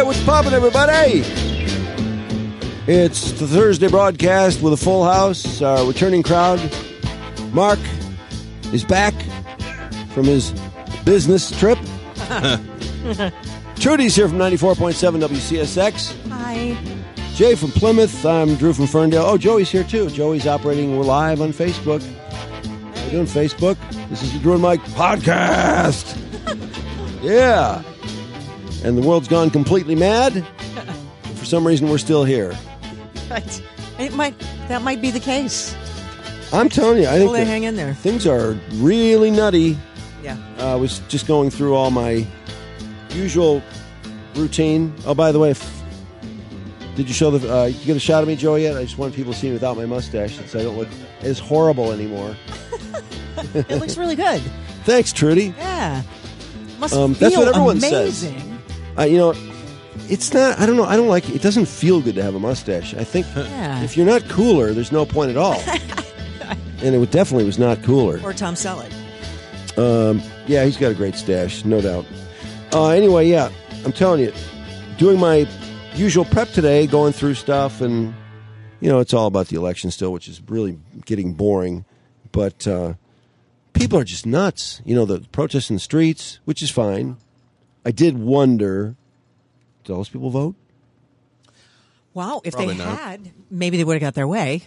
right, what's poppin', everybody? It's the Thursday broadcast with a full house. Our returning crowd. Mark is back from his business trip. Trudy's here from 94.7 WCSX. Hi. Jay from Plymouth. I'm Drew from Ferndale. Oh, Joey's here, too. Joey's operating. We're live on Facebook. How you doing, Facebook? This is the Drew and Mike podcast. Yeah. And the world's gone completely mad. For some reason, we're still here. That might be the case. I'm telling you, I think they hang in there. Things are really nutty. Yeah. I was just going through all my usual routine. Oh, by the way, did you show you get a shot of me, Joe, yet? I just wanted people to see me without my mustache so I don't look as horrible anymore. It looks really good. Thanks, Trudy. Yeah. Must feel that's what everyone amazing. Says. It's not, I don't know, I don't like it. It doesn't feel good to have a mustache. I think if you're not cooler, there's no point at all. And it definitely was not cooler. Or Tom Selleck. Yeah, he's got a great stash, no doubt. Anyway, yeah, I'm telling you, doing my usual prep today, going through stuff, and, it's all about the election still, which is really getting boring. But people are just nuts. The protests in the streets, which is fine. I did wonder, did all those people vote? Wow, if Probably they not. had, maybe they would have got their way.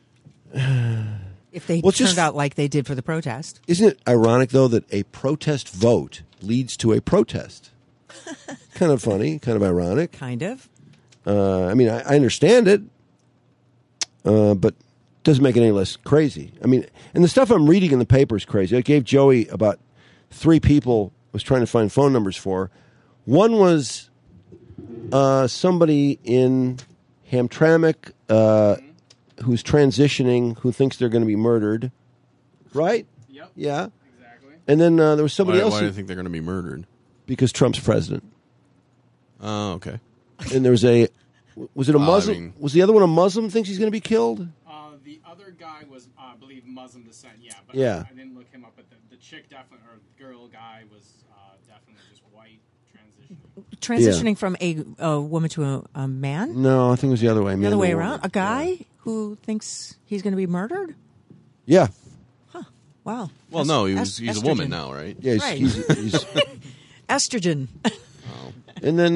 If they turned out like they did for the protest. Isn't it ironic, though, that a protest vote leads to a protest? Kind of funny, kind of ironic. Kind of. I understand it, but it doesn't make it any less crazy. And the stuff I'm reading in the paper is crazy. I gave Joey about 3 people I was trying to find phone numbers for. One was somebody in Hamtramck who's transitioning, who thinks they're going to be murdered. Right? Yep. Yeah. Exactly. And then there was somebody else. Why do you think they're going to be murdered? Because Trump's president. Oh, okay. And there was was it a Muslim? Was the other one a Muslim, thinks he's going to be killed? The other guy was, I believe, Muslim descent. Yeah, but Yeah. I didn't look him up. But the chick definitely, or girl guy was definitely just white Transitioning from a woman to a man? No, I think it was the other way. The other way around? A guy who thinks he's going to be murdered? Yeah. Wow. Well, no, he's a estrogen. woman now, right? Yeah, Right. he's Estrogen. and then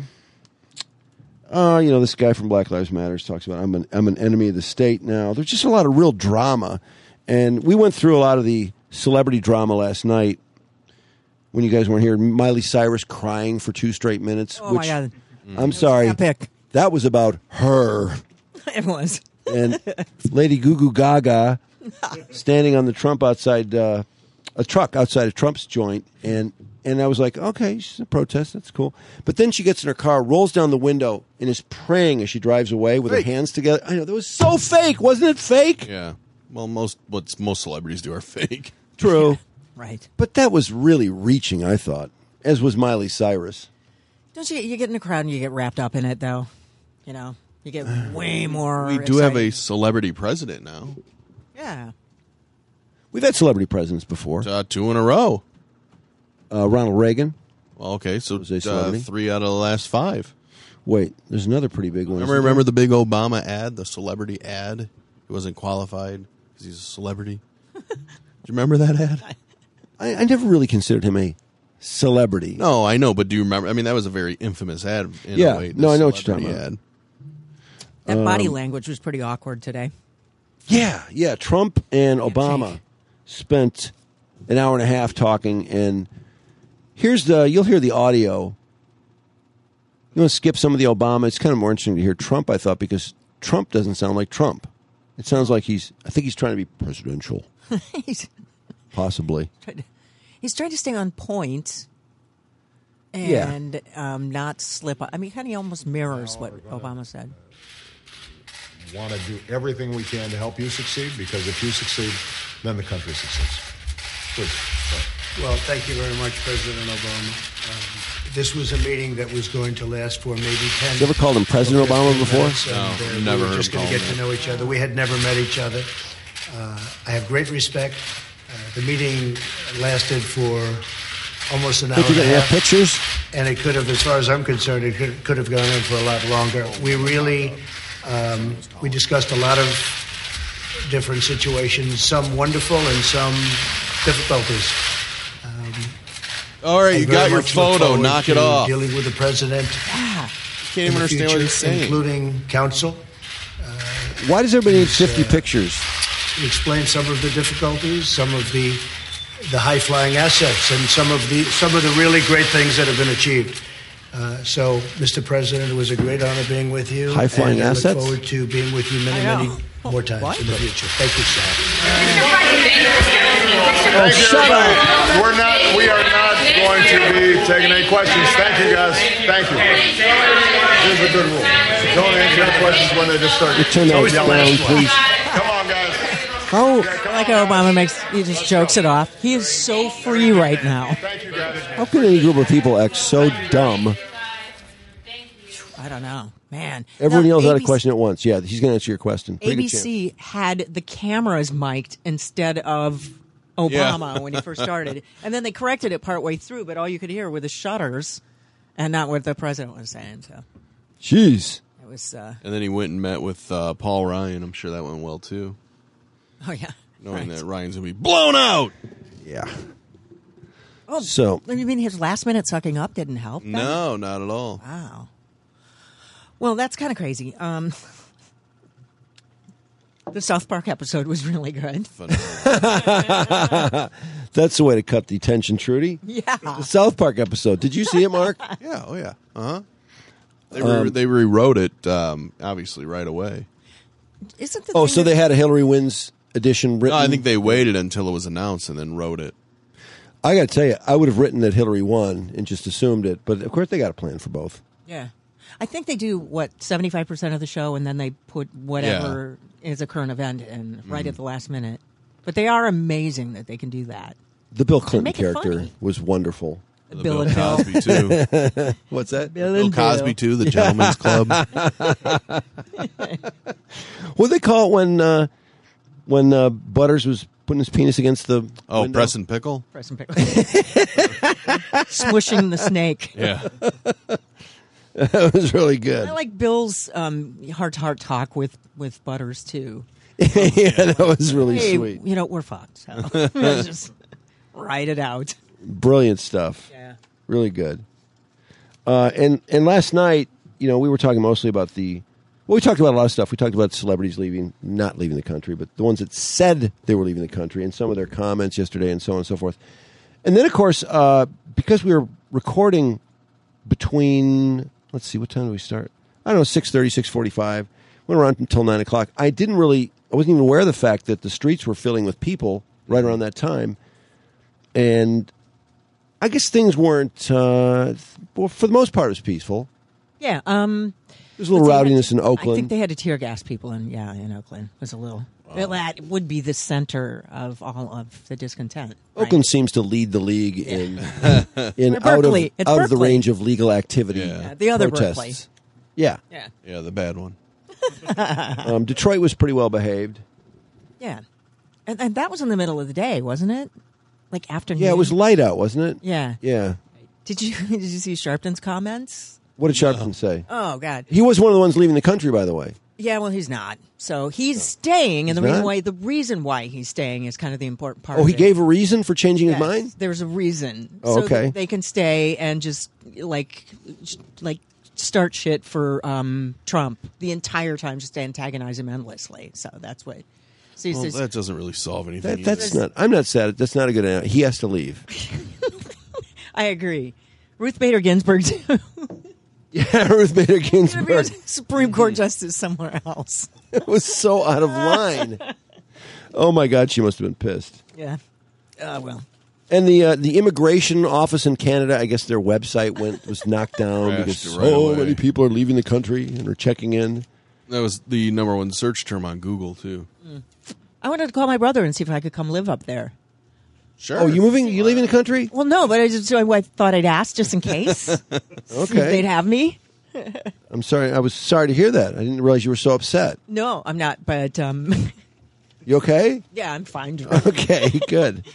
this guy from Black Lives Matter talks about I'm an enemy of the state now. There's just a lot of real drama, and we went through a lot of the celebrity drama last night when you guys weren't here. Miley Cyrus crying for 2 straight minutes. Oh, my God. I'm sorry. Epic. That was about her. It was. And Lady Goo Goo Gaga standing on the Trump outside a truck outside of Trump's joint, and I was like, okay, she's a protest, that's cool. But then she gets in her car, rolls down the window, and is praying as she drives away with her hands together. I know, that was so fake, wasn't it fake? Yeah. Well, most celebrities do are fake. True. Right. But that was really reaching, I thought, as was Miley Cyrus. Don't you get in a crowd and you get wrapped up in it, though? You get way more We do have a excited. celebrity president now. Yeah. We've had celebrity presidents before. 2 in a row. Ronald Reagan. Well, okay, so Was a celebrity? 3 out of the last 5. Wait, there's another pretty big one. Remember the big Obama ad, the celebrity ad? He wasn't qualified because he's a celebrity. Do you remember that ad? I never really considered him a celebrity. No, I know, but do you remember? That was a very infamous ad. In Yeah. a way, No, the I know what you're talking celebrity about. That body language was pretty awkward today. Yeah. Trump and Obama spent an hour and a half talking, and you'll hear the audio. You want to skip some of the Obama? It's kind of more interesting to hear Trump, I thought, because Trump doesn't sound like Trump. It sounds like I think he's trying to be presidential. Possibly. He's trying to stay on point and not slip up. Kind of almost mirrors what Obama said. Want to do everything we can to help you succeed, because if you succeed, then the country succeeds. Please. Well, thank you very much, President Obama. This was a meeting that was going to last for maybe 10 You ever called him President Obama before? And, never we were heard just him going to called get to that. know each other. We had never met each other. I have great respect. The meeting lasted for almost an hour Think and you're a going to have half. pictures? and it could have, as far as I'm concerned, it could have gone on for a lot longer. We really, we discussed a lot of different situations, some wonderful and some difficulties. All right, I you very got your much look photo. forward Knock it to off. Dealing with the president. Can't in even the understand what future, he's saying. including counsel. Why does everybody need 50 pictures? He explained some of the difficulties, some of the high-flying assets, and some of the really great things that have been achieved. So, Mr. President, it was a great honor being with you. High-flying and I assets? look forward to being with you many more times in the future. Thank you, sir. Oh, shut up. We are not going to be taking any questions. Thank you, guys. Thank you. Here's a good rule. Don't answer any questions when they just start. Turn that Always yelling. down, please. Come on, guys. How? I like how Obama he just jokes it off. He is so free right now. Thank you, guys. How can any group of people act so dumb? I don't know, man. Everyone No, yells out a ABC question at once. Yeah, he's going to answer your question. Pretty good chance. ABC had the cameras mic'd instead of Obama when he first started, and then they corrected it partway through. But all you could hear were the shutters, and not what the president was saying. So Jeez. it was. And then he went and met with Paul Ryan. I'm sure that went well, too. Oh yeah, Knowing right. that Ryan's going to be blown out. Yeah. Oh, So- you mean his last minute sucking up didn't help? then? No, not at all. Wow. Well, that's kind of crazy. The South Park episode was really good. That's the way to cut the tension, Trudy. Yeah. The South Park episode. Did you see it, Mark? Yeah, oh yeah. They rewrote it, obviously, right away. Isn't the Oh, thing so that- they had a Hillary Wins edition written? No, I think they waited until it was announced and then wrote it. I got to tell you, I would have written that Hillary won and just assumed it. But, of course, they got a plan for both. Yeah. I think they do, 75% of the show, and then they put whatever is a current event in right at the last minute. But they are amazing that they can do that. The Bill Clinton make it character funny. was wonderful. The Bill Bill and Bill. Cosby, too. What's that? Bill Cosby, too, the Gentleman's Club. What do they call it when Butters was putting his penis against the Oh, window? Press and Pickle? Press and pickle. Smushing the snake. Yeah. That was really good. I like Bill's heart-to-heart talk with Butters, too. Yeah, that was really Hey, sweet. we're fucked. So let's just write it out. Brilliant stuff. Yeah. Really good. And last night, we were talking mostly about we talked about a lot of stuff. We talked about celebrities not leaving the country, but the ones that said they were leaving the country and some of their comments yesterday and so on and so forth. And then, of course, because we were recording between, let's see, what time did we start? I don't know, 6:30, 6:45. Went around until 9 o'clock. I wasn't even aware of the fact that the streets were filling with people right around that time. And I guess things weren't, well, for the most part, it was peaceful. Yeah. There's a little rowdiness in Oakland. I think they had to tear gas people in Oakland. It was a little. That would be the center of all of the discontent. Right? Oakland seems to lead the league in Berkeley. It's out of the Berkeley. range of legal activity. Yeah. The other protests. Berkeley. Yeah. Yeah. Yeah, the bad one. Detroit was pretty well behaved. Yeah. And that was in the middle of the day, wasn't it? Like afternoon. Yeah, it was light out, wasn't it? Yeah. Yeah. Did you see Sharpton's comments? What did Sharpton say? Oh God. He was one of the ones leaving the country, by the way. Yeah, well, he's not. So he's staying, and He's the not? reason why he's staying is kind of the important part. Oh, of he it. gave a reason for changing Yes, his mind? There's a reason. Oh, so okay. that they can stay and just like start shit for Trump the entire time, just to antagonize him endlessly. So that's what. So he Well, says, that doesn't really solve anything. either. That's not. I'm not sad. That's not a good answer. He has to leave. I agree. Ruth Bader Ginsburg too. Yeah, Ruth Bader Gonna be a Ginsburg. Supreme Court justice somewhere else. It was so out of line. Oh my God, she must have been pissed. Yeah. Well. And the immigration office in Canada, I guess their website was knocked down Crashed because right so away. many people are leaving the country and are checking in. That was the number one search term on Google, too. I wanted to call my brother and see if I could come live up there. Sure. Oh, you moving? You leaving the country? Well, no, but I thought I'd ask just in case. If Okay. they'd have me. I'm sorry. I was sorry to hear that. I didn't realize you were so upset. No, I'm not. But You okay? yeah, I'm fine. Okay, good.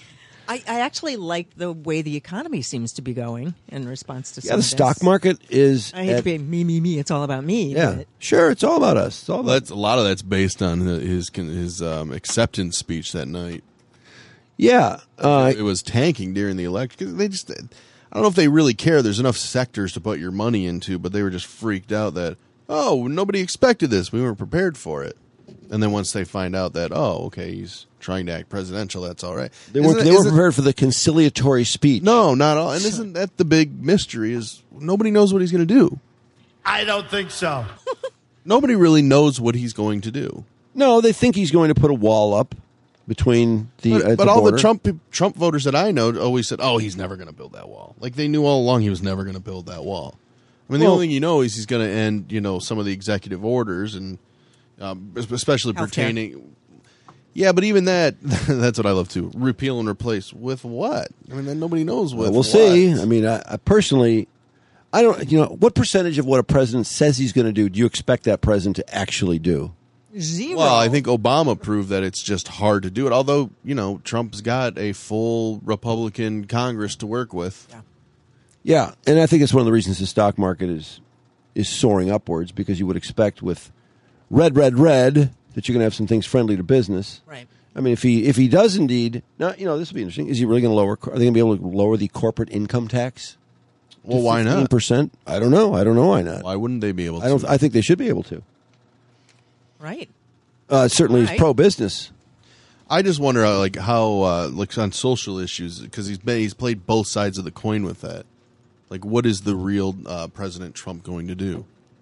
I actually like the way the economy seems to be going in response to some the of stock this. market is. I hate to be me. It's all about me. Yeah, but sure. It's all about us. It's all about. That's a lot of that's based on his acceptance speech that night. Yeah. It was tanking during the election. 'Cause I don't know if they really care. There's enough sectors to put your money into, but they were just freaked out that, oh, nobody expected this. We weren't prepared for it. And then once they find out that, oh, okay, he's trying to act presidential, that's all right. They weren't prepared for the conciliatory speech. No, not all. And isn't that the big mystery is nobody knows what he's going to do. I don't think so. Nobody really knows what he's going to do. No, they think he's going to put a wall up between the But all border. the Trump voters that I know always said, oh, he's never going to build that wall. Like they knew all along he was never going to build that wall. I mean, the only thing you know is he's going to end, some of the executive orders and especially Healthcare. pertaining. Yeah, but even that's what I love too. Repeal and replace with what? I mean, then nobody knows what. We'll see. I mean, I personally, I don't. What percentage of what a president says he's going to do you expect that president to actually do? 0. Well, I think Obama proved that it's just hard to do it. Although, Trump's got a full Republican Congress to work with. Yeah, and I think it's one of the reasons the stock market is soaring upwards, because you would expect with red that you're going to have some things friendly to business. Right. I mean, if he does indeed, now this will be interesting. Is he really going to lower? Are they going to be able to lower the corporate income tax? Well, why not? 15%? I don't know. Why not? Why wouldn't they be able to? I think they should be able to. Right. Certainly, Right. he's pro-business. I just wonder, how, on social issues, because he's played both sides of the coin with that. Like, what is the real President Trump going to do?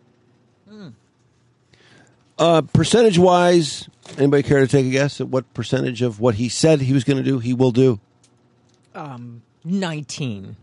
Percentage-wise, anybody care to take a guess at what percentage of what he said he was going to do he will do? 19.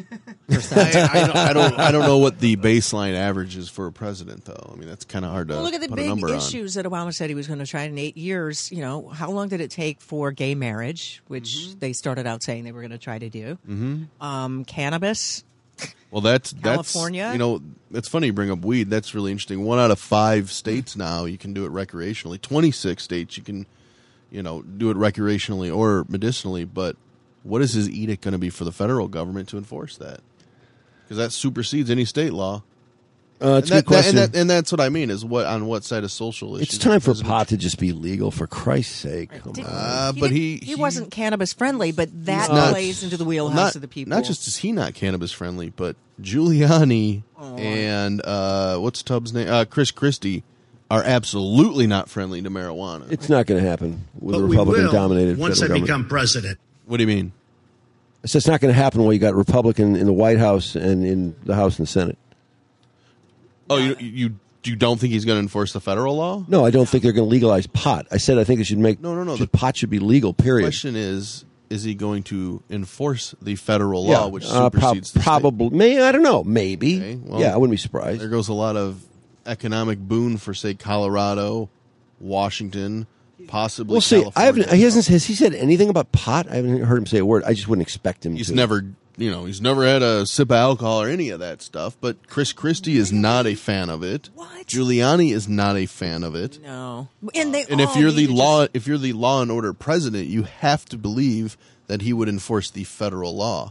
I don't know what the baseline average is for a president, though. I mean, that's kind of hard to Well, look at the put a big number on. issues that Obama said he was going to try in 8 years. How long did it take for gay marriage, which they started out saying they were going to try to do? Mm-hmm. Cannabis. Well, that's California? it's funny you bring up weed. That's really interesting. 1 out of 5 states now you can do it recreationally. 26 states you can, do it recreationally or medicinally. But what is his edict going to be for the federal government to enforce that? Because that supersedes any state law. It's a good question. And that's what I mean is on what side of social issues. It's time for President pot to just be legal, for Christ's sake. Come on. but he wasn't cannabis friendly, but that not- plays into the wheelhouse of the people. Not just is he not cannabis friendly, but Giuliani and what's Tubbs' name? Chris Christie are absolutely not friendly to marijuana. It's not going to happen with But a we will Republican-dominated once federal I government. become president. What do you mean? So it's not going to happen while you got Republican in the White House and in the House and the Senate. Oh, you don't think he's going to enforce the federal law? No, I don't think they're going to legalize pot. I said I think it should make No. pot should be legal. The Period. question is he going to enforce the federal law, which supersedes the state? probably. I don't know. Maybe. Okay, well, yeah, I wouldn't be surprised. There goes a lot of economic boon for, say, Colorado, Washington, possibly We'll see. California. Has he said anything about pot? I haven't heard him say a word. I just wouldn't expect him He's to. never had a sip of alcohol or any of that stuff. But Chris Christie is not a fan of it. What? Giuliani is not a fan of it. No. And they And if all you're need the to law, just- if you're the law and order president, you have to believe that he would enforce the federal law.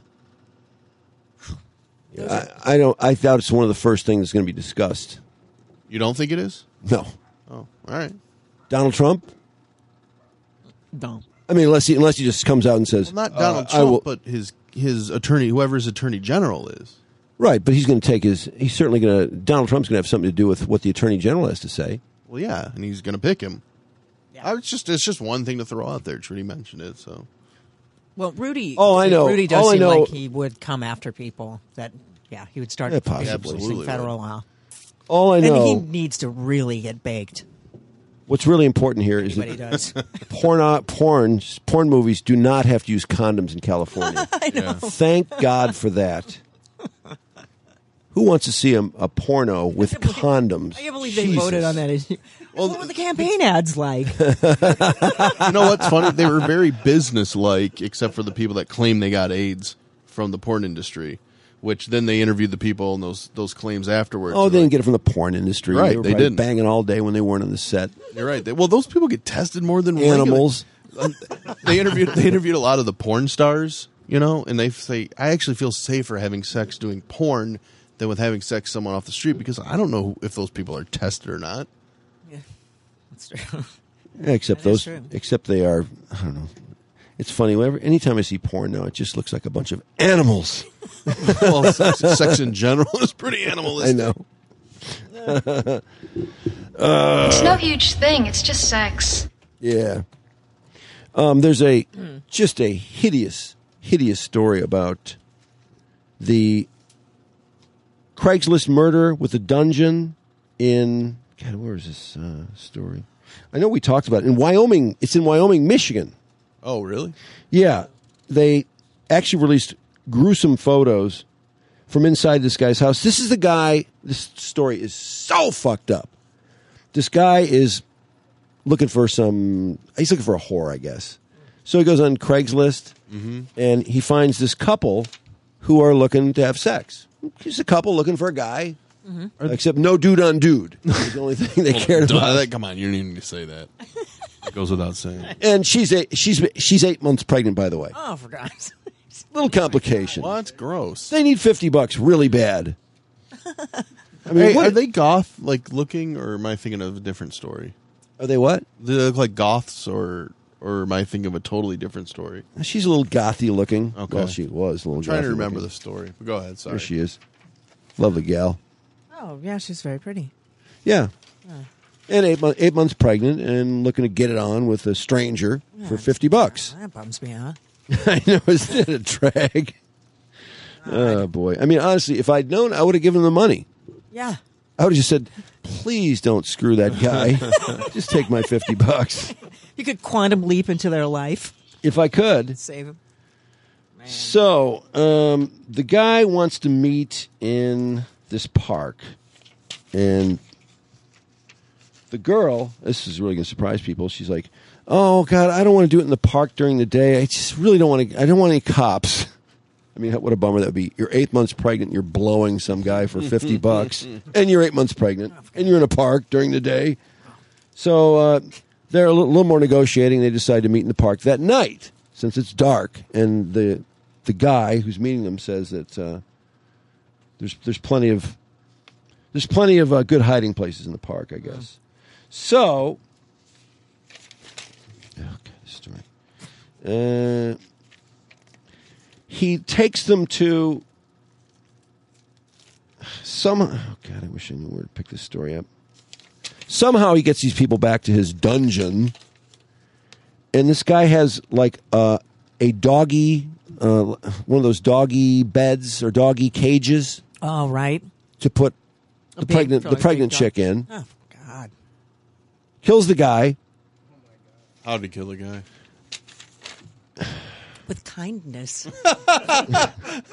I don't. I doubt it's one of the first things that's going to be discussed. You don't think it is? No. Oh, all right. Donald Trump. No. I mean, unless he just comes out and says, Well, not Donald I Trump, will- but his attorney, whoever his attorney general is. Right, but he's going to take his. He's certainly going to. Donald Trump's going to have something to do with what the attorney general has to say. Well, yeah, and he's going to pick him. Yeah. It's just one thing to throw out there. Trudy mentioned it, so Well, Rudy. Oh, I know. Rudy does All I seem know- like he would come after people. He would start Yeah, possibly. enforcing Absolutely federal would. law. All I And know. he needs to really get baked. What's really important here is But he that does. porn movies do not have to use condoms in California. I know. Thank God for that. Who wants to see a porno with condoms? I can't believe they Jesus. voted on that issue. What were the campaign ads like? you know what's funny? They were very business-like, except for the people that claim they got AIDS from the porn industry, which then they interviewed the people and those claims afterwards. Oh, they They're didn't get it from the porn industry. Right, They were they probably didn't. banging all day when they weren't on the set. You're right. Well, those people get tested more than Animals. they interviewed a lot of the porn stars, and they say, I actually feel safer having sex doing porn than with having sex with someone off the street because I don't know if those people are tested or not. Yeah, that's true. Yeah, except they are, I don't know. It's funny. Anytime I see porn now, it just looks like a bunch of animals. Well, sex in general is pretty animalistic. I know. It's no huge thing. It's just sex. Yeah. There's just a hideous story about the Craigslist murder with the dungeon in, God, where is this story? I know we talked about it. In Wyoming. It's in Wyoming, Michigan. Oh, really? Yeah. They actually released gruesome photos from inside this guy's house. This is the guy. This story is so fucked up. This guy is looking for he's looking for a whore, I guess. So he goes on Craigslist and he finds this couple who are looking to have sex. He's a couple looking for a guy, except no dude on dude. That's the only thing they cared about. Come on, you don't even need to say that. It goes without saying. And she's 8 months pregnant, by the way. Oh, for God's sake. Little complication. Well, that's gross. They need $50 really bad. I mean, Hey, are they goth looking, or am I thinking of a different story? Are they what? Do they look like goths, or am I thinking of a totally different story? She's a little gothy looking. Okay. Well, she was a little. I'm trying to gothy remember looking. the story. But go ahead. Sorry. There she is. Lovely gal. Oh, yeah, she's very pretty. Yeah. And 8 months pregnant and looking to get it on with a stranger for $50. That bums me out. I know, isn't it a drag? Oh boy! I mean, honestly, if I'd known, I would have given him the money. Yeah. I would have just said, "Please don't screw that guy. Just take my $50 You could quantum leap into their life. if I could." Save him. Man. So, the guy wants to meet in this park, and the girl. This is really going to surprise people. She's like, "Oh God, I don't want to do it in the park during the day. I just really don't want to. I don't want any cops." I mean, what a bummer that would be. You're 8 months pregnant. You're blowing some guy for $50, and you're 8 months pregnant, and you're in a park during the day. So they're a little more negotiating. They decide to meet in the park that night since it's dark, and the guy who's meeting them says that there's plenty of good hiding places in the park, I guess. So, okay, he takes them to oh God, I wish I knew where to pick this story up. Somehow he gets these people back to his dungeon, and this guy has like a doggy, one of those doggy beds or doggy cages. Oh, right. To put the pregnant chick in. Oh, God. Kills the guy. How'd he kill the guy? With kindness. I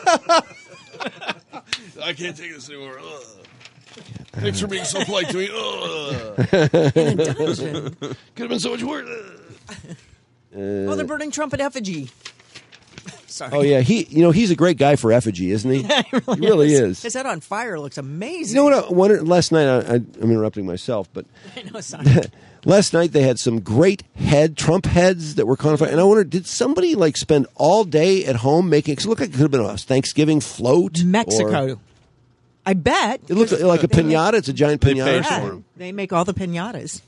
can't take this anymore. Ugh. Thanks for being so polite to me. In a dungeon. Could have been so much worse. Oh, they're burning Trump at effigy. Sorry. Oh yeah, he's a great guy for effigy, isn't he? Yeah, he really is. His head on fire looks amazing. You know what? I wondered last night. I'm interrupting myself, but I know, sorry. last night they had some great Trump heads that were conified, and I wondered, did somebody spend all day at home making? Because it looked like it could have been a Thanksgiving float. Mexico. I bet. It looked like a pinata. It's a giant pinata. Yeah, they make all the pinatas.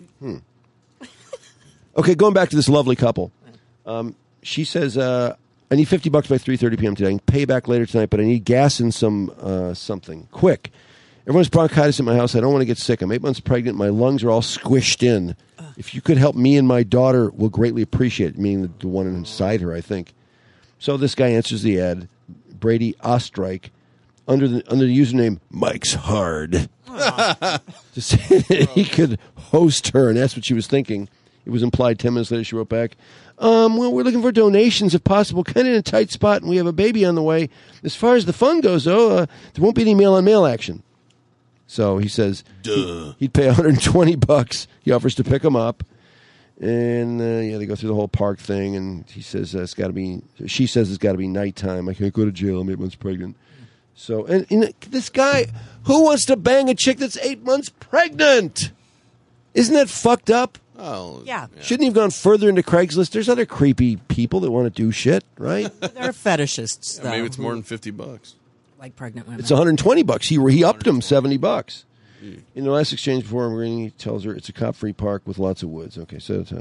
Okay, going back to this lovely couple. She says, I need $50 by 3:30 p.m. today. I can pay back later tonight, but I need gas and some something. Quick. Everyone's bronchitis at my house. I don't want to get sick. I'm 8 months pregnant. My lungs are all squished in. If you could help me and my daughter, we'll greatly appreciate it. Meaning the one inside her, I think. So this guy answers the ad, Brady Ostreich, under the username Mike's Hard. To say that he could host her, and that's what she was thinking. It was implied 10 minutes later. She wrote back, well, we're looking for donations if possible, kind of in a tight spot, and we have a baby on the way. As far as the fund goes, though, there won't be any mail-on-mail action. So he says he'd pay $120. He offers to pick him up. And, they go through the whole park thing, and he says she says it's got to be nighttime. I can't go to jail. I'm 8 months pregnant. So, and this guy, who wants to bang a chick that's 8 months pregnant? Isn't that fucked up? Oh, Yeah. Shouldn't he have gone further into Craigslist? There's other creepy people that want to do shit, right? They're fetishists, though. Maybe it's more than $50. Like pregnant women. It's $120. He upped him $70. In their last exchange before agreeing, he tells her it's a cop-free park with lots of woods. Okay, so it's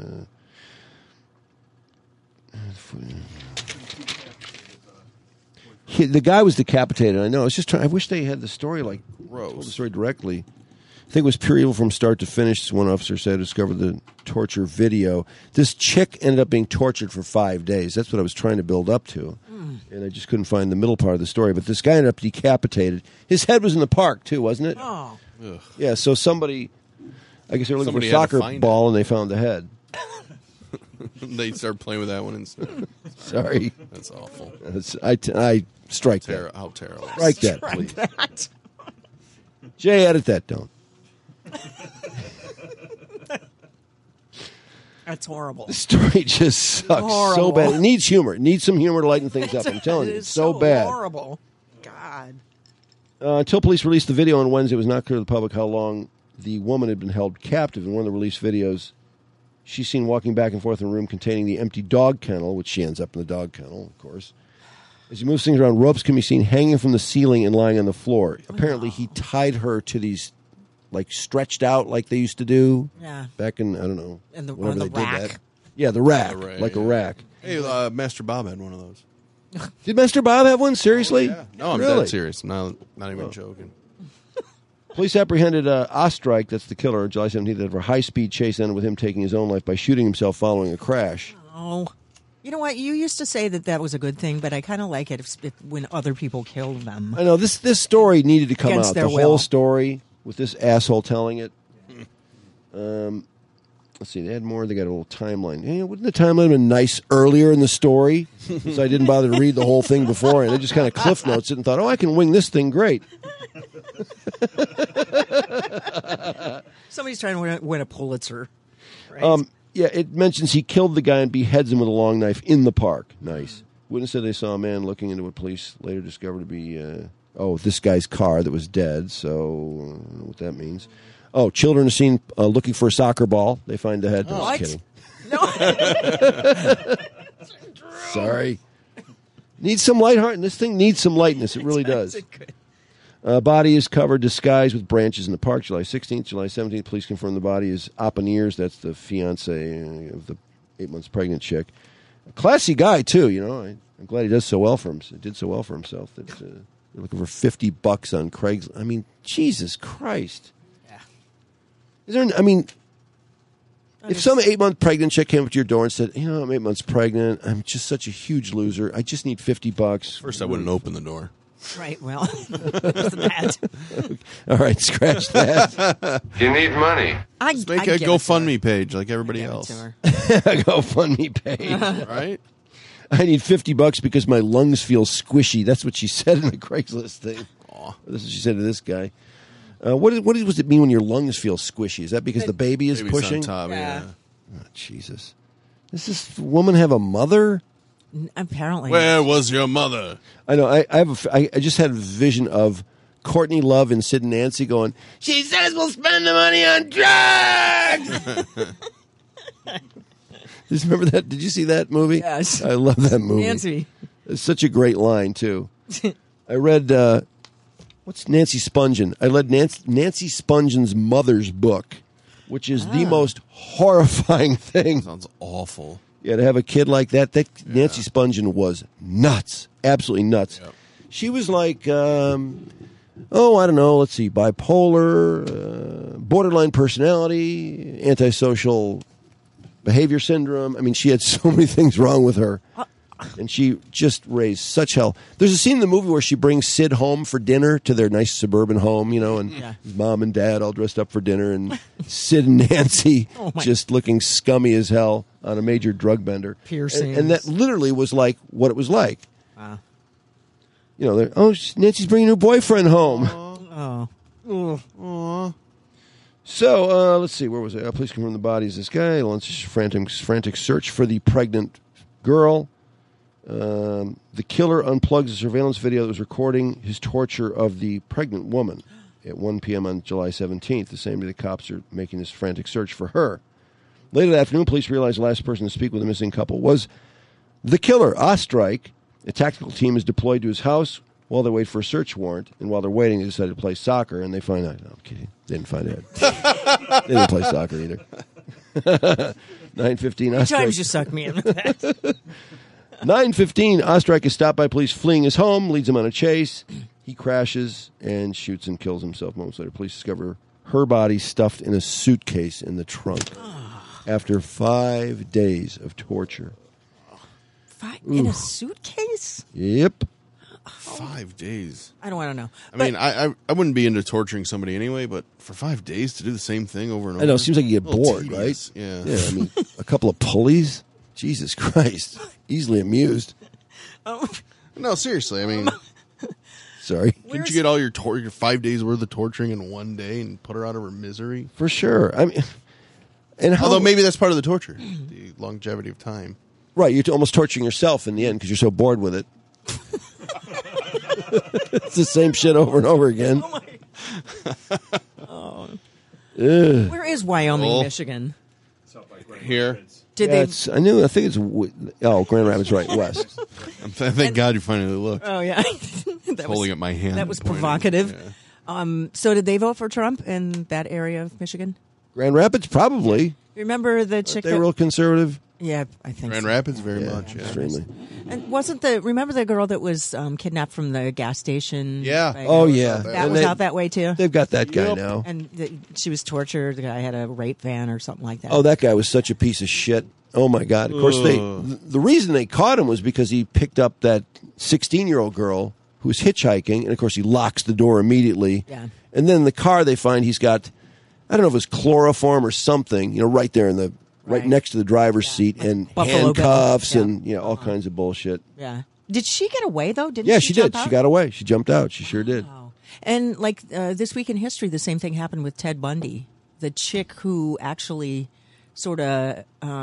the guy was decapitated. I know. I was just trying. I wish they had the story told the story directly. I think it was pure evil from start to finish. One officer said, discovered the torture video. This chick ended up being tortured for 5 days. That's what I was trying to build up to. And I just couldn't find the middle part of the story. But this guy ended up decapitated. His head was in the park, too, wasn't it? Oh. Ugh. Yeah, so somebody, I guess they were looking Somebody for a had to soccer find ball, and they found the head. They start playing with that one instead. Sorry. That's awful. I strike that. How terrible. Strike that, please. Jay, edit that, don't. That's horrible. The story just sucks Horrible. so bad. It needs humor. It needs some humor to lighten things up. I'm telling you, It it's is so bad. horrible. God. Until police released the video on Wednesday, it was not clear to the public how long the woman had been held captive. In one of the released videos, she's seen walking back and forth in a room containing the empty dog kennel, which she ends up in the dog kennel, of course. As he moves things around, ropes can be seen hanging from the ceiling and lying on the floor. Apparently, he tied her to these, stretched out like they used to do. Yeah. Back in, I don't know. On the rack. Yeah, the rack. Right, like a yeah. rack. Hey, Master Bob had one of those. Did Master Bob have one? Seriously? Yeah. No, I'm Really? dead serious. Not even joking. Police apprehended Ostrike, that's the killer, July 17th, after a high-speed chase ended with him taking his own life by shooting himself following a crash. Oh. You know what? You used to say that was a good thing, but I kind of like it when other people killed them. I know, this story needed to come Against out. their The will. whole story with this asshole telling it. Let's see, they had more. They got a little timeline. Hey, wouldn't the timeline have been nice earlier in the story? So I didn't bother to read the whole thing before, and I just kind of cliff notes it and thought, I can wing this thing great. Somebody's trying to win a Pulitzer. Right? Yeah, it mentions he killed the guy and beheads him with a long knife in the park. Nice. Witness said they saw a man looking into what police later discovered to be, this guy's car that was dead. So, I don't know what that means. Oh, children are seen looking for a soccer ball. They find the head. No, What? kidding. No. Sorry. Needs some lighthearted. This thing needs some lightness. It really does. Body is covered, disguised with branches in the park. July 16th, July 17th, police confirmed the body is Openiers. That's the fiance of the 8 months pregnant chick. A classy guy too. You know, I'm glad he does so well for himself. Did so well for himself. That they're looking for $50 on Craigslist. I mean, Jesus Christ. Yeah. Is there? I mean, if some 8-month pregnant chick came up to your door and said, I'm 8 months pregnant. I'm just such a huge loser. I just need $50. First, I wouldn't open the door. Right, well, that's bad. All right, scratch that. You need money. Just make a GoFundMe page like everybody else. GoFundMe page. Right? I need $50 because my lungs feel squishy. That's what she said in the Craigslist thing. Aw. This is what she said to this guy. What does it mean when your lungs feel squishy? Is that because the baby is Baby's pushing? on top, yeah. Oh, Jesus. Does this woman have a mother? Apparently. Where was your mother? I know. I just had a vision of Courtney Love and Sid and Nancy going, she says we'll spend the money on drugs. Just remember that? Did you see that movie? Yes. I love that movie. Nancy. It's such a great line, too. I read, what's Nancy Spungen? I read Nancy Spungen's mother's book, which is the most horrifying thing. Sounds awful. Yeah, to have a kid like that. Nancy Spungen was nuts. Absolutely nuts. Yep. She was like, I don't know, let's see, bipolar, borderline personality, antisocial behavior syndrome. I mean, she had so many things wrong with her. And she just raised such hell. There's a scene in the movie where she brings Sid home for dinner to their nice suburban home, and his mom and dad all dressed up for dinner, and Sid and Nancy just looking scummy as hell on a major drug bender. Piercings. And that literally was like what it was like. Wow. Nancy's bringing her boyfriend home. Oh. So, let's see, where was I? Police confirmed the body is this guy. Launches frantic search for the pregnant girl. The killer unplugs a surveillance video that was recording his torture of the pregnant woman at 1 p.m. on July 17th, the same day the cops are making this frantic search for her. Later that afternoon, police realized the last person to speak with the missing couple was the killer, Ostreich. A tactical team is deployed to his house while they wait for a search warrant. And while they're waiting, they decided to play soccer, and they find out. No, I'm kidding. They didn't find out. They didn't play soccer either. 9:15. Times you suck me in with that. 9:15. Ostreich is stopped by police fleeing his home, leads him on a chase. He crashes and shoots and kills himself. Moments later, police discover her body stuffed in a suitcase in the trunk after 5 days of torture. In a suitcase? Yep. 5 days. I don't want to know. I mean, I wouldn't be into torturing somebody anyway, but for 5 days to do the same thing over and over. I know. It seems like you get a little bored, tedious. right? Yeah. Yeah. I mean, a couple of pulleys. Jesus Christ. Easily amused. No, seriously. I mean, Sorry. couldn't you get all your 5 days worth of torturing in one day and put her out of her misery? For sure. I mean, and how, Although maybe that's part of the torture, the longevity of time. right, you're almost torturing yourself in the end because you're so bored with it. It's the same shit over and over again. Where is Wyoming, Oh. Michigan? Here. Did Yeah, they? it's, I think it's Grand Rapids, right, west. Thank God you finally looked. Oh yeah, that Holding up my hand. That was and pointing. provocative. Yeah. So did they vote for Trump in that area of Michigan? Grand Rapids, probably. Remember the chick? They're real conservative. Yeah, I think Grand so. Rapids, very much. Yeah. Extremely. And wasn't remember the girl that was kidnapped from the gas station? Yeah. by- Oh, yeah. that And was they- out that way too. They've got that guy Yep. now. And she was tortured. The guy had a rape van or something like that. Oh, that guy was such a piece of shit. Oh, my God. Of course, the reason they caught him was because he picked up that 16-year-old girl who was hitchhiking, and, of course, he locks the door immediately. Yeah. And then in the car, they find he's got, I don't know if it was chloroform or something, right there in the right next to the driver's seat, and Buffalo Bill. handcuffs Yeah. and all kinds of bullshit. Yeah. Did she get away though? Didn't Yeah, she she jump did. out? She got away. She jumped out. She sure did. Wow. And like this week in history, the same thing happened with Ted Bundy, the chick who actually sort of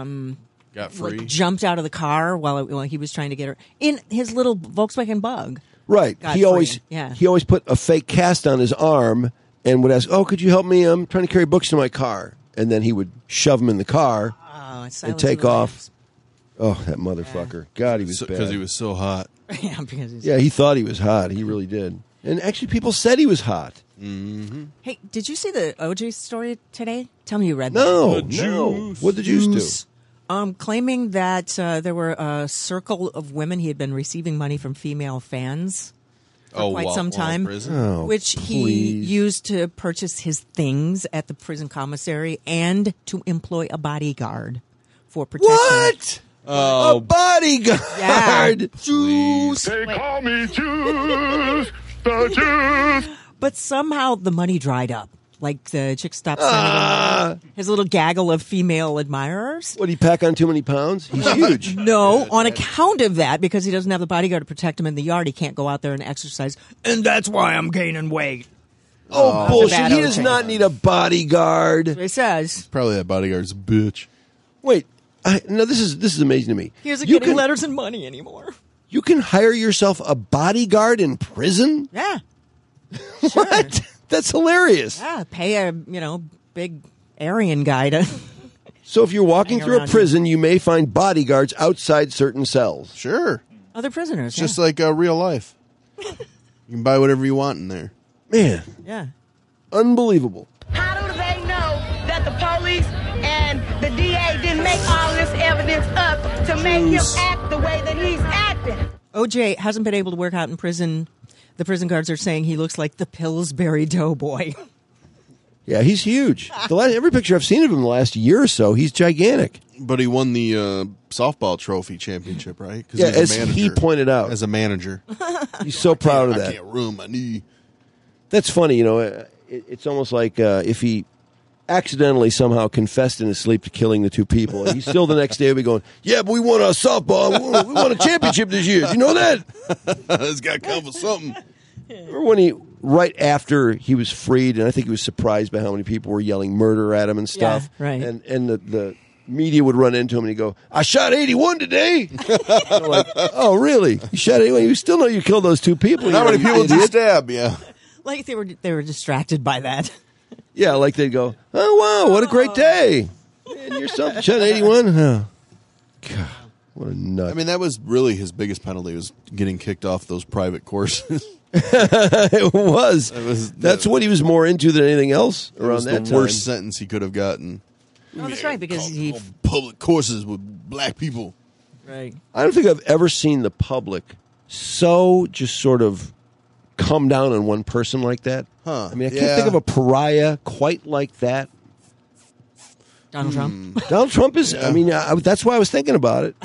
Got free. jumped out of the car while he was trying to get her in his little Volkswagen Bug. Right. Got He always free. Yeah. he always put a fake cast on his arm and would ask, "Oh, could you help me? I'm trying to carry books to my car." And then he would shove them in the car Oh, it's and Silence take of the off. Oh, that motherfucker! God, he was bad. Because he was so hot. Lambs. Yeah, because he's, Yeah, he thought he was hot. He really did. And actually, people said he was hot. Hey, did you see the OJ story today? Tell me you read No, that. no. What did you do? Claiming that there were a circle of women he had been receiving money from female fans for quite some while in time, prison? Oh, which he please. used to purchase his things at the prison commissary and to employ a bodyguard for protection. What? Oh, A bodyguard. Yeah. Juice. They call me Juice, the Juice. But somehow the money dried up. Like the chick stopped sending him his little gaggle of female admirers. What, he pack on too many pounds? He's huge. No, on account of that, because he doesn't have the bodyguard to protect him in the yard, he can't go out there and exercise. And that's why I'm gaining weight. Oh, bullshit. bad He does OJ. not need a bodyguard. He says, probably that bodyguard's a bitch. Wait. No, this is amazing to me. he isn't You getting can- letters and money anymore. You can hire yourself a bodyguard in prison? Yeah. What? That's hilarious. Yeah, pay a, big Aryan guy to... So if you're walking Hang through a around prison, you may find bodyguards outside certain cells. Sure. Other prisoners. It's just like real life. You can buy whatever you want in there. Man, yeah. unbelievable. How do they know that the police and the DA didn't make all this evidence up to make him act the way that he's acting? OJ hasn't been able to work out in prison. The prison guards are saying he looks like the Pillsbury Doughboy. Yeah, he's huge. Every picture I've seen of him the last year or so, he's gigantic. But he won the softball trophy championship, right? 'Cause Yeah, he was as a he manager. pointed out. As a manager. He's so proud of I that. can't ruin my knee. That's funny, it's almost like if he accidentally somehow confessed in his sleep to killing the two people, and he's still the next day will be going, "Yeah, but we won our softball. We won a championship this year. Did you know that?" It's got to come with something. Remember when right after he was freed, and I think he was surprised by how many people were yelling murder at him and stuff. Yeah, right. And the media would run into him and he'd go, "I shot 81 today." They're like, "Oh, really? You shot 81? You still know you killed those two people? How many you people did you idiot." stab? Yeah. Like they were distracted by that. Yeah, like they'd go, "Oh, wow, what a great day." And you're something. 81? Oh. God, what a nut. I mean, that was really his biggest penalty, was getting kicked off those private courses. It was. That's what he was more into than anything else around was that the time. worst sentence he could have gotten. Oh, that's right, because he... Public courses with black people. Right. I don't think I've ever seen the public so just sort of come down on one person like that. Huh. I mean, I can't think of a pariah quite like that. Donald Trump? Donald Trump is, I mean, that's why I was thinking about it.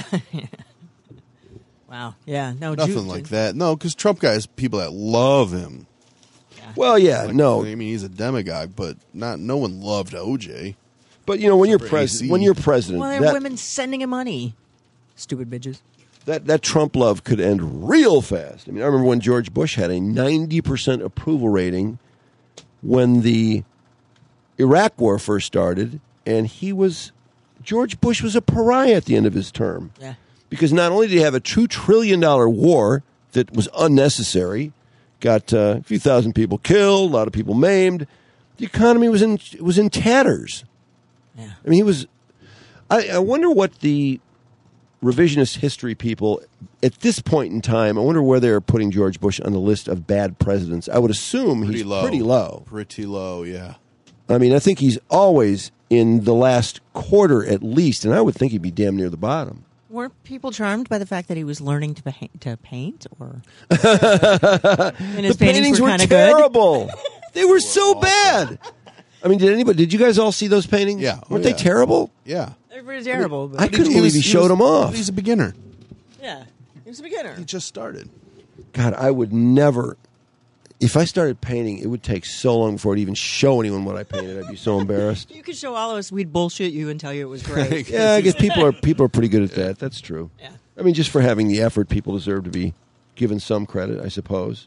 Wow. Yeah. No, Nothing like that. No, because Trump guys, people that love him. Well, yeah, no. I mean, he's a demagogue, but no one loved OJ. But, you know, when you're For president, AC. Well, there are women sending him money. Stupid bitches. that Trump love could end real fast. I mean, I remember when George Bush had a 90% approval rating when the Iraq War first started, and George Bush was a pariah at the end of his term. Yeah. Because not only did he have a $2 trillion war that was unnecessary, got a few thousand people killed, a lot of people maimed, the economy was in tatters. Yeah. I mean, he was. I wonder what the revisionist history people at this point in time. I wonder where they're putting George Bush on the list of bad presidents. I would assume he's pretty low. Pretty low, yeah. I mean, I think he's always in the last quarter at least, and I would think he'd be damn near the bottom. Weren't people charmed by the fact that he was learning to paint? Or and his The paintings were kind of terrible. They were so bad. I mean, did you guys all see those paintings? Yeah. Weren't they terrible? Yeah. They're pretty terrible. But I couldn't believe he showed them off. He's a beginner. yeah, he was a beginner. He just started. God, I would never. If I started painting, it would take so long before I'd even show anyone what I painted. I'd be so embarrassed. You could show all of us. We'd bullshit you and tell you it was great. Yeah, I guess people are pretty good at that. That's true. Yeah. I mean, just for having the effort, people deserve to be given some credit, I suppose.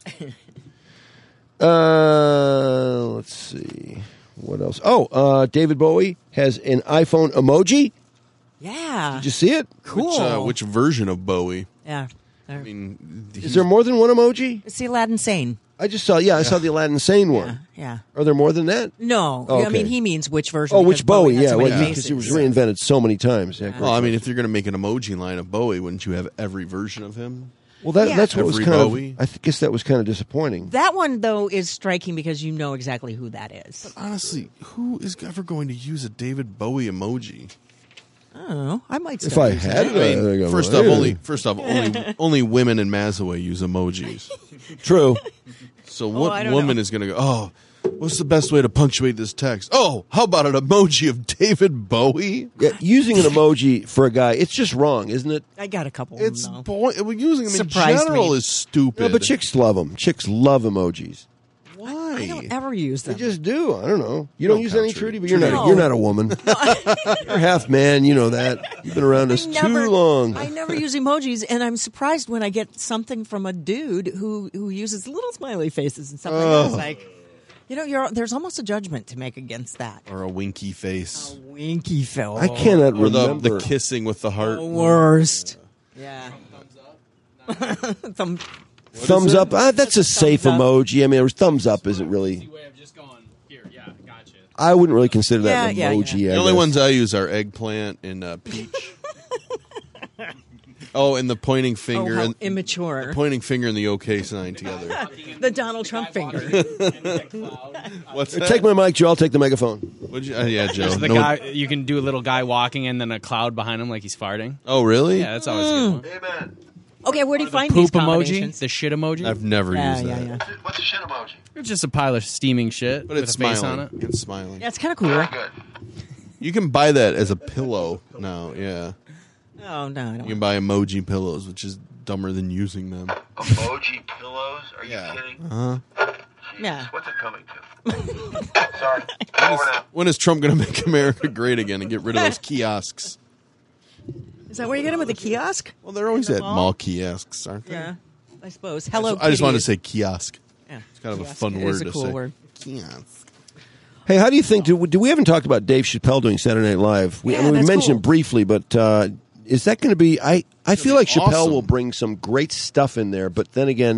Let's see. What else? Oh, David Bowie has an iPhone emoji. Yeah. Did you see it? Cool. Which version of Bowie? Yeah. I mean, Is there more than one emoji? It's the Aladdin Sane. I just saw. Yeah, I saw the Aladdin Sane one. Yeah. Are there more than that? No. Oh, I mean, okay. he means which version. Oh, because which Bowie? had Yeah, so many because faces. he was reinvented so many times. Yeah, Well, I mean, if you're going to make an emoji line of Bowie, wouldn't you have every version of him? Well, that's what was Every kind Bowie? of. I guess that was kind of disappointing. That one, though, is striking because you know exactly who that is. Honestly, who is ever going to use a David Bowie emoji? I don't know. I might. If I had, I mean, first off, only women in Mazaway use emojis. True. So I what don't woman know. is going to go? Oh, what's the best way to punctuate this text? Oh, how about an emoji of David Bowie? Yeah, using an emoji for a guy, it's just wrong, isn't it? I got a couple. It's though. using them Surprised in general me. is stupid. No, but chicks love them. Chicks love emojis. Why? I don't ever use They them. just do. I don't know. You don't use any, Trudy. Trudy, but you're No. not a woman. You're half man. You know that. You've been around us too long. I never use emojis, and I'm surprised when I get something from a dude who uses little smiley faces and stuff like that. It's like, you know, there's almost a judgment to make against that. Or a winky face. Winky Phil. I cannot Or remember. the kissing with the heart. The worst. Yeah. Thumbs up. That's a safe thumbs up. emoji. I mean, thumbs up isn't really. way of just going here. Yeah, gotcha. I wouldn't really consider that an Yeah, yeah, emoji. yeah. The I only guess. ones I use are eggplant and peach. Oh, and the pointing finger how and immature. pointing finger and the OK sign together. The Donald Trump finger. What's that? Take my mic, Joe. I'll take the megaphone. What'd you, yeah, Joe. So the No- guy, you can do a little guy walking and then a cloud behind him like he's farting. Oh, really? Yeah, that's always a good one. Okay, where do you find Poop these emoji, combinations? the shit emoji. I've never Yeah, used yeah, that. yeah. What's a shit emoji? It's just a pile of steaming shit But with it's a face smiling. on it. It's smiling. That's kind of cool. Good. You can buy that as a pillow now, yeah. Oh, no, I You don't. can buy emoji pillows, which is dumber than using them. Emoji pillows? Are you Yeah. kidding? Uh-huh. Yeah. What's it coming to? Sorry. Over now. When is Trump going to make America great again and get rid of those kiosks? Is that where you get them with the kiosk? Well, they're always In the at mall? mall kiosks, aren't they? Yeah, I suppose. Hello, I just Kitty wanted to is- say kiosk. Yeah, It's kind of a kiosk fun is word a to cool say. word. Kiosk. Hey, how do you think? Do we haven't talked about Dave Chappelle doing Saturday Night Live? We, Yeah, I mean, we that's mentioned cool. it briefly, but is that going to be? I feel be like Chappelle awesome. will bring some great stuff in there, but then again,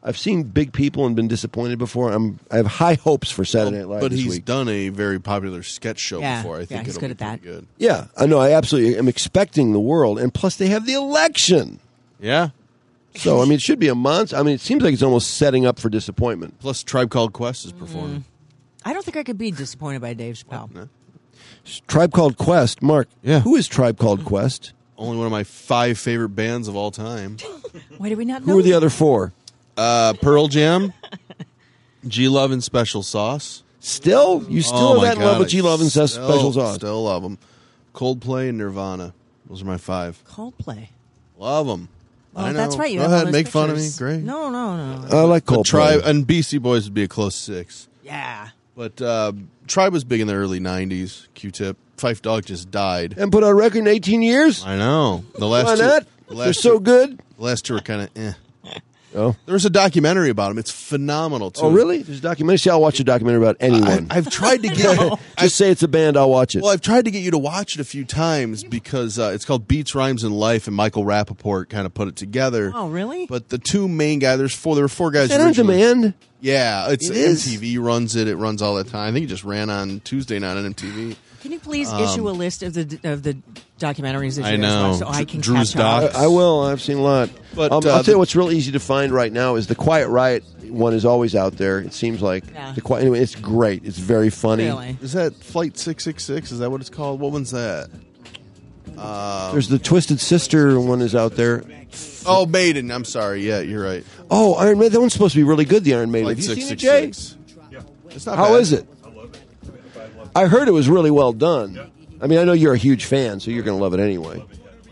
I've seen big people and been disappointed before. I have high hopes for Saturday Night Live But this he's week. done a very popular sketch show Yeah, before. I think yeah, he's it'll good be at that. pretty good. Yeah, I know. I absolutely am expecting the world, and plus they have the election. Yeah. So I mean, it should be a monster. I mean, it seems like it's almost setting up for disappointment. Plus, Tribe Called Quest is performing. I don't think I could be disappointed by Dave Chappelle. Tribe Called Quest, Mark. Yeah. Who is Tribe Called Quest? Only one of my 5 favorite bands of all time. Why do we not know? Who are the that? other 4? Pearl Jam, G Love and Special Sauce. Still, you still my are that in love God, with G Love and Special Sauce. Still love them. Coldplay and Nirvana. Those are my 5. Coldplay. Love them. Oh, I know. that's right. You Go have all ahead, those make fun of me. pictures. Great. No. I like But Coldplay. Tribe and Beastie Boys would be a close 6. Yeah. But Tribe was big in the early 90s. Q-Tip. Fife Dog just died. And put out a record in 18 years? I know. The last Why two, not? the They're last so two, good. The last 2 are kind of eh. Oh. There was a documentary about him. It's phenomenal, too. Oh, really? There's a documentary. See, I'll watch a documentary about anyone. I've tried to get Just say it's a band, I'll watch it. Well, I've tried to get you to watch it a few times because it's called Beats, Rhymes, and Life, and Michael Rappaport kind of put it together. Oh, really? But the 2 main guys, there were 4 guys. Is that on originally. demand? Yeah, it's It is? MTV runs it. It runs all the time. I think it just ran on Tuesday night on MTV. Can you please issue a list of the documentaries that I you guys know. watch so I can Drew's catch up? doc. I will. I've seen a lot. But, I'll the- tell you what's real easy to find right now is the Quiet Riot one is always out there. It seems like. Yeah. Anyway, it's great. It's very funny. Really? Is that Flight 666? Is that what it's called? What one's that? There's the Twisted Sister one is out there. Oh, Maiden. I'm sorry. Yeah, you're right. Oh, Iron Maiden. That one's supposed to be really good, the Iron Maiden. Flight Have you seen it, Jay? 666. It's not How bad. is it? I heard it was really well done. I mean, I know you're a huge fan, so you're going to love it anyway.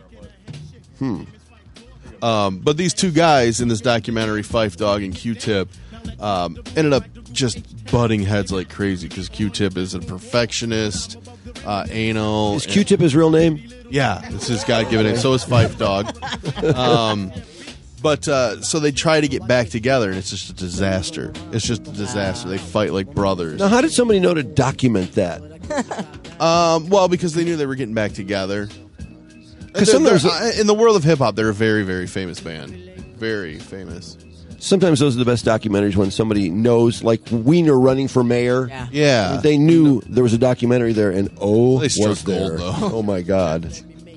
But these 2 guys in this documentary, Fife Dog and Q-Tip, ended up just butting heads like crazy because Q-Tip is a perfectionist, anal. Is Q-Tip his real name? Yeah, it's his God-given name. So is Fife Dog. But so they try to get back together, and it's just a disaster. It's just a disaster. They fight like brothers. Now, how did somebody know to document that? Well, because they knew they were getting back together. Because They're- sometimes, in the world of hip-hop, they're a very, very famous band. Very famous. sometimes those are the best documentaries when somebody knows, like Wiener running for mayor. Yeah. Yeah. They knew there was a documentary there, and They struck was there. gold, though. Oh, my God.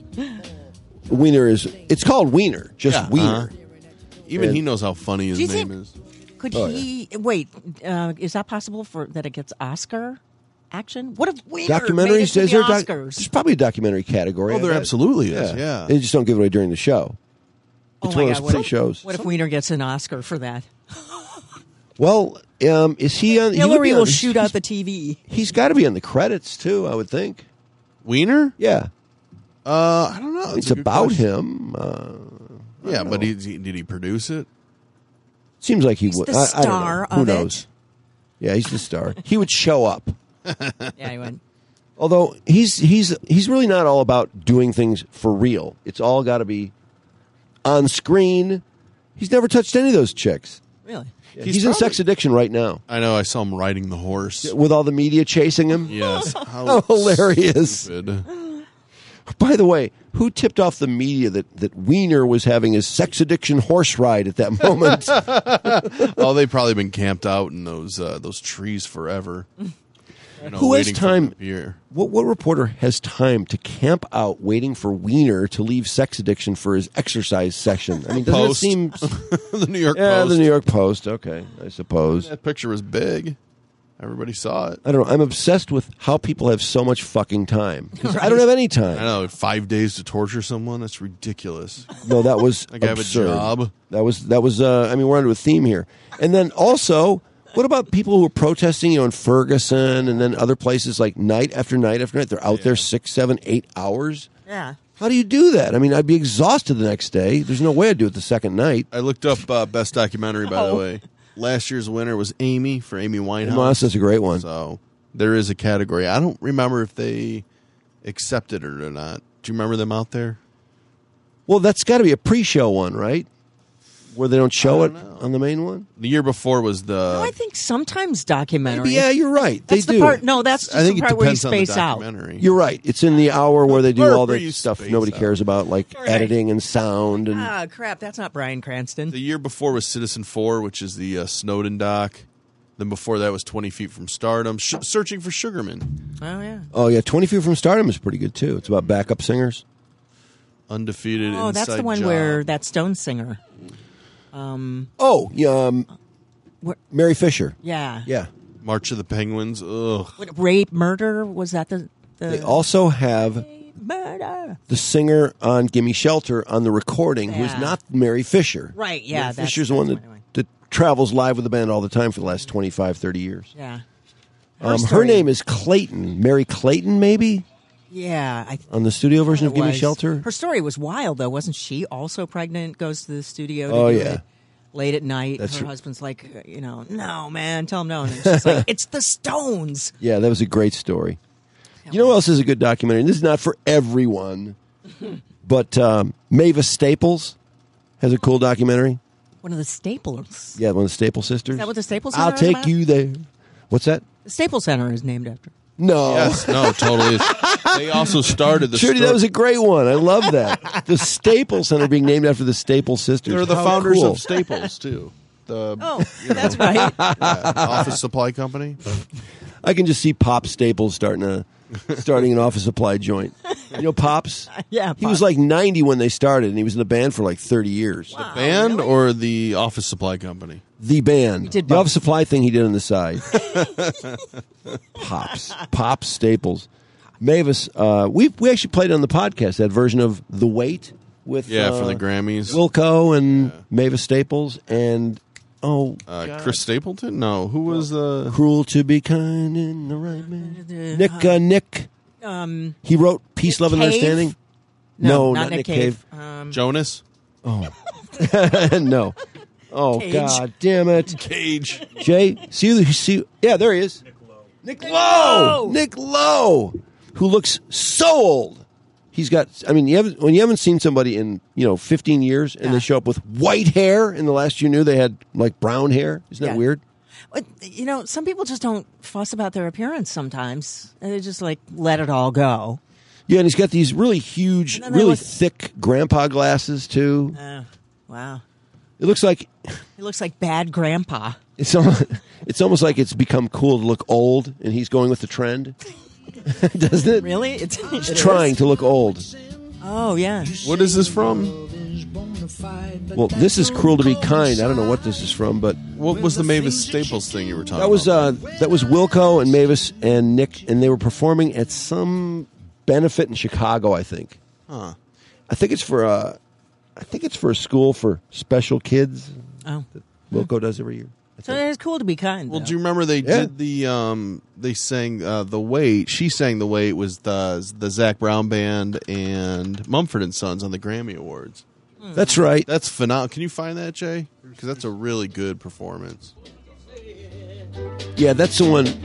Wiener is, it's called Wiener, just Yeah, Wiener. Even And- he knows how funny his Do you name think- is. Could Oh, he wait? Is that possible for that it gets Oscar action? What if Wiener made it Documentaries? to Is the there Oscars? there's probably a documentary category. Oh, there I bet. absolutely is, yeah. They just don't give it away during the show. Oh It's my one of God! those What pretty if, shows. what if Wiener gets an Oscar for that? Well, is he on? he would Hillary be will on- shoot out the TV. He's got to be in the credits too, I would think. Wiener? Yeah, I don't know. it's That's a good about question. him. Yeah, but did he produce it? Seems like he He's would. the I don't star know. Who of it. knows? Yeah, he's the star. He would show up. Yeah, he went. Although he's really not all about doing things for real. It's all got to be on screen. He's never touched any of those chicks. Really? He's in Sex Addiction right now I know. I saw him riding the horse. with all the media chasing him. Yes. How hilarious. Stupid. By the way, who tipped off the media that Wiener was having his sex addiction horse ride at that moment? Oh, they've probably been camped out in those trees forever. You know, Who has waiting for time? them to appear. What reporter has time to camp out waiting for Wiener to leave sex addiction for his exercise session? I mean, doesn't it Post. seem... The New York Yeah, Post. the New York Post. Okay, I suppose. That picture was big. Everybody saw it. I don't know. I'm obsessed with how people have so much fucking time. 'Cause I don't have any time. I know. 5 days to torture someone? That's ridiculous. No, that was Like I have a absurd. job. That was. I mean, we're onto a theme here. And then also, what about people who are protesting, in Ferguson and then other places like night after night after night? They're out there 6, 7, 8 hours. Yeah. How do you do that? I mean, I'd be exhausted the next day. There's no way I'd do it the second night. I looked up best documentary, by the Oh. way. Last year's winner was Amy for Amy Winehouse. Moss is a great one. So there is a category. I don't remember if they accepted it or not. Do you remember them out there? Well, that's got to be a pre-show one, right? where they don't show I it don't know. on the main one? The year before was the. No, I think sometimes documentaries. Maybe, yeah, you're right. That's they the do. part. No, that's just I think the it part where you depends on the space out. documentary. You're right. It's in the hour where they do all Where the you stuff space nobody out. cares about, like Right. editing and sound. And Ah, crap! That's not Bryan Cranston. The year before was Citizen 4, which is the Snowden doc. Then before that was 20 Feet from Stardom, Searching for Sugarman. Oh yeah. oh yeah, 20 Feet from Stardom is pretty good too. It's about backup singers. Undefeated Oh, that's Inside the one Job. where that Stone singer. Oh, yeah, Where- Mary Fisher. Yeah. Yeah. March of the Penguins. Ugh. What, rape, murder? Was that the? They also have Murder. the singer on Gimme Shelter on the recording, who's Yeah. not Mary Fisher. Right. Yeah. Mary that's- Fisher's the one that's that, anyway. that travels live with the band all the time for the last 25, 30 years. Yeah. Her story- name is Clayton. Mary Clayton, maybe? Yeah. On the studio version of It Gimme was. Shelter? Her story was wild, though, wasn't she? Also pregnant, goes to the studio. To Oh, do yeah. it late at night. That's her true. husband's like, no, man, tell him no. And she's like, it's the Stones. Yeah, that was a great story. You know what else is a good documentary? And this is not for everyone, but Mavis Staples has a cool documentary. One of the Staples. Yeah, one of the Staples sisters. Is that what the Staples Center I'll is take about? you there. What's that? The Staples Center is named after. No. Yes, no, totally is. They also started the Trudy, story- that was a great one. I love that. The Staples Center being named after the Staples sisters. They're the How founders cool. of Staples, too. The Oh, that's right. office supply company. I can just see Pop Staples starting an office supply joint. You know Pops? Yeah, He was like 90 when they started, and he was in the band for like 30 years. Band or the office supply company? The band. did The both. office supply thing he did on the side. Pops Staples. Mavis, we actually played on the podcast that version of The Wait with Yeah, for the Grammys. Wilco and Mavis Staples and Chris Stapleton? No, who was the... Cruel to be kind in the right man. Nick. He wrote Peace, Nick Love, and Cave? Understanding. No, not Nick Cave. Jonas? No. Oh, Cage. God damn it. Cage. Jay, see, yeah, there he is. Nick Lowe, who looks so old. He's got, when you haven't seen somebody in, 15 years and they show up with white hair and the last you knew they had like brown hair. Isn't that Yeah. weird? But, some people just don't fuss about their appearance sometimes. And they just like let it all go. Yeah, and he's got these really huge, And then they really look- thick grandpa glasses too. Wow. It looks like He looks like bad grandpa. it's almost like it's become cool to look old, and he's going with the trend, doesn't it? Really? He's trying to look old. Oh, yeah. What is this from? Well, this is Cruel to Be Kind. I don't know what this is from, but What was the Mavis Staples thing you were talking that was about? Wilco and Mavis and Nick, and they were performing at some benefit in Chicago. I think. Huh. I think it's for a school for special kids. Oh. Wilco does every year. So it's cool to be kind. Well, though. do you remember they Yeah. did the they sang The Wait. She sang The Wait was the Zach Brown Band and Mumford & Sons on the Grammy Awards. That's right. That's phenomenal. Can you find that, Jay? Because that's a really good performance. Yeah, that's the one.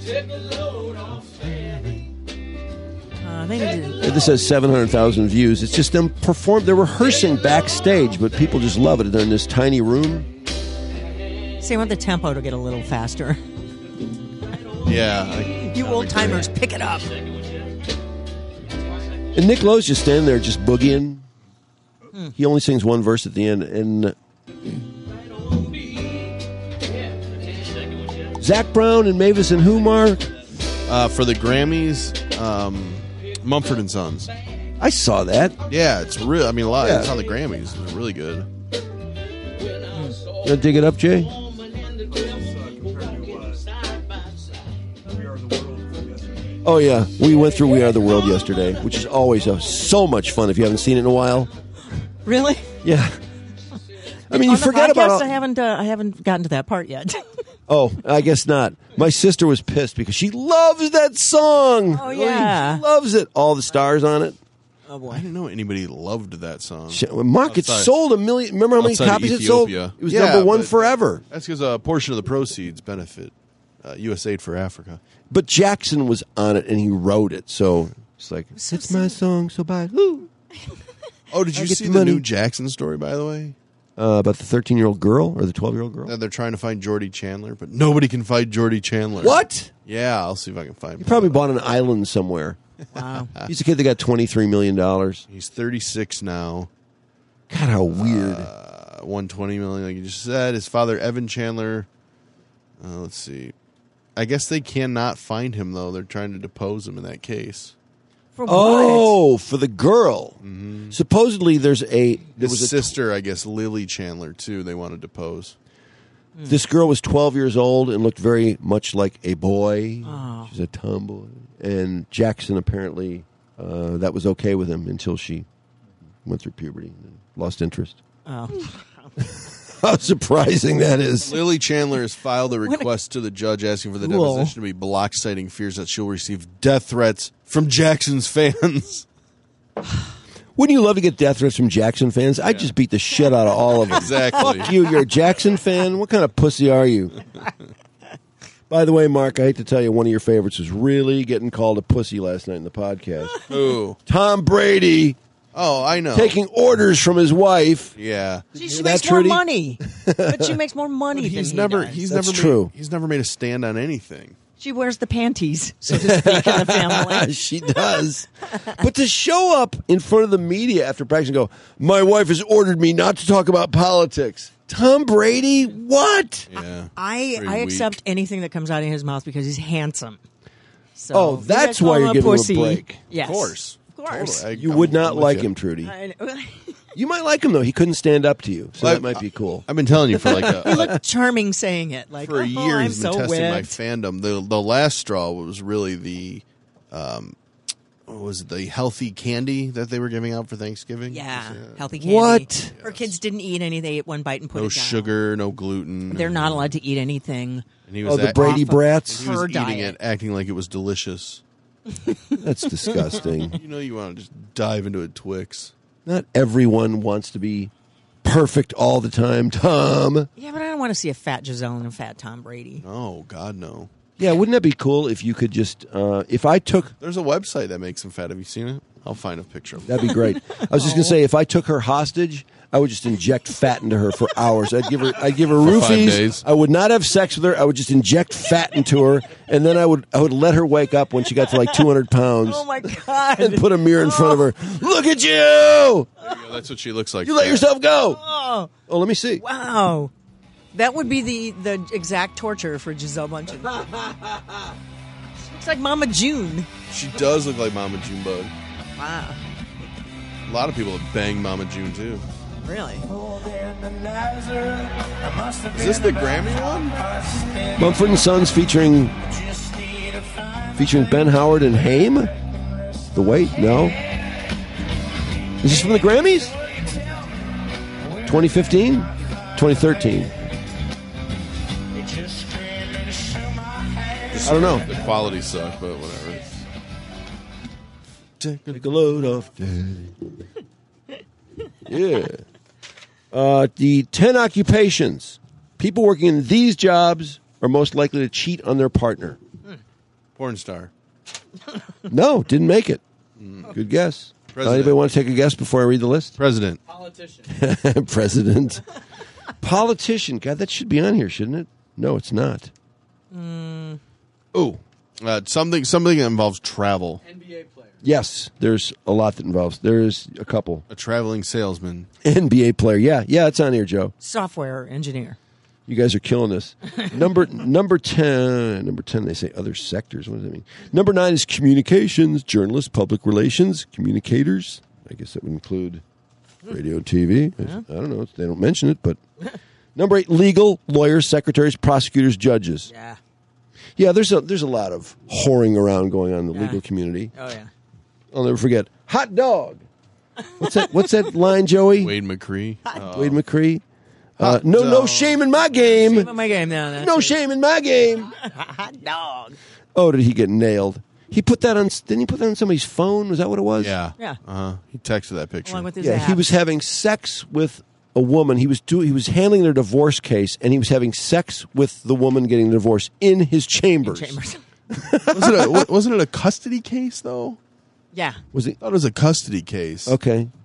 They need to- This has 700,000 views. It's just them They're rehearsing backstage, but people just love it. They're in this tiny room. See, I want the tempo to get a little faster. Yeah. You old timers, pick it up. And Nick Lowe's just standing there, just boogieing. He only sings one verse at the end. And Zach Brown and Mavis and who, Mark? For the Grammys, Mumford & Sons. I saw that. Yeah, it's real. I mean, live. Yeah. It's on the Grammys. It's really good. You want to dig it up, Jay? Oh, yeah. We went through We Are the World yesterday, which is always so much fun if you haven't seen it in a while. Really? Yeah. I mean, On you the forget podcast, about... I haven't gotten to that part yet. Oh, I guess not. My sister was pissed because she loves that song. Oh, yeah. She loves it. All the stars on it. Oh, boy. I didn't know anybody loved that song. Mark, it Outside- sold 1 million. Remember how many outside of copies it sold? Ethiopia. It was Yeah, number one but forever. That's because a portion of the proceeds benefit USAID for Africa. But Jackson was on it and he wrote it. So it's like, So it's my song, so bye. Woo. Oh, did I you get see the the money. new Jackson story, by the way? About the 13-year-old girl or the 12-year-old girl? They're trying to find Jordy Chandler, but nobody can find Jordy Chandler. What? Yeah, I'll see if I can find him. He probably bought an island somewhere. Wow. He's a kid that got $23 million. He's 36 now. God, how weird. 120 million, like you just said. His father, Evan Chandler. Let's see. I guess they cannot find him, though. They're trying to depose him in that case. For Oh, for the girl. Mm-hmm. Supposedly there was His sister, I guess, Lily Chandler, too, they want to depose. This girl was 12 years old and looked very much like a boy. Oh. She's a tomboy. And Jackson apparently, that was okay with him until she went through puberty and lost interest. Oh. How surprising that is. Lily Chandler has filed a request to the judge asking for the Cool. deposition to be blocked, citing fears that she'll receive death threats from Jackson's fans. Wouldn't you love to get death threats from Jackson fans? I'd just beat the shit out of all of them. Exactly. Fuck you, you're a Jackson fan? What kind of pussy are you? By the way, Mark, I hate to tell you, one of your favorites was really getting called a pussy last night in the podcast. Who? Tom Brady Oh, I know. taking orders from his wife. Yeah. She Hear makes that, more Trudy? money. But she makes more money He's than never. he does. He's That's never. true. He's never made a stand on anything. She wears the panties, so to speak, in the family. She does. But to show up in front of the media after practice and go, my wife has ordered me not to talk about politics. Tom Brady? What? Yeah. I Very accept weak. anything that comes out of his mouth because he's handsome. So, Oh, you that's guys call why him you're giving him a pussy. break. Yes. Of course. Of course. Totally. You I'm would not with like you. him, Trudy. I know. You might like him, though. He couldn't stand up to you, so Well, that might be cool. I've been telling you for like He looked charming saying it. Like, for a year. I'm He's been so testing my whipped. fandom. The last straw was really the, what was it? The healthy candy that they were giving out for Thanksgiving. Yeah, healthy candy. What? Her kids didn't eat any. They ate one bite and put No it down. sugar, no gluten. They're not allowed to eat anything. And he Oh, was the Brady off of brats? He was her eating diet. it, acting like it was delicious. That's disgusting. You know, you want to just dive into a Twix. Not everyone wants to be perfect all the time, Tom. Yeah, but I don't want to see a fat Giselle and a fat Tom Brady. Oh God, no. Yeah, wouldn't that be cool if you could just, if I took, There's a website that makes him fat. Have you seen it? I'll find a picture of it. that'd be great. I was just going to say, if I took her hostage, I would just inject fat into her for hours. I'd give her For 5 roofies. days. I would not have sex with her. I would just inject fat into her, and then I would let her wake up when she got to like 200 pounds. Oh my god! And put a mirror in front of her. Look at you! There you go. That's what she looks like. You let fat. yourself go. Oh, Oh, let me see. wow. That would be the exact torture for Giselle Bundchen. She looks like Mama June. She does look like Mama June Bud. Wow. A lot of people have banged Mama June too. Really? Is this the Grammy one? Mumford and Sons featuring Ben Howard and Haim. The Wait? No. Is this from the Grammys? 2015? 2013? I don't know. The quality sucked, but whatever. Take a load off, Daddy. Yeah. The 10 occupations. People working in these jobs are most likely to cheat on their partner. Porn star. No, didn't make it. Good guess. President. Anybody want to take a guess before I read the list? President. Politician. President. Politician. God, that should be on here, shouldn't it? No, it's not. Oh, something that involves travel. NBA player. Yes, there's a lot that involves. There's a couple. A traveling salesman. NBA player. Yeah, it's on here, Joe. Software engineer. You guys are killing this. Number 10. Number 10, they say other sectors. What does that mean? Number 9 is communications, journalists, public relations, communicators. I guess that would include radio, TV. I don't know. They don't mention it, but number 8, legal, lawyers, secretaries, prosecutors, judges. Yeah. Yeah, there's a lot of whoring around going on in the legal community. Oh yeah. I'll never forget. Hot dog. What's that line, Joey? Wade McCree. Wade McCree. Hot No dog. shame in my game. Shame in my game now. That's No it. shame in my game. Hot dog. Oh, did he get nailed? He put that on. Didn't he put that on somebody's phone? Was that what it was? Yeah. Yeah. He texted that picture. Along with his Yeah. He abs. was having sex with a woman. He was handling their divorce case, and he was having sex with the woman getting the divorce in his chambers. Chambers. Wasn't it a custody case though? Yeah. Was it I thought it was a custody case. okay?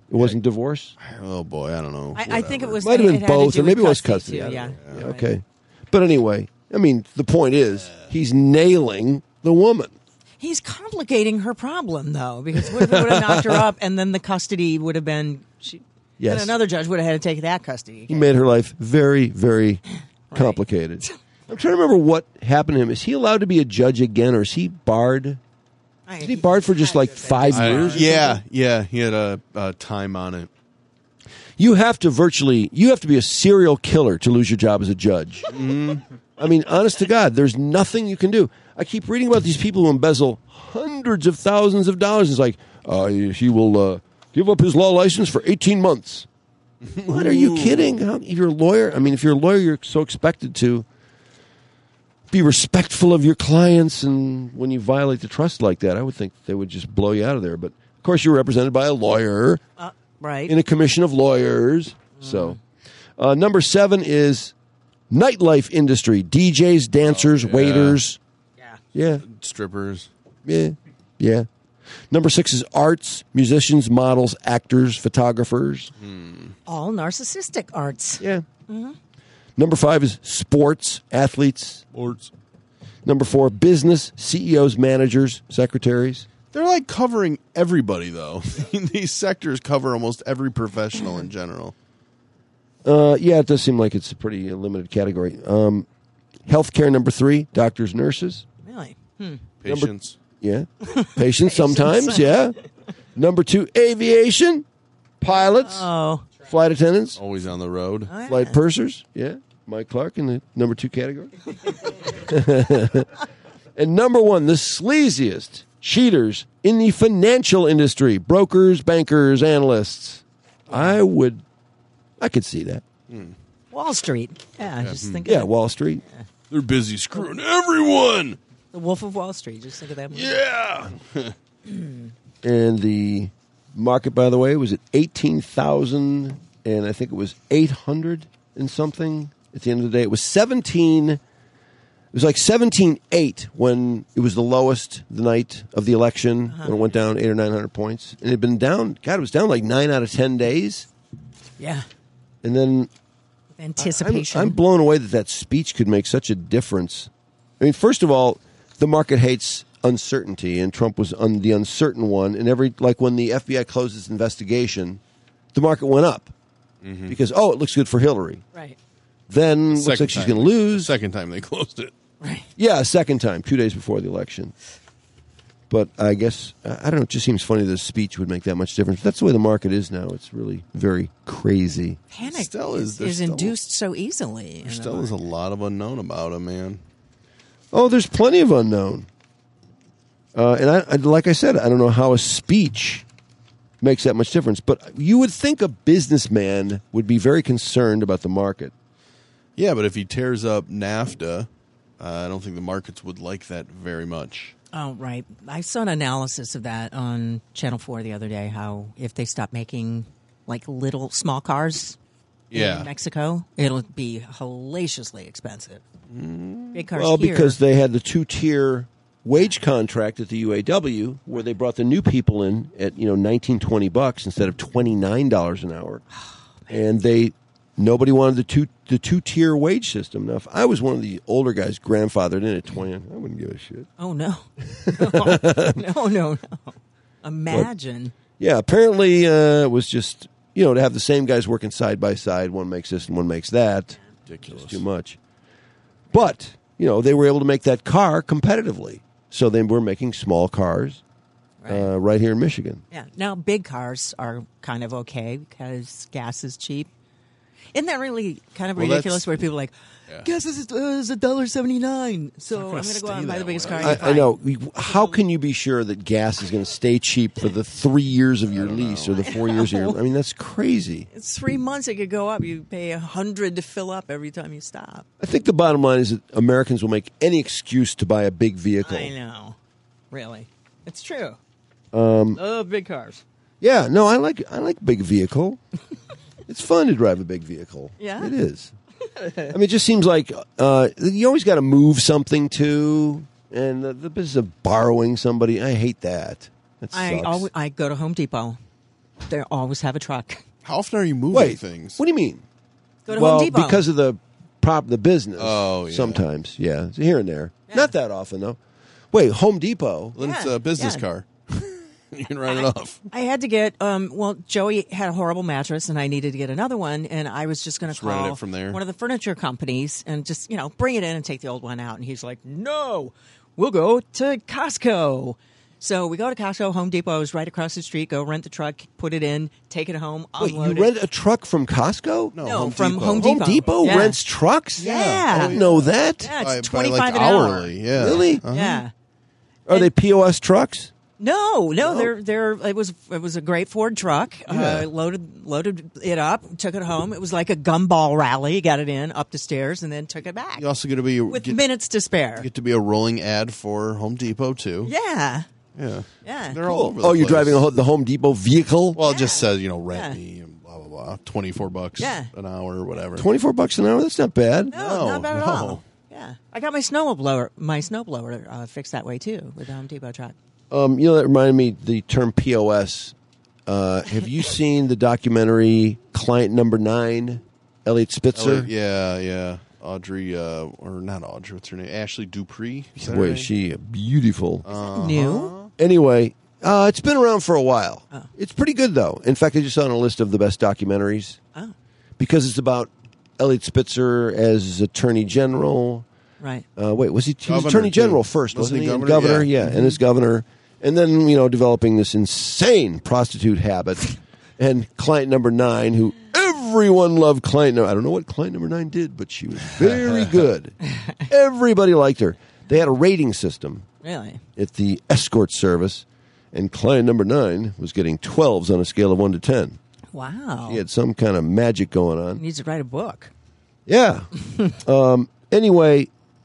It wasn't divorce? Oh, boy, I don't know. I think it was. Might have it been had to both, do or maybe with it was custody. too, I yeah. don't know. Okay. But anyway, I mean, the point is, he's nailing the woman. He's complicating her problem, though, because what if it would have knocked her up, and then the custody would have been. Yes. And another judge would have had to take that custody. He made her life very, very complicated. I'm trying to remember what happened to him. Is he allowed to be a judge again, or is he barred? Is he barred for just like 5 years? Yeah. He had a time on it. You have to be a serial killer to lose your job as a judge. I mean, honest to God, there's nothing you can do. I keep reading about these people who embezzle hundreds of thousands of dollars. It's like, he will give up his law license for 18 months. What, are you kidding? If you're a lawyer, you're so expected to be respectful of your clients, and when you violate the trust like that, I would think they would just blow you out of there. But, of course, you're represented by a lawyer. Right. In a commission of lawyers. So, number 7 is nightlife industry. DJs, dancers, waiters. Yeah. Strippers. Yeah. Number 6 is arts, musicians, models, actors, photographers. All narcissistic arts. Yeah. Number 5 is sports, athletes. Number 4, business, CEOs, managers, secretaries. They're like covering everybody, though. These sectors cover almost every professional in general. Yeah, it does seem like it's a pretty limited category. Healthcare, number 3, doctors, nurses. Really? Patients. Patients sometimes, yeah. Number 2, aviation, pilots, flight attendants. Always on the road. Flight pursers, yeah. Mike Clark in the number 2 category. And number 1, the sleaziest cheaters in the financial industry, brokers, bankers, analysts. I could see that. Wall Street. Yeah, just think of Yeah, Wall Street. They're busy screwing everyone. The Wolf of Wall Street. Just think of that movie. Yeah. And the market, by the way, was at 18,000, and I think it was 800 and something. At the end of the day, it was 17. It was like 17.8 when it was the lowest the night of the election, when it went down 800 or 900 points. And it had been down, God, it was down like 9 out of 10 days. Yeah. And then anticipation. I'm blown away that speech could make such a difference. I mean, first of all, the market hates uncertainty, and Trump was the uncertain one. And when the FBI closed its investigation, the market went up because, it looks good for Hillary. Right. Then looks like she's going to lose. Second time they closed it. Right. Yeah, a second time, 2 days before the election. But I guess, I don't know, it just seems funny that a speech would make that much difference. That's the way the market is now. It's really very crazy. Panic Still is induced so easily. There still is a lot of unknown about him, man. Oh, there's plenty of unknown. And I like I said, I don't know how a speech makes that much difference. But you would think a businessman would be very concerned about the market. Yeah, but if he tears up NAFTA, I don't think the markets would like that very much. Oh, right. I saw an analysis of that on Channel 4 the other day, how if they stop making like little small cars in Mexico, it'll be hellaciously expensive. Big cars Well, here. because they had the 2-tier wage contract at the UAW where they brought the new people in at $19-20 instead of $29 an hour. And nobody wanted the two-tier wage system. Now, if I was one of the older guys grandfathered in at 20, I wouldn't give a shit. Oh, no. No. Imagine. Yeah, apparently it was just, to have the same guys working side by side. One makes this and one makes that. Ridiculous. It's too much. But, they were able to make that car competitively. So they were making small cars right here in Michigan. Yeah. Now, big cars are kind of okay because gas is cheap. Isn't that really kind of ridiculous where people are like, gas is $1.79, so I'm going to go out and buy the biggest car I can I know. How can you be sure that gas is going to stay cheap for the 3 years of your lease or the 4 years of your... I mean, that's crazy. It's 3 months it could go up. You pay $100 to fill up every time you stop. I think the bottom line is that Americans will make any excuse to buy a big vehicle. I know. Really. It's true. Big cars. Yeah, no, I like big vehicle. It's fun to drive a big vehicle. Yeah? It is. I mean, it just seems like you always got to move something too, and the business of borrowing somebody, I hate that. That sucks. I go to Home Depot. They always have a truck. How often are you moving Wait, things? what do you mean? Go to Home Depot. Because of the business. Oh, yeah. Sometimes, yeah. Here and there. Not that often, though. Wait, Home Depot? Well, it's a business car. You can write it off. I had to get, Joey had a horrible mattress, and I needed to get another one, and I was just going to rent call it from there. one of the furniture companies and just, bring it in and take the old one out. And he's like, no, we'll go to Costco. So we go to Costco. Home Depot is right across the street. Go rent the truck, put it in, take it home, Wait, unload you it. rent a truck from Costco? No, from Depot. Home Depot. Home Depot Yeah. rents trucks? Yeah. I didn't know that. Yeah, it's By, $25 like, an hour. hourly. Yeah. Really? Yeah. Are they POS trucks? No, they're. It was a great Ford truck. Loaded it up, took it home. It was like a gumball rally. Got it in up the stairs and then took it back You also get to be with minutes to spare. get to be a rolling ad for Home Depot too. Yeah, Yeah. yeah. They're all over the Oh, you're place. driving the Home Depot vehicle? Well, it just says rent Yeah. me and blah blah blah. $24 Yeah. an hour or whatever. $24 an hour? That's not bad. No, not bad at no. all. Yeah, I got my snowblower fixed that way too with the Home Depot truck. That reminded me the term POS. Have you seen the documentary Client Number 9, Elliot Spitzer? Yeah. Audrey, or not Audrey, what's her name? Ashley Dupree. Is that her Boy, name? is she beautiful. New? Anyway, it's been around for a while. Oh. It's pretty good, though. In fact, I just saw on a list of the best documentaries. Oh, Because it's about Elliot Spitzer as Attorney General. right. Wait, was he was Governor, Attorney too. General first, wasn't he? Governor? Governor, Yeah. and as governor. And then, developing this insane prostitute habit. And Client Number 9, who everyone loved Client Number. I don't know what Client Number 9 did, but she was very good. Everybody liked her. They had a rating system Really? at the escort service, and Client Number 9 was getting 12s on a scale of 1 to 10. Wow. He had some kind of magic going on. Needs to write a book. Yeah. Anyway,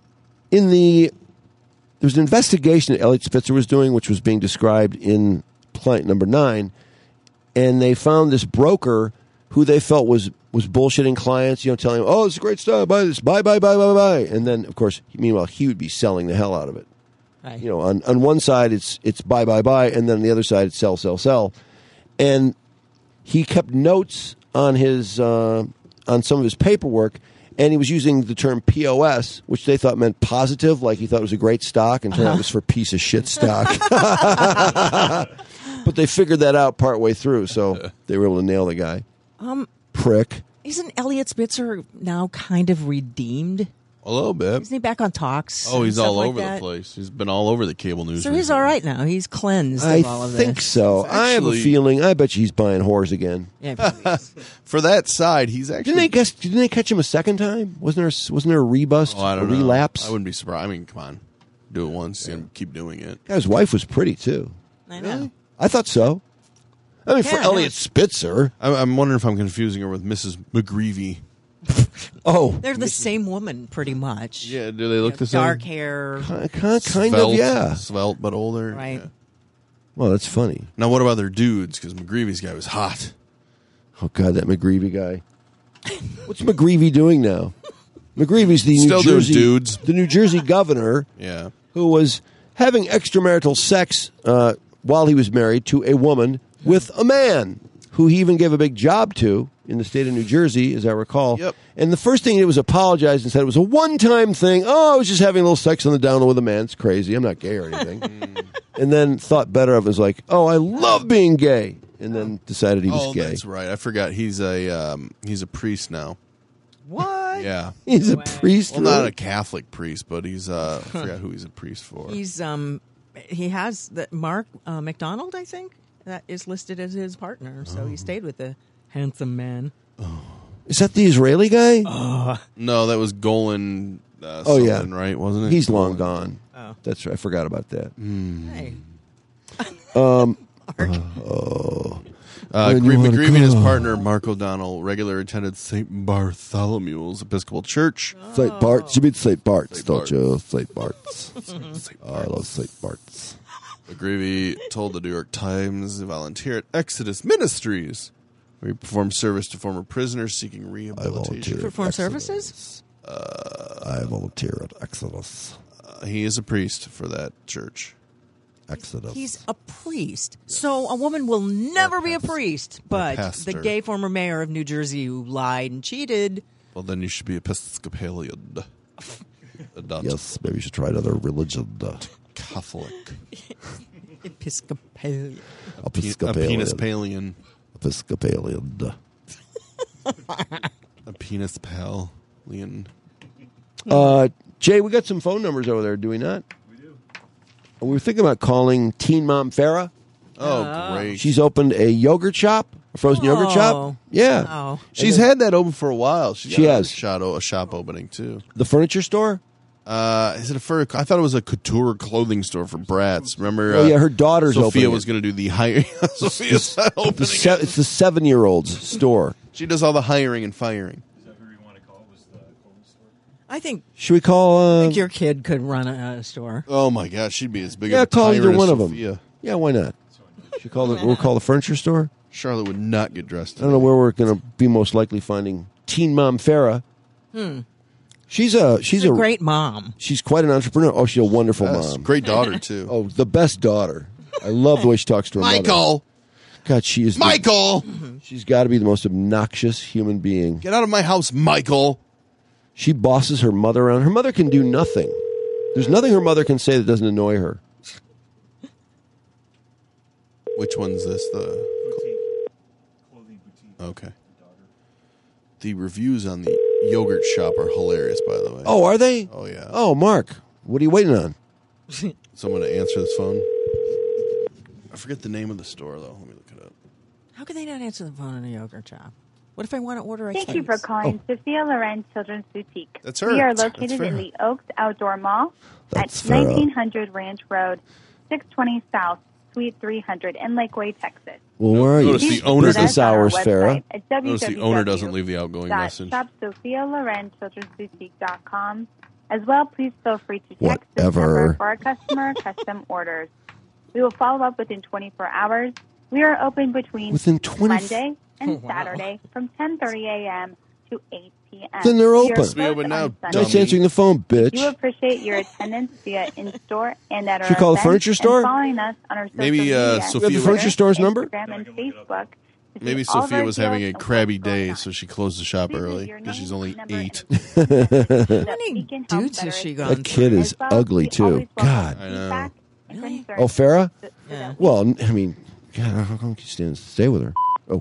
there was an investigation that Elliot Spitzer was doing, which was being described in Client Number 9, and they found this broker who they felt was bullshitting clients, telling them, "Oh, it's a great stuff, buy this, buy," and then, of course, meanwhile, he would be selling the hell out of it. Right. On one side it's buy, and then on the other side it's sell, and he kept notes on his on some of his paperwork. And he was using the term POS, which they thought meant positive, like he thought it was a great stock, and turned out it was for piece of shit stock. But they figured that out partway through, so they were able to nail the guy. Prick. Isn't Elliot Spitzer now kind of redeemed? A little bit. Isn't he back on Talks? Oh, he's and all stuff over like the that? place. He's been all over the cable news. So he's recently. all right now. He's cleansed I of all of this. think so. I have a Actually- feeling. I bet you he's buying whores again. Yeah, probably is. For that side, he's actually. Didn't they catch him a second time? Wasn't there a rebust? Oh, I don't a know. relapse? I wouldn't be surprised. I mean, come on, do it once and keep doing it. Yeah, his wife was pretty too. I know. I thought so. I mean, for Yeah, Elliot no. Spitzer. I'm wondering if I'm confusing her with Mrs. McGreevy. Oh, They're the same woman, pretty much. Yeah, do they look the same? Dark hair. kind Svelte, of, yeah. Svelte, but older. Right. Yeah. Well, that's funny. Now, what about their dudes? Because McGreevy's guy was hot. Oh God, that McGreevy guy. What's McGreevy doing now? McGreevy's the Still New doing Jersey dudes. the New Jersey governor Yeah. who was having extramarital sex while he was married to a woman with a man who he even gave a big job to in the state of New Jersey, as I recall. Yep. And the first thing he did was apologize and said it was a one-time thing. Oh, I was just having a little sex on the down low with a man. It's crazy. I'm not gay or anything. And then thought better of it. Was like, oh, I love being gay. And then decided he was gay. That's right. I forgot. He's a priest now. What? Yeah. He's a way. priest. Well, really? not a Catholic priest, but he's I forgot who he's a priest for. He's he has the Mark McDonald, I think, that is listed as his partner. So he stayed with the handsome man. Is that the Israeli guy? No, that was Golan. Oh, yeah. Right, wasn't it? He's long gone. Oh. That's right. I forgot about that. Hey. When you wanna McGreevy and his go. partner Mark O'Donnell regularly attended St. Bartholomew's Episcopal Church. St. Bart. You mean St. Bart's, St. don't Bart's. you? St. Bart's. I love St. Bart's. McGreevy told the New York Times he volunteered at Exodus Ministries, where he performed service to former prisoners seeking rehabilitation. Perform services? I volunteer at Exodus. He is a priest for that church. Exodus. He's a priest. So a woman will never be a priest. But pastor. the gay former mayor of New Jersey who lied and cheated. Well, then you should be Episcopalian. Not Yes, maybe you should try another religion. Catholic. Episcopalian. A penispalian. Episcopalian. A penispalian. Jay, we got some phone numbers over there, do we not? We do. We were thinking about calling Teen Mom Farah. Oh, great. She's opened a yogurt shop, a frozen yogurt shop. Yeah. Oh. She's had that open for a while. She has. A shop opening, too. The furniture store? Is it I thought it was a couture clothing store for brats. Remember? Oh, yeah, her daughter's Sophia opening was going to do the hiring. Sophia's not opening it. It's the 7-year-old's store. She does all the hiring and firing. Is that who you want to call? Was the clothing store? I think Should we call... I think your kid could run a store. Oh, my gosh. She'd be as big yeah, of a call tyrant either as one of them. Sophia. Yeah, why not? We'll call the furniture store? Charlotte would not get dressed. I don't know where we're going to be most likely finding Teen Mom Farah. She's a great mom. She's quite an entrepreneur. Oh, she's a wonderful mom. Great daughter, too. Oh, the best daughter. I love the way she talks to her mother. Michael! God, she is... Michael! She's got to be the most obnoxious human being. Get out of my house, Michael! She bosses her mother around. Her mother can do nothing. There's nothing her mother can say that doesn't annoy her. Which one's this? Clothing boutique. Okay. The reviews on the yogurt shop are hilarious, by the way. Oh, are they? Oh, yeah. Oh, Mark, what are you waiting on? Someone to answer this phone. I forget the name of the store, though. Let me look it up. How can they not answer the phone in a yogurt shop? What if I want to order a Thank cake? you for calling Sophia Loren Children's Boutique. That's her. We are That's located Farah. in the Oaks Outdoor Mall That's at Farah. 1900 Ranch Road, 620 South, Suite 300 in Lakeway, Texas. Well, where are you? Notice the owner Business hours, Farah. Notice the owner doesn't leave the outgoing message. shopsophialorenchildrensboutique.com. As well, please feel free to text this Whatever. number for our customer custom orders. We will follow up within 24 hours. We are open between Within 20 Monday and Saturday from 10:30 a.m. to 8 p.m. Then they're We are open. closed Be open now, on Sunday. Nice answering the phone, bitch. We appreciate your attendance via in-store and at our Should we call the events furniture and store? following us on our social Maybe, media. Sophia- We have the furniture store's number? Instagram and Facebook. to see Maybe all of Sophia our was having deals a and crabby what's going day, on. so she closed the shop Please leave early your because she's name, only number, 8. and How that many we can help dudes has better she assist gone you. That kid is As well, ugly, we too. always welcome God. I know. feedback and Really? concerns Oh, Farah? so Yeah. that Well, I mean, God, how come you stay with her? Oh.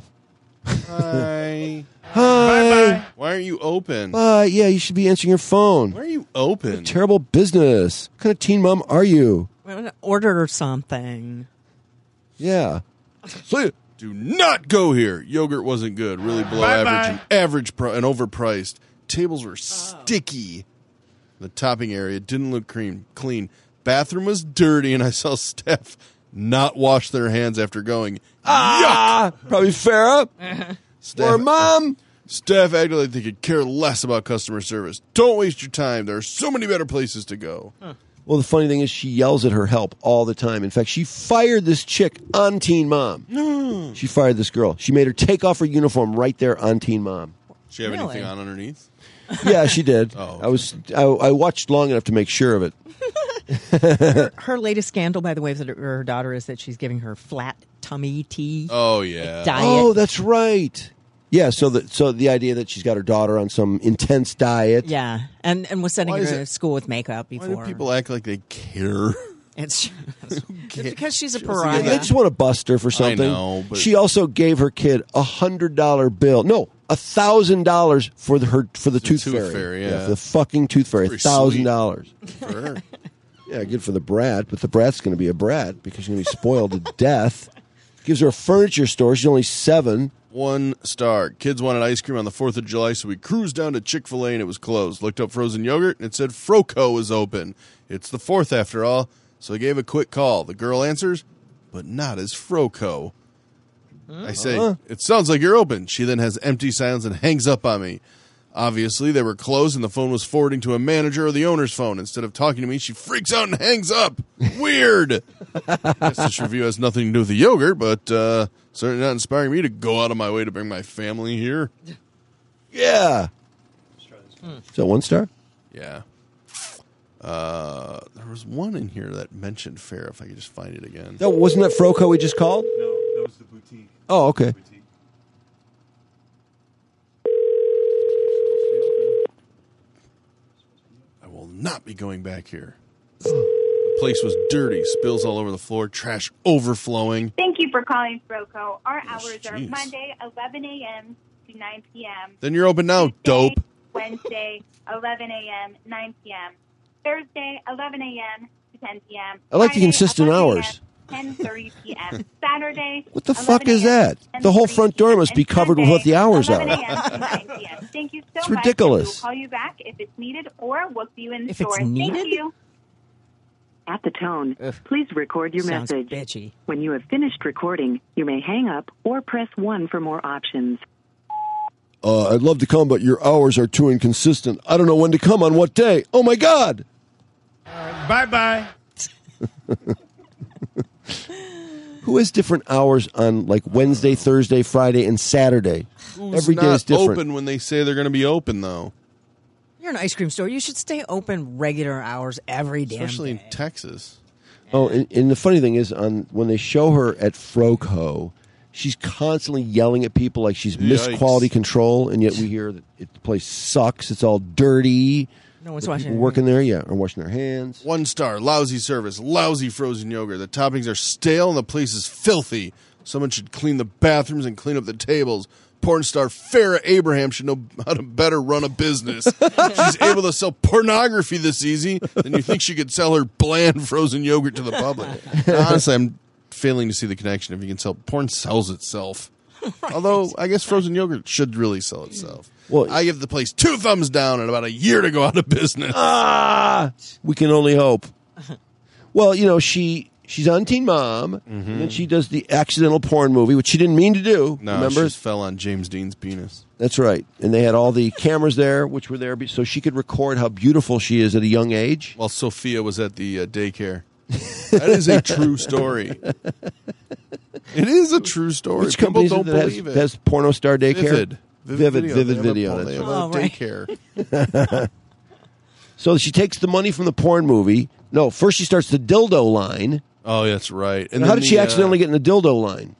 Hi. Hi. Why aren't you open? Yeah, you should be answering your phone. Why are you open? Terrible business. What kind of teen mom are you? I'm gonna order something. Yeah. So, do not go here. Yogurt wasn't good. Really below average and overpriced. Tables were sticky. The topping area didn't look clean. Bathroom was dirty, and I saw staff not wash their hands after going. Yuck! Probably Farah. Or mom. Staff acted like they could care less about customer service. Don't waste your time. There are so many better places to go. Well, the funny thing is she yells at her help all the time. In fact, she fired this chick on Teen Mom. She fired this girl. She made her take off her uniform right there on Teen Mom. She have Really? anything on underneath? Yeah, she did. Oh, okay. I watched long enough to make sure of it. Her latest scandal, by the way, with her daughter is that she's giving her flat tummy tea. Oh, yeah. Diet. Oh, that's right. Yeah, so the idea that she's got her daughter on some intense diet. Yeah, and was sending Why her is to it- school with makeup Why before. do people act like they care? It's because she's a She wants to I get pariah. just want to bust her for something. know, but- She also gave her kid $100 bill. No, $1,000 for the tooth fairy. Yeah. For the fucking tooth fairy. Pretty sweet. $1,000. For her. Yeah, good for the brat, but the brat's going to be a brat because she's going to be spoiled to death. Gives her a furniture store. She's only 7. 1 star. Kids wanted ice cream on the 4th of July, so we cruised down to Chick-fil-A and it was closed. Looked up frozen yogurt and it said Froco was open. It's the 4th after all, so I gave a quick call. The girl answers, but not as Froco. I say, it sounds like you're open. She then has empty silence and hangs up on me. Obviously, they were closed and the phone was forwarding to a manager or the owner's phone. Instead of talking to me, she freaks out and hangs up. Weird. I guess this review has nothing to do with the yogurt, but certainly not inspiring me to go out of my way to bring my family here. Yeah. Is that 1 star? Yeah. There was one in here that mentioned Farrah. If I could just find it again. No, wasn't that Froco we just called? No, that was the boutique. Oh, okay. Boutique. I will not be going back here. The place was dirty, spills all over the floor, trash overflowing. Thank you for calling Froco. Our hours are jeez. Monday, 11 a.m. to 9 p.m. Then you're open now, dope. Wednesday, 11 a.m., 9 p.m. Thursday, 11 a.m. to 10 p.m. I like the Friday, consistent 11 a.m., hours. 10:30 p.m. Saturday. What the fuck is that? The whole front door must be covered with what the hours are. 11 a.m. to 9 p.m. Thank you so It's much. ridiculous. We'll call you back if it's needed, or we'll see you in the If it's store. needed? Thank you. At the tone, please record your Sounds message. bitchy. When you have finished recording, you may hang up or press 1 for more options. I'd love to come, but your hours are too inconsistent. I don't know when to come on what day. Oh, my God. Bye-bye. Who has different hours on, like, Wednesday, Thursday, Friday, and Saturday? Every day is different. Open when they say they're going to be open, though. You're an ice cream store. You should stay open regular hours every damn Especially day. in Texas. Oh, and the funny thing is, when they show her at Froco, she's constantly yelling at people like she's missed Yikes. quality control, and yet we hear that the place sucks. It's all dirty. No one's The watching people it. working there, yeah, are washing their hands. 1 star, lousy service, lousy frozen yogurt. The toppings are stale and the place is filthy. Someone should clean the bathrooms and clean up the tables. Porn star Farrah Abraham should know how to better run a business. She's able to sell pornography this easy, then you think she could sell her bland frozen yogurt to the public. Honestly, I'm failing to see the connection. If you can sell porn, sells itself. Although I guess frozen yogurt should really sell itself. Well, I give the place 2 thumbs down and about a year to go out of business. We can only hope. Well, you know, she's on Teen Mom, and then she does the accidental porn movie, which she didn't mean to do. No, remember? she just fell on James Dean's penis. That's right. And they had all the cameras there, which were there so she could record how beautiful she is at a young age. While Sophia was at the daycare. That is a true story. It is a true story. Which People company don't that believe it. has Porno Star Daycare? Vivid Video. They That's have right. a daycare. So she takes the money from the porn movie. No, first she starts the dildo line. Oh, that's right. And how did she accidentally get in the dildo line?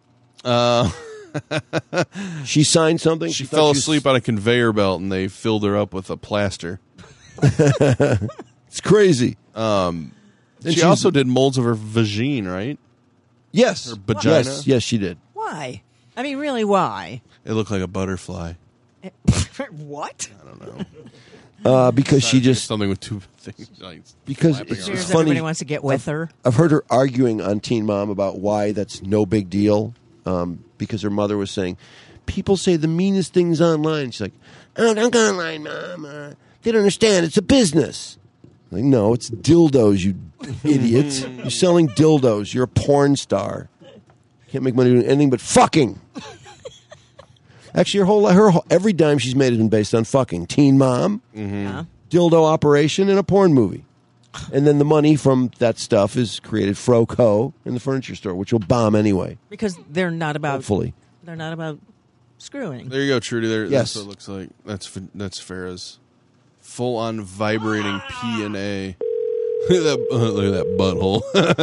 She signed something. She thought fell was- asleep on a conveyor belt, and they filled her up with a plaster. It's crazy. She also did molds of her vagine, right? Yes. Her vagina? Yes, she did. Why? I mean, really, why? It looked like a butterfly. What? I don't know. Because she just something with 2 things. Like, because flapping it's around. funny. Everybody wants to get with her. I've heard her arguing on Teen Mom about why that's no big deal. Because her mother was saying, people say the meanest things online. She's like, oh, don't go online, Mom. They don't understand. It's a business. Like, no, it's dildos, you idiots. You're selling dildos. You're a porn star. Can't make money doing anything but fucking. Actually, her every dime she's made has been based on fucking. Teen Mom, dildo operation, and a porn movie. And then the money from that stuff is created Froco in the furniture store, which will bomb anyway. Because they're not about. Hopefully. They're not about screwing. There you go, Trudy. There, Yes. That's what it looks like. That's Farrah's full-on vibrating P&A. Look at that butthole.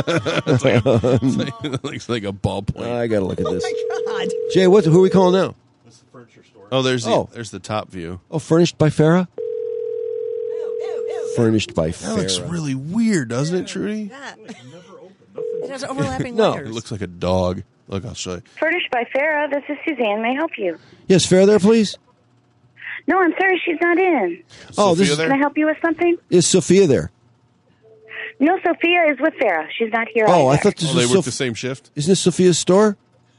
It looks like a ballpoint. I got to look at this. Oh, my God. Jay, who are we calling now? That's the furniture store. Oh, there's the top view. Oh, furnished by Farrah? Furnished by That Farrah. looks really weird, doesn't it, Trudy? It has overlapping No. layers. It looks like a dog. Look, I'll show you. Furnished by Farrah. This is Suzanne. May I help you? Yes, Farrah there, please? No, I'm sorry, she's not in. Oh, this Sophia is, there? Can I help you with something? is Sophia there? No, Sophia is with Farrah. She's not here. Oh, I either. thought this Oh, they was work the same shift? Isn't this Sophia's store?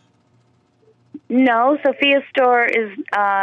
No, Sophia's store is.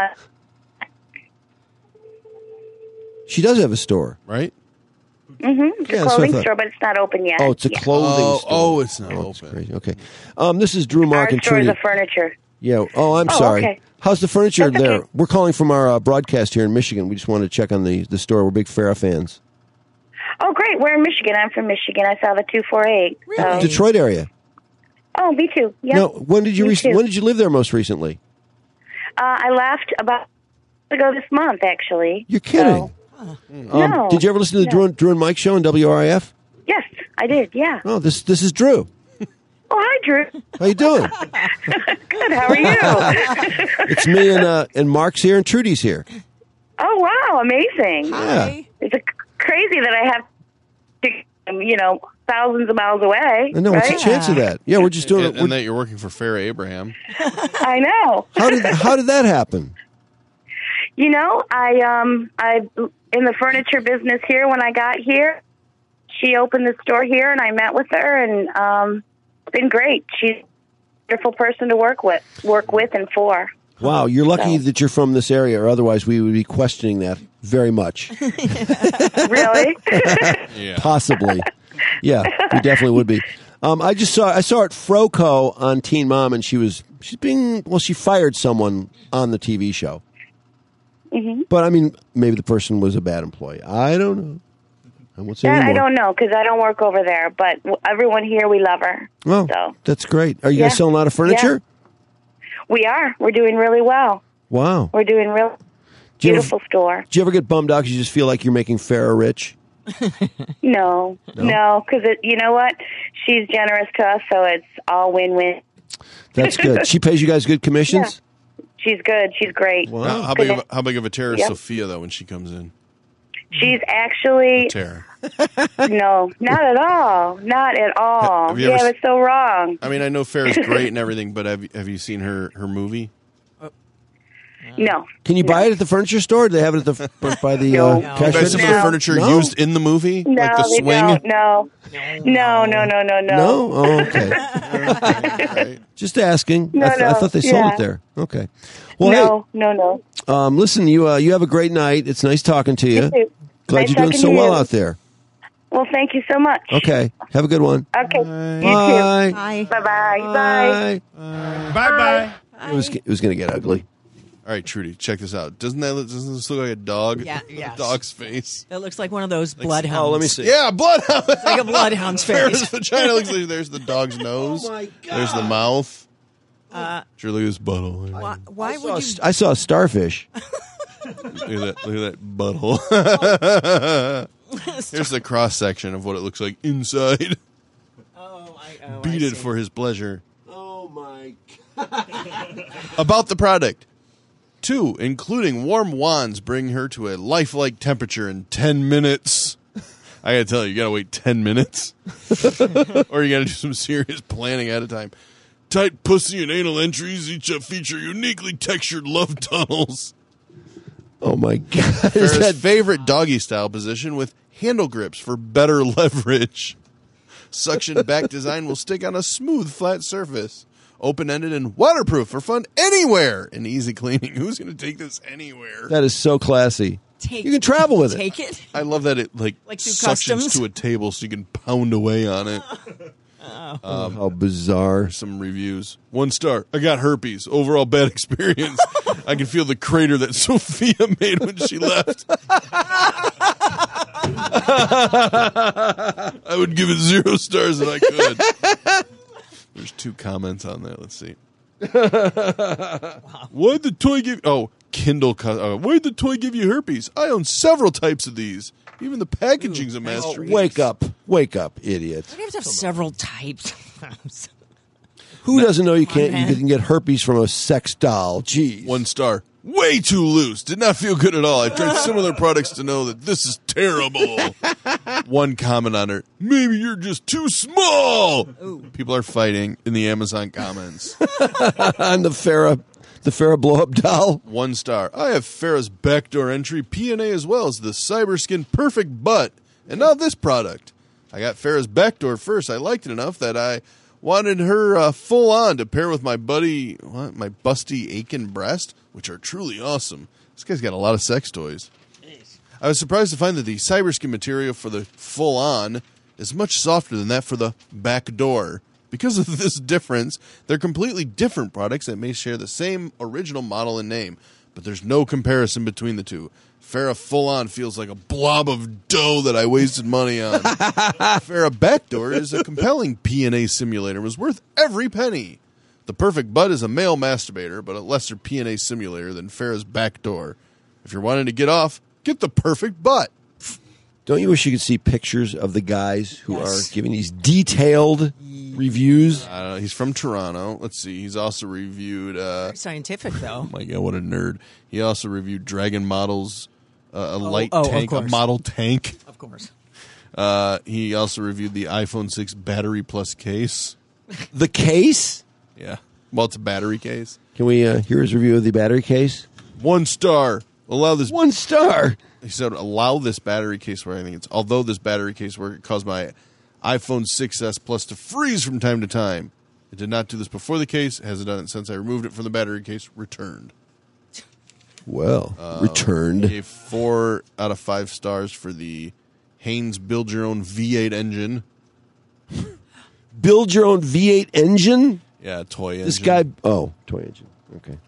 She does have a store. Right? It's Yeah, a that's what I clothing thought. store, but it's not open yet. Oh, it's a Yeah. clothing store. Oh, it's not That's open. crazy. Okay. This is Drew, Mark, Our and store is Trudy. a furniture. Yeah. Oh, I'm Oh, sorry. okay. How's the furniture That's there? okay. We're calling from our broadcast here in Michigan. We just wanted to check on the store. We're big Farrah fans. Oh, great. We're in Michigan. I'm from Michigan. I saw the 248. Really? Detroit area. Oh, me too. Yeah. Now, when did you Me too. when did you live there most recently? I left about ago this month, actually. You're kidding. So, No. Did you ever listen to the Drew and Mike show on WRIF? Yes, I did. Yeah. Oh, this is Drew. Oh, hi, Drew. How you doing? Good. How are you? It's me and Mark's here and Trudy's here. Oh, wow. Amazing. Hi. It's crazy that I have to, thousands of miles away. I know. right? What's the chance of that? Yeah, we're just doing it. And that you're working for Farrah Abraham. I know. How did that happen? I in the furniture business here when I got here. She opened the store here, and I met with her, and it's been great. She's a wonderful person to work with and for. Wow, you're lucky that you're from this area, or otherwise we would be questioning that very much. Really? Yeah. Possibly. Yeah, we definitely would be. I saw her at Froco on Teen Mom, and she fired someone on the TV show. Mm-hmm. But I mean, maybe the person was a bad employee. I don't know. I won't say anymore. I don't know because I don't work over there. But everyone here, we love her. Oh, so. That's great. Are you guys selling a lot of furniture? Yeah. We are. We're doing really well. Wow. We're doing real beautiful store. Do you ever get bummed out because you just feel like you're making Farrah rich? No, because you know what? She's generous to us, so it's all win-win. That's good. She pays you guys good commissions? Yeah. She's good. She's great. Wow. How big of a terror is Sophia, though, when she comes in? She's actually... Terror. No, not at all. Not at all. Have you ever it's so wrong. I mean, I know Farrah's great and everything, but have you seen her movie? No. Can you buy it at the furniture store? Do they have it at by the cash You guys register? have the furniture used in the movie? No, like the they swing? don't. No. No? Oh, okay. Right. Just asking. No, I thought they sold it there. Okay. Well, No. Listen, you have a great night. It's nice talking to you. too. Glad Nice you're doing talking so to well you. out there. Well, thank you so much. Okay. Have a good one. Okay. Bye. You too. Bye. Bye-bye. Bye. Bye-bye. It was going to get ugly. All right, Trudy, check this out. Doesn't this look like a dog? Yeah, A dog's face. It looks like one of those bloodhounds. Oh, let me see. Yeah, bloodhound. It's like a bloodhound's Farrah's face. vagina looks like there's the dog's nose. Oh, my God. There's the mouth. Sure, look at this butthole. Why would you? I saw a starfish. Look at that butthole. Here's the cross section of what it looks like inside. Beat it for his pleasure. Oh, my About the product. 2, including warm wands, bring her to a lifelike temperature in 10 minutes. I gotta tell you gotta wait 10 minutes. Or you gotta do some serious planning at a time. Tight pussy and anal entries each feature uniquely textured love tunnels. Oh, my God. Farrah's favorite doggy style position with handle grips for better leverage. Suction back design will stick on a smooth, flat surface. Open-ended and waterproof for fun anywhere and easy cleaning. Who's going to take this anywhere? That is so classy. You can travel with it. Take it. I love that it Like through suctions customs? to a table so you can pound away on it. How bizarre. Some reviews. 1 star. I got herpes. Overall bad experience. I can feel the crater that Sophia made when she left. I would give it 0 stars if I could. There's 2 comments on that. Let's see. Why'd the toy give... Oh, Kindle... why'd the toy give you herpes? I own several types of these. Even the packaging's a masterpiece. Wake up, idiot. You have to have several types. Who doesn't know you can get herpes from a sex doll? Jeez. 1 star. Way too loose. Did not feel good at all. I've tried similar products to know that this is terrible. 1 comment on her. Maybe you're just too small. Ooh. People are fighting in the Amazon comments. On the Farrah blow-up doll. 1 star. I have Farrah's backdoor entry P&A as well as the Cyberskin Perfect Butt. And now this product. I got Farrah's backdoor first. I liked it enough that I wanted her full on to pair with my my busty Aiken breast, which are truly awesome. This guy's got a lot of sex toys. Nice. I was surprised to find that the Cyberskin material for the full on is much softer than that for the back door. Because of this difference, they're completely different products that may share the same original model and name, but there's no comparison between the two. Farrah Full On feels like a blob of dough that I wasted money on. Farrah Backdoor is a compelling P&A simulator and was worth every penny. The Perfect Butt is a male masturbator, but a lesser P&A simulator than Farrah's Backdoor. If you're wanting to get off Get the perfect butt. Don't you wish you could see pictures of the guys who are giving these detailed reviews? He's from Toronto. Let's see. He's also reviewed... Very scientific, though. Oh, my God, what a nerd. He also reviewed Dragon Models, a light tank, a model tank. Of course. He also reviewed the iPhone 6 battery plus case. The case? Yeah. Well, it's a battery case. Can we hear his review of the battery case? 1 star. Allow this. 1 star. He said, allow this battery case where I think it's, although this battery case where it caused my iPhone 6s Plus to freeze from time to time. It did not do this before the case. It hasn't done it since I removed it from the battery case. Returned. Well, returned. He gave 4 out of 5 stars for the Haynes Build Your Own V8 engine. Build your own V8 engine? Yeah, toy engine. This guy, toy engine. Okay.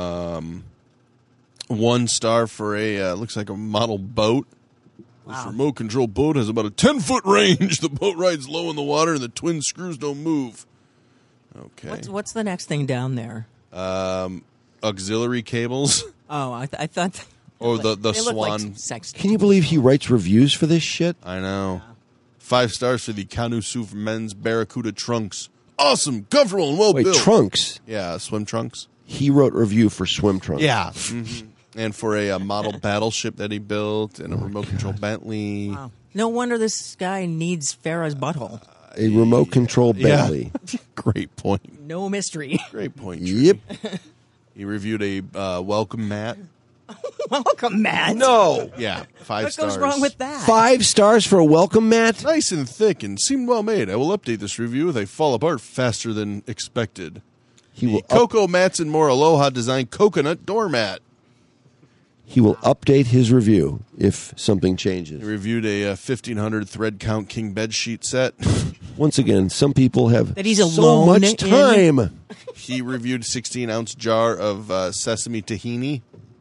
1 star for a, looks like a model boat. This remote control boat has about a 10-foot range. The boat rides low in the water and the twin screws don't move. Okay. What's the next thing down there? Auxiliary cables. Oh, I thought... the Swan. Like Can you believe he writes reviews for this shit? I know. 5 stars for the Canusuf men's Barracuda trunks. Awesome, comfortable, and well built. Wait, trunks? Yeah, swim trunks. He wrote a review for swim trunks. Yeah. Mm-hmm. And for a model battleship that he built and a remote control Bentley. Wow. No wonder this guy needs Farrah's butthole. A remote control Bentley. Yeah. Great point. No mystery. Great point. Yep. He reviewed a welcome mat. Welcome mat? No. Yeah, 5 what stars. What goes wrong with that? 5 stars for a welcome mat? Nice and thick and seemed well made. I will update this review if they fall apart faster than expected. He will Cocoa Mats and More Aloha design coconut doormat. He will update his review if something changes. He reviewed a 1,500 thread count king bed sheet set. Once again, some people have that he's so alone much time. in. He reviewed 16-ounce jar of sesame tahini.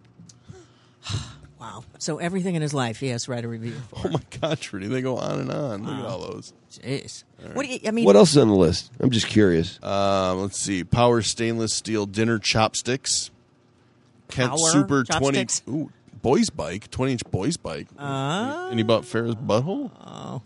Wow. So everything in his life he has to write a review for. Oh, my God, Trudy. They go on and on. Look at all those. Jeez. Right. What else is on the list? I'm just curious. Let's see. Power stainless steel dinner chopsticks. Kent Power Super chopsticks? 20. Ooh, boys bike. 20-inch boys bike. And he bought Farrah's butthole? Oh.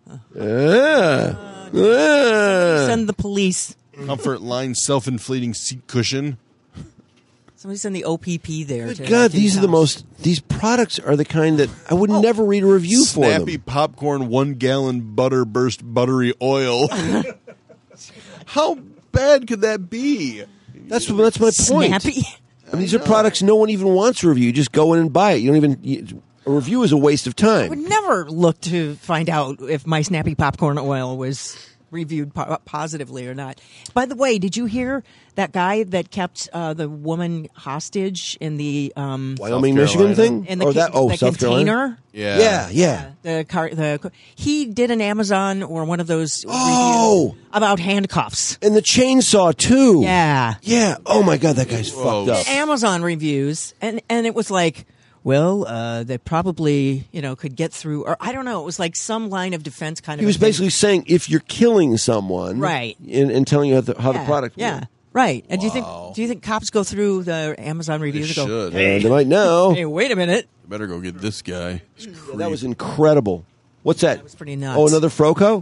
Send the police. Comfort line self-inflating seat cushion. Somebody send the OPP there. Good God, these products are the kind that I would never read a review for them. Snappy popcorn 1-gallon butter burst buttery oil. How bad could that be? That's my point. Snappy? I mean, these are products no one even wants to review. You just go in and buy it. You don't even... A review is a waste of time. I would never look to find out if my Snappy popcorn oil was reviewed positively or not. By the way, did you hear that guy that kept the woman hostage in the Wyoming, Michigan thing? In the, South container? Carolina? Yeah. He did an Amazon or one of those reviews about handcuffs. And the chainsaw, too. Yeah. Yeah. Oh, my God, that guy's fucked up. Amazon reviews, and it was like... Well, they probably, could get through, or I don't know. It was like some line of defense kind of. He was basically saying if you're killing someone, right, and telling you how the product, works. Right. And do you think cops go through the Amazon reviews They and go, should. They might know. Hey, wait a minute. You better go get this guy. That was incredible. What's that? That was pretty nuts. Oh, another Froco?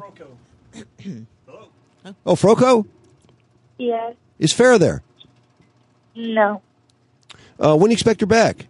Oh, Froco? Yes. Is Farrah there? No. When do you expect her back?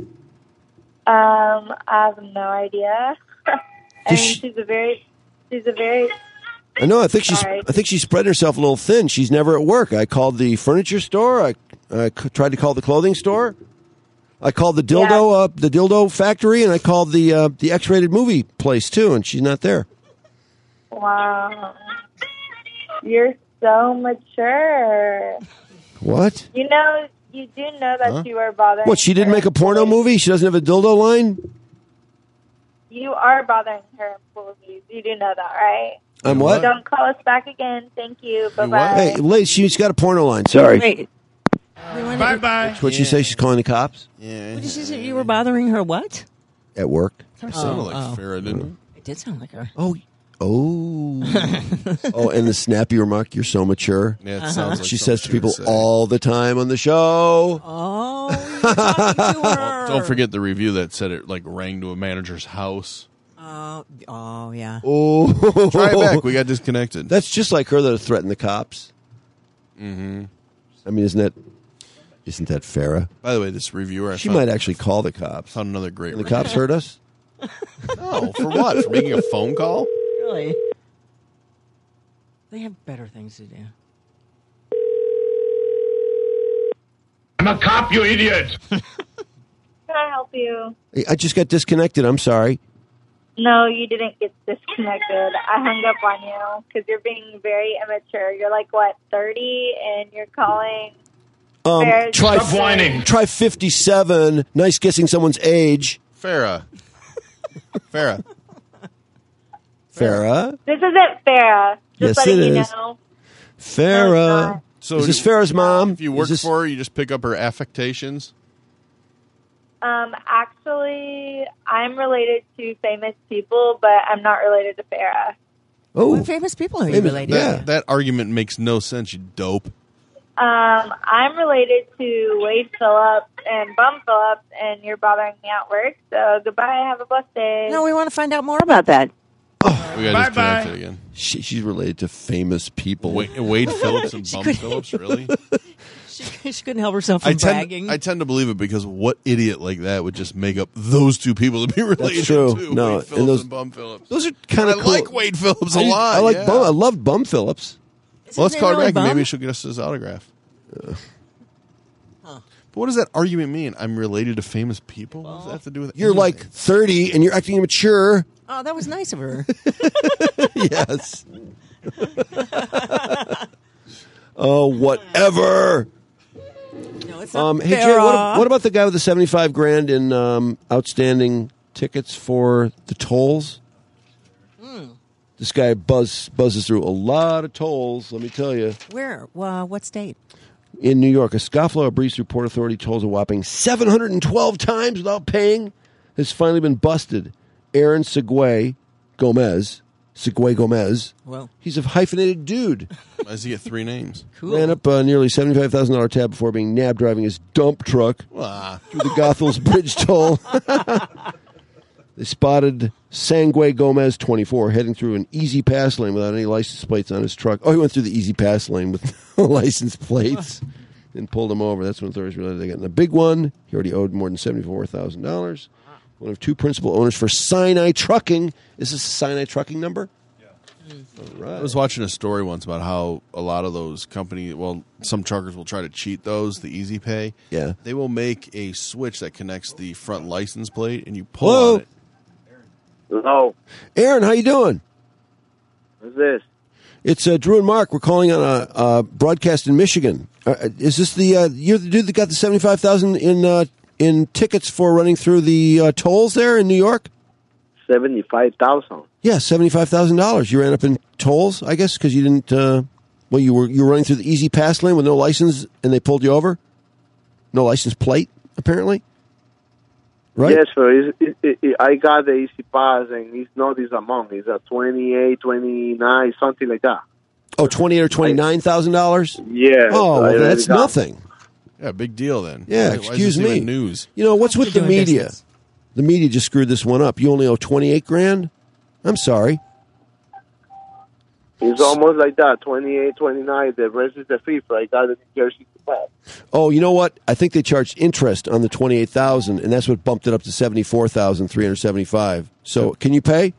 I have no idea. She's a very. I know. I think she's spreading herself a little thin. She's never at work. I called the furniture store. I tried to call the clothing store. I called the dildo factory, and I called the X-rated movie place too, and she's not there. Wow, you're so mature. What? You do know that you are bothering. What? She didn't make a porno movie? She doesn't have a dildo line? You are bothering her employees. You do know that, right? I'm what? Don't call us back again. Thank you. Bye-bye. Hey, Liz, she's got a porno line. Sorry. Wait. Bye-bye. What'd she say? She's calling the cops? Yeah. What did she say? You were bothering her what? At work. Kind of sounded like Farrah, didn't it? It did sound like her. Oh, Oh. Oh, and the snappy remark, you're so mature. Yeah, it sounds like she something says to people would say. all the time on the show. Oh, you're talking to her. Well, don't forget the review that said it like rang to a manager's house. Oh, yeah. Oh. Try it back. We got disconnected. That's just like her that threatened the cops. Mm-hmm. I mean, isn't that Farrah? By the way, this reviewer, She might actually call the cops. found another great And the review. cops heard us? No, for what? For making a phone call? Really? They have better things to do. I'm a cop, you idiot. Can I help you? I just got disconnected. I'm sorry. No, you didn't get disconnected. I hung up on you because you're being very immature. You're like, what, 30? And you're calling... Try 57. Nice guessing someone's age. Farrah. Farrah. This isn't Farrah. Just Yes, letting it you is. know. Farrah. So is this Farrah's mom? If you work for her, you just pick up her affectations? Actually, I'm related to famous people, but I'm not related to Farrah. Oh, what famous people are you related to? That argument makes no sense, you dope. I'm related to Wade Phillips and Bum Phillips, and you're bothering me at work. So goodbye. Have a blessed day. No, we want to find out more about that. We got disconnected again. She's related to famous people. Wade Phillips and Bum Phillips, really? She couldn't help herself from bragging. I tend to believe it because what idiot like that would just make up those two people to be related That's true. to? No, Wade Phillips and those- and Bum Phillips. Those are kind of I cool. like Wade Phillips a lot. I like yeah. Bum. I love Bum Phillips. Well, let's name call her really back and Bum? maybe she'll get us his autograph. But what does that argument mean? I'm related to famous people? What does that have to do with You're like 30 and you're acting immature. Oh, that was nice of her. Yes. Oh, whatever. No, it's not Hey Jay, what about the guy with the $75,000 in outstanding tickets for the tolls? This guy buzzes through a lot of tolls. Let me tell you. Where? What state? In New York, a scofflaw breeze through Port Authority tolls a whopping 712 times without paying has finally been busted. Aaron Segway Gomez. Well, He's a hyphenated dude. Why does he get three names? Cool. Ran up a nearly $75,000 tab before being nabbed driving his dump truck through the Goethals Bridge toll. They spotted Sangue Gomez, 24, heading through an easy pass lane without any license plates on his truck. Oh, he went through the easy pass lane with no license plates and pulled him over. That's when authorities realized they got in a big one. He already owed more than $74,000. One of two principal owners for Sinai Trucking. Is this a Sinai Trucking number? All right. I was watching a story once about how a lot of those companies, some truckers will try to cheat those, the Easy Pay. Yeah. They will make a switch that connects the front license plate, and you pull Hello? on it. Hello. Aaron, how you doing? Who's this? It's Drew and Mark. We're calling on a broadcast in Michigan. Is this the you're the dude that got the $75,000 in tickets for running through the tolls there in New York? 75,000. Yeah, $75,000. You ran up in tolls, I guess, because you didn't. You were running through the easy pass lane with no license, and they pulled you over. No license plate, apparently. Right? Yes, sir. I got the Easy Pass, and it's not this amount. It's a 28, 29, something like that. Oh, $28,000 or $29,000. Yeah. Oh, well, that's nothing. Yeah, big deal then. Yeah, Why excuse is this me. even news? You know what's with the doing media? business. The media just screwed this one up. You only owe $28,000. I'm sorry. It's almost like that, 28, 29. The rest is the fee. I got the New Jersey Pass. Oh, you know what? I think they charged interest on the $28,000, and that's what bumped it up to $74,375. So, can you pay?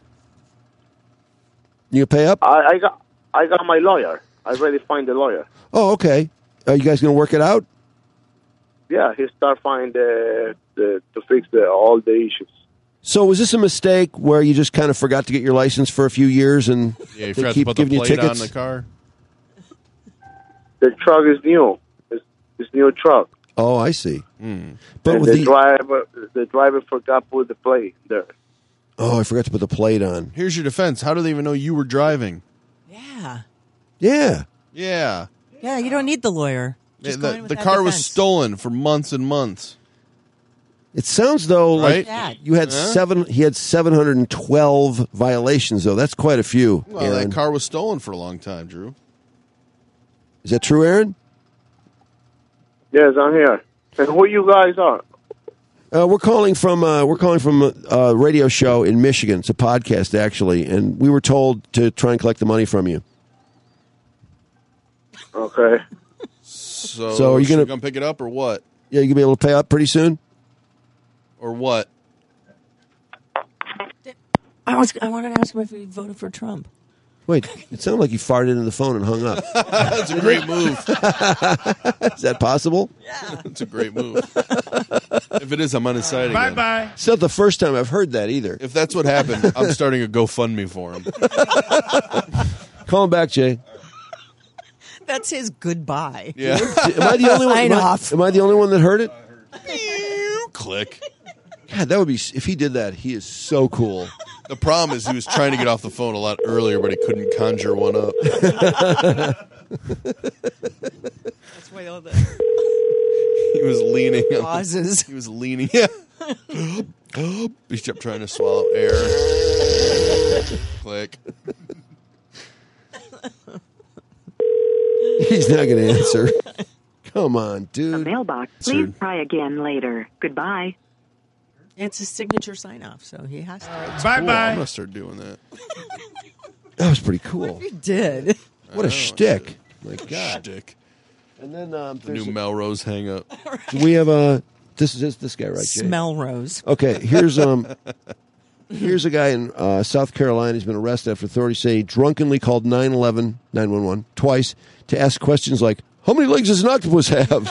You pay up? I got my lawyer. I already find the lawyer. Oh, okay. Are you guys going to work it out? Yeah, he start find to fix all the issues. So, was this a mistake where you just kind of forgot to get your license for a few years and Yeah, you they forgot to keep put the giving you plate on tickets? the car. The truck is new. It's new truck. Oh, I see. Mm. But and with the driver forgot to put the plate there. Oh, I forgot to put the plate on. Here's your defense. How do they even know you were driving? Yeah. Yeah. Yeah. Yeah, you don't need the lawyer. Just go in with The that car was defense. stolen for months and months. It sounds though like Right? you had He had 712 violations though. That's quite a few. Well, Aaron. that car was stolen for a long time, Drew. Is that true, Aaron? Yes, I'm here. And who you guys are? We're calling from a radio show in Michigan. It's a podcast actually, and we were told to try and collect the money from you. Okay. So are you should we gonna come pick it up or what? Yeah, you gonna be able to pay up pretty soon? Or what? I wanted to ask him if he voted for Trump. Wait, it sounded like he farted into the phone and hung up. That's a great move. Is that possible? Yeah. That's a great move. If it is, I'm on his side again. Bye-bye. It's not the first time I've heard that either. If that's what happened, I'm starting a GoFundMe for him. Call him back, Jay. That's his goodbye. Yeah. Am I the only one? Sign off. Am I the only one that heard it? Click. God, that would be. If he did that, he is so cool. The problem is he was trying to get off the phone a lot earlier, but he couldn't conjure one up. That's why all the He was leaning. pauses. He was leaning. Yeah. He kept trying to swallow air. Click. He's not going to answer. Come on, A dude. mailbox. Please try again later. Goodbye. It's his signature sign-off, so he has to. Cool. I'm Bye-bye. gonna start doing that. That was pretty cool. He did. What a shtick! My God. Shtick. And then The new Melrose hang up. we have this is this guy right, Jay? Smell rose. Okay, here's a guy in South Carolina who's been arrested after authorities say he drunkenly called 911 twice to ask questions like, "How many legs does an octopus have?"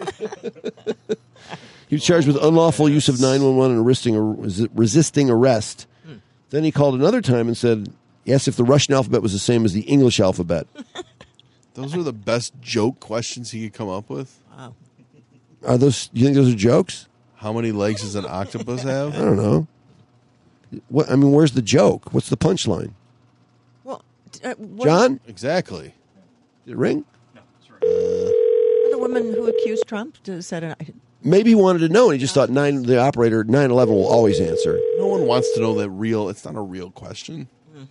He was charged with unlawful use of 911 and resisting arrest. Then he called another time and said, yes, if the Russian alphabet was the same as the English alphabet. Those are the best joke questions he could come up with. Wow. Are those? You think those are jokes? How many legs does an octopus have? I don't know. What? I mean, where's the joke? What's the punchline? Well, John? Exactly. Did it ring? The woman who accused Trump said, Maybe he wanted to know, and he just thought the operator 911 will always answer. No one wants to know that real. It's not a real question.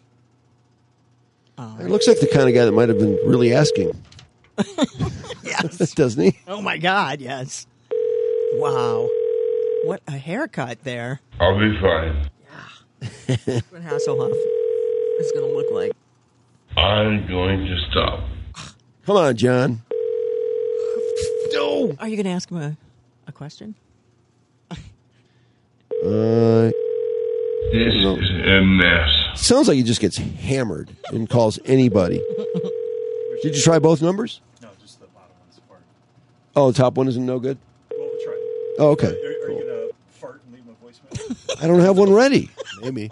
It looks like the kind of guy that might have been really asking. yes. Doesn't he? Oh, my God, yes. Wow. What a haircut there. I'll be fine. What Hasselhoff is going to look like. I'm going to stop. Come on, John. No. Are you going to ask him a question? This is a mess. Sounds like he just gets hammered and calls anybody. Did you try both numbers? No, just the bottom one's fart. Oh, the top one isn't no good? Well, we'll try it. Oh, okay. Are you going to fart and leave my voicemail? I don't have one ready. Maybe.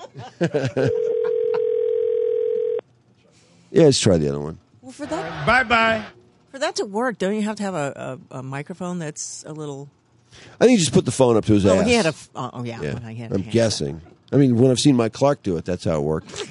Yeah, let's try the other one. Well, for that, Bye-bye. for that to work, don't you have to have a microphone that's a little... I think you just put the phone up to his Oh, ass. he had a... Oh, yeah. Yeah, when I had a I'm hand. guessing. I mean, when I've seen Mike Clark do it, that's how it worked.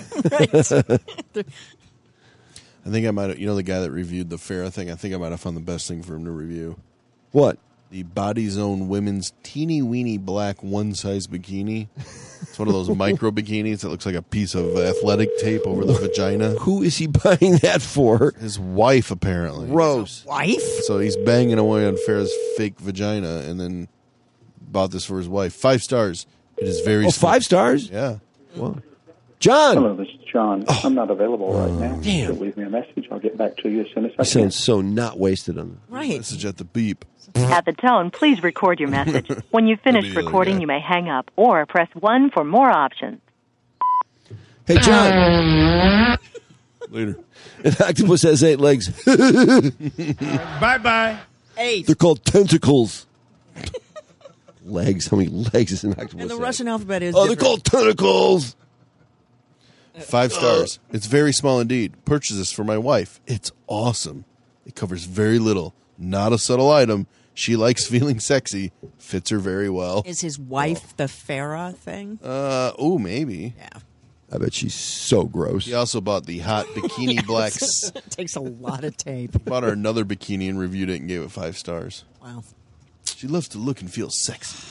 I think I might have, the guy that reviewed the Farrah thing, I think I might have found the best thing for him to review. What? The Body Zone women's teeny weeny black one-size bikini. It's one of those micro bikinis that looks like a piece of athletic tape over the vagina. Who is he buying that for? His wife, apparently. Gross. Wife? So he's banging away on Farrah's fake vagina and then bought this for his wife. 5 stars. It is very... Oh, 5 stars? Yeah. Well, John! Hello, this is John. I'm not available right now. Damn. So leave me a message. I'll get back to you as soon as I He can. sounds so not wasted on Right. Message at the beep. At the tone, please record your message. When you finish That'd be the other recording, guy. you may hang up or press 1 for more options. Hey, John. Later. An octopus has 8 legs. Bye-bye. 8. They're called tentacles. Legs. How many legs is an octopus And the have? Russian alphabet is Oh, they're different. called tentacles. 5 stars. It's very small indeed. Purchase this for my wife. It's awesome. It covers very little. Not a subtle item. She likes feeling sexy. Fits her very well. Is his wife the Farrah thing? Oh, maybe. Yeah. I bet she's so gross. He also bought the hot bikini blacks. It takes a lot of tape. Bought her another bikini and reviewed it and gave it 5 stars. Wow. She loves to look and feel sexy.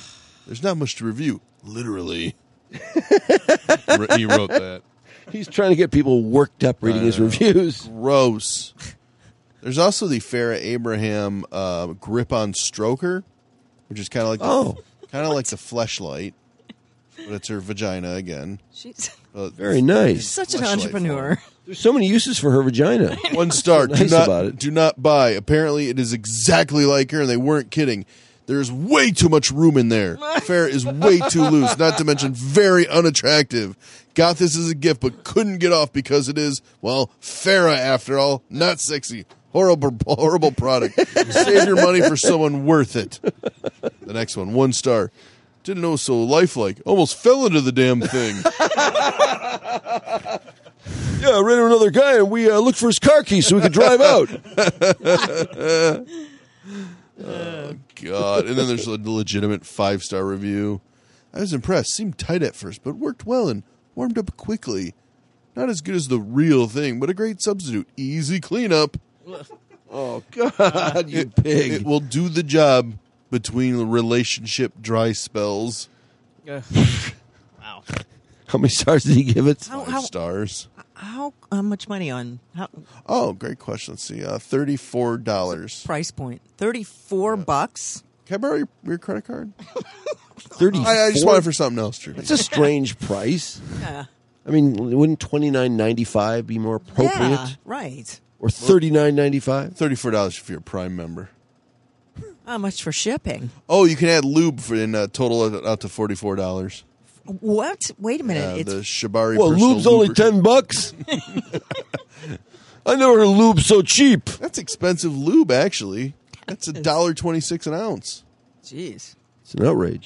There's not much to review. Literally. He wrote that. He's trying to get people worked up reading his reviews. Gross. There's also the Farrah Abraham grip-on stroker, which is kind of like the Fleshlight, but it's her vagina again. She's very nice. Such an entrepreneur. There's so many uses for her vagina. 1 star. Nice about it. Do not buy. Apparently, it is exactly like her, and they weren't kidding. There's way too much room in there. Farrah is way too loose, not to mention very unattractive. Got this as a gift, but couldn't get off because it is, well, Farrah after all. Not sexy. Horrible product. Save your money for someone worth it. The next one, 1 star. Didn't know it was so lifelike. Almost fell into the damn thing. Yeah, I ran into another guy, and we looked for his car keys so we could drive out. Oh, God. And then there's a legitimate 5-star review. I was impressed. Seemed tight at first, but worked well and warmed up quickly. Not as good as the real thing, but a great substitute. Easy cleanup. Oh, God, you pig. It will do the job between the relationship dry spells. Wow. How many stars did he give it? 5 stars. How much money on? Oh, great question. Let's see. $34. Price point. $34. Can I borrow your credit card? 34? I just want it for something else, Trudy. That's a strange price. Yeah. I mean, wouldn't $29.95 be more appropriate? Yeah, right. Or $39.95? $34 if you're a Prime member. How much for shipping? Oh, you can add lube for in total out to $44. What? Wait a minute. Yeah, the Shibari. Well, lube's only $10. I never heard lube so cheap. That's expensive lube, actually. That's $1.26 an ounce. Jeez, it's an outrage.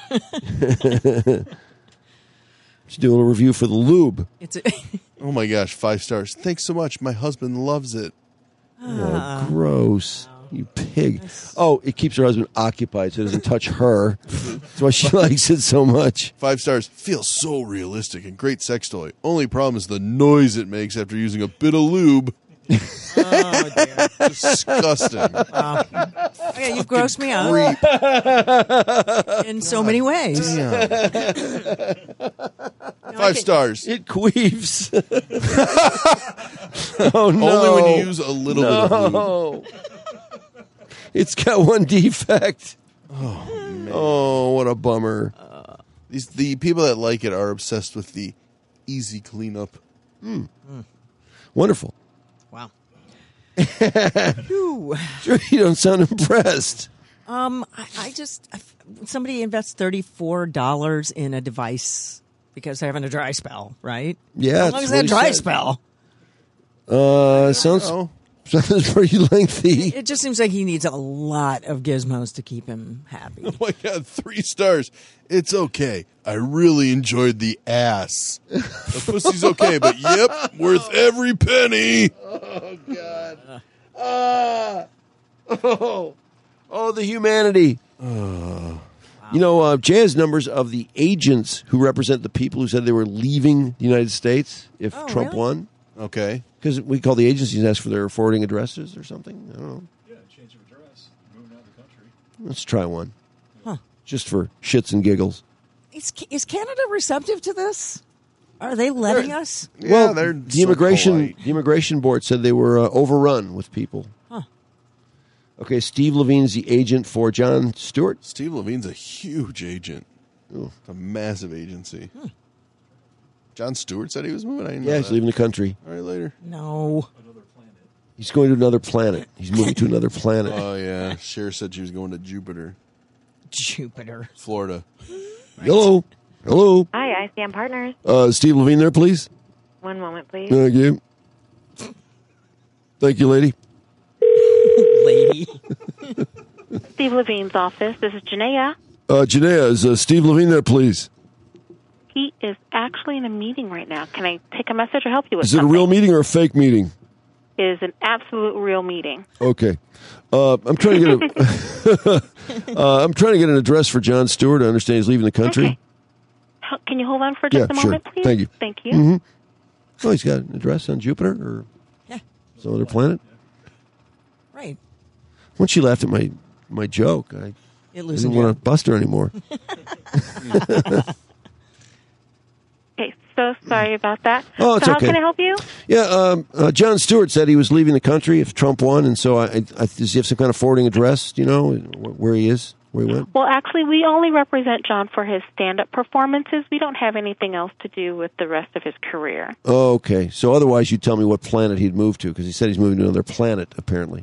She's doing a review for the lube. Oh my gosh, 5 stars. Thanks so much. My husband loves it. Oh, gross. You pig. Oh, it keeps her husband occupied so it doesn't touch her. That's why she likes it so much. 5 stars. Feels so realistic and great sex toy. Only problem is the noise it makes after using a bit of lube. Oh, dear. Disgusting. Okay, you've grossed me out in so many ways. 5 stars. It queefs. Oh, no. Only when you use a little bit of lube. It's got one defect. Oh, man. Oh, what a bummer. The people that like it are obsessed with the easy cleanup. Wonderful. Wow. Sure, you don't sound impressed. I just somebody invests $34 in a device because they're having a dry spell, right? Yeah. How long is that dry spell? Sounds pretty lengthy. It just seems like he needs a lot of gizmos to keep him happy. Oh my God, 3 stars. It's okay. I really enjoyed the ass. The pussy's okay, but yep, worth every penny. Oh, God. Oh, the humanity. Wow. You know, Jay has numbers of the agents who represent the people who said they were leaving the United States if Trump won. Okay. Because we call the agencies and ask for their forwarding addresses or something. I don't know. Yeah, change of address, moving out of the country. Let's try one. Huh. Just for shits and giggles. Is Canada receptive to this? Are they letting us? Well, they're the immigration board said they were overrun with people. Huh. Okay, Steve Levine's the agent for Jon Stewart. Steve Levine's a huge agent. Ooh. It's a massive agency. Jon Stewart said he was moving. I didn't know he's that. leaving the country. All right, later. No. He's going to another planet. He's moving to another planet. Oh, yeah. Cher said she was going to Jupiter. Florida. Hello. Hello. Hi, ICM Partners. Steve Levine there, please. One moment, please. Thank you. Thank you, lady. Lady. Steve Levine's office. This is Janaea. Janaea, is Steve Levine there, please? He is actually in a meeting right now. Can I take a message or help you with Is it something? a real meeting or a fake meeting? It is an absolute real meeting. Okay. I'm trying to get I'm trying to get an address for Jon Stewart. I understand he's leaving the country. Okay. Can you hold on for just a moment, please? Thank you. Thank you. Mm-hmm. Oh, he's got an address on Jupiter or some other planet? Right. Once she laughed at my joke, I didn't want to bust her anymore. Okay, so sorry about that. Oh, it's so how okay. can I help you? Yeah, John Stewart said he was leaving the country if Trump won, and so does he have some kind of forwarding address, do you know, where he is, where he went? Well, actually, we only represent John for his stand-up performances. We don't have anything else to do with the rest of his career. Oh, okay. So otherwise you'd tell me what planet he'd moved to, because he said he's moving to another planet, apparently.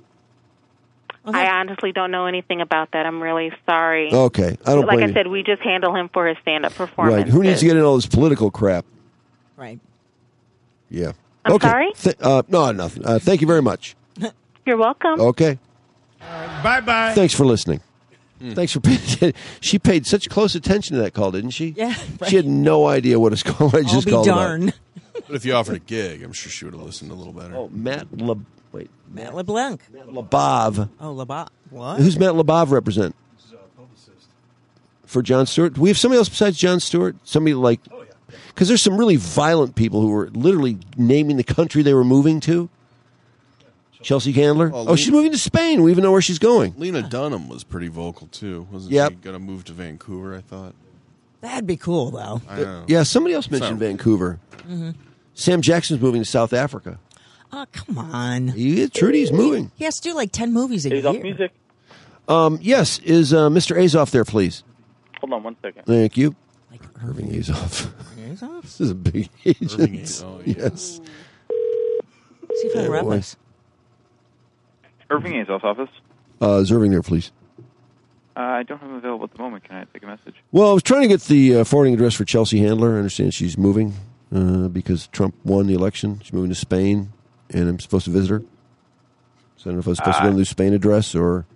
I honestly don't know anything about that. I'm really sorry. Okay. I don't Like blame I said, we just handle him for his stand-up you. performances. Right. Who needs to get in all this political crap? Right. Yeah. I'm okay. sorry? No, nothing. Thank you very much. You're welcome. Okay. Bye-bye. Thanks for listening. Thanks for paying. She paid such close attention to that call, didn't she? Yeah, right. She had no idea what I just be called darn. about. But if you offered a gig, I'm sure she would have listened a little better. Oh, Matt LeBlanc. Labov. Oh, Labov. What? Who's Matt Labov represent? For John Stewart? Do we have somebody else besides John Stewart? Somebody like... Because there's some really violent people who were literally naming the country they were moving to. Chelsea Handler? Oh, she's moving to Spain. We even know where she's going. Lena Dunham was pretty vocal, too. Wasn't Yep. she going to move to Vancouver, I thought? That'd be cool, though. I know. Yeah, somebody else mentioned Vancouver. Mm-hmm. Sam Jackson's moving to South Africa. Oh, come on. Trudy's moving. He has to do like 10 movies a year. Music. Yes, is Mr. Azoff there, please? Hold on 1 second. Thank you. Like Irving Azoff. This is a big agent. Yes. See if he'll rep us. Irving Azoff's office. Is Irving there, please? I don't have him available at the moment. Can I take a message? Well, I was trying to get the forwarding address for Chelsea Handler. I understand she's moving because Trump won the election. She's moving to Spain, and I'm supposed to visit her. So I don't know if I was supposed to go to the Spain address or...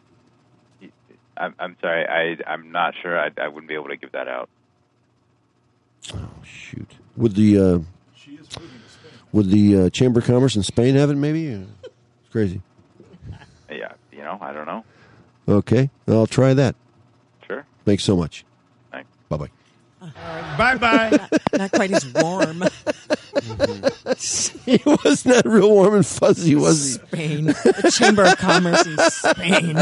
I'm sorry. I'm not sure. I wouldn't be able to give that out. Oh, shoot. Would the Chamber of Commerce in Spain have it, maybe? It's crazy. Yeah, I don't know. Okay, I'll try that. Sure. Thanks so much. Thanks. Bye-bye. Bye-bye. Not quite as warm. He was not real warm and fuzzy, was he? Spain. The Chamber of Commerce in Spain.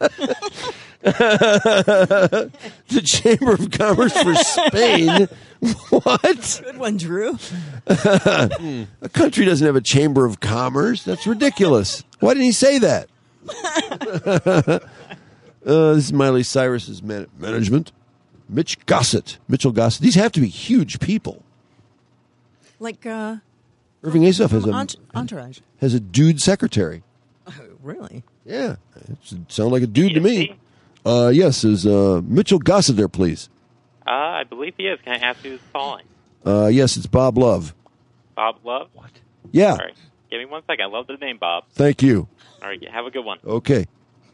The Chamber of Commerce for Spain? What? Good one, Drew. A country doesn't have a Chamber of Commerce. That's ridiculous. Why didn't he say that? This is Miley Cyrus's management. Mitchell Gossett. These have to be huge people. Like Irving Azoff has Entourage. Has a dude secretary. Oh, really? Yeah, it sounds like a dude to me. Yes, is Mitchell Gossett there, please? I believe he is. Can I ask who's calling? Yes, it's Bob Love. Bob Love? What? Yeah. All right. Give me 1 second. I love the name, Bob. Thank you. All right. Have a good one. Okay.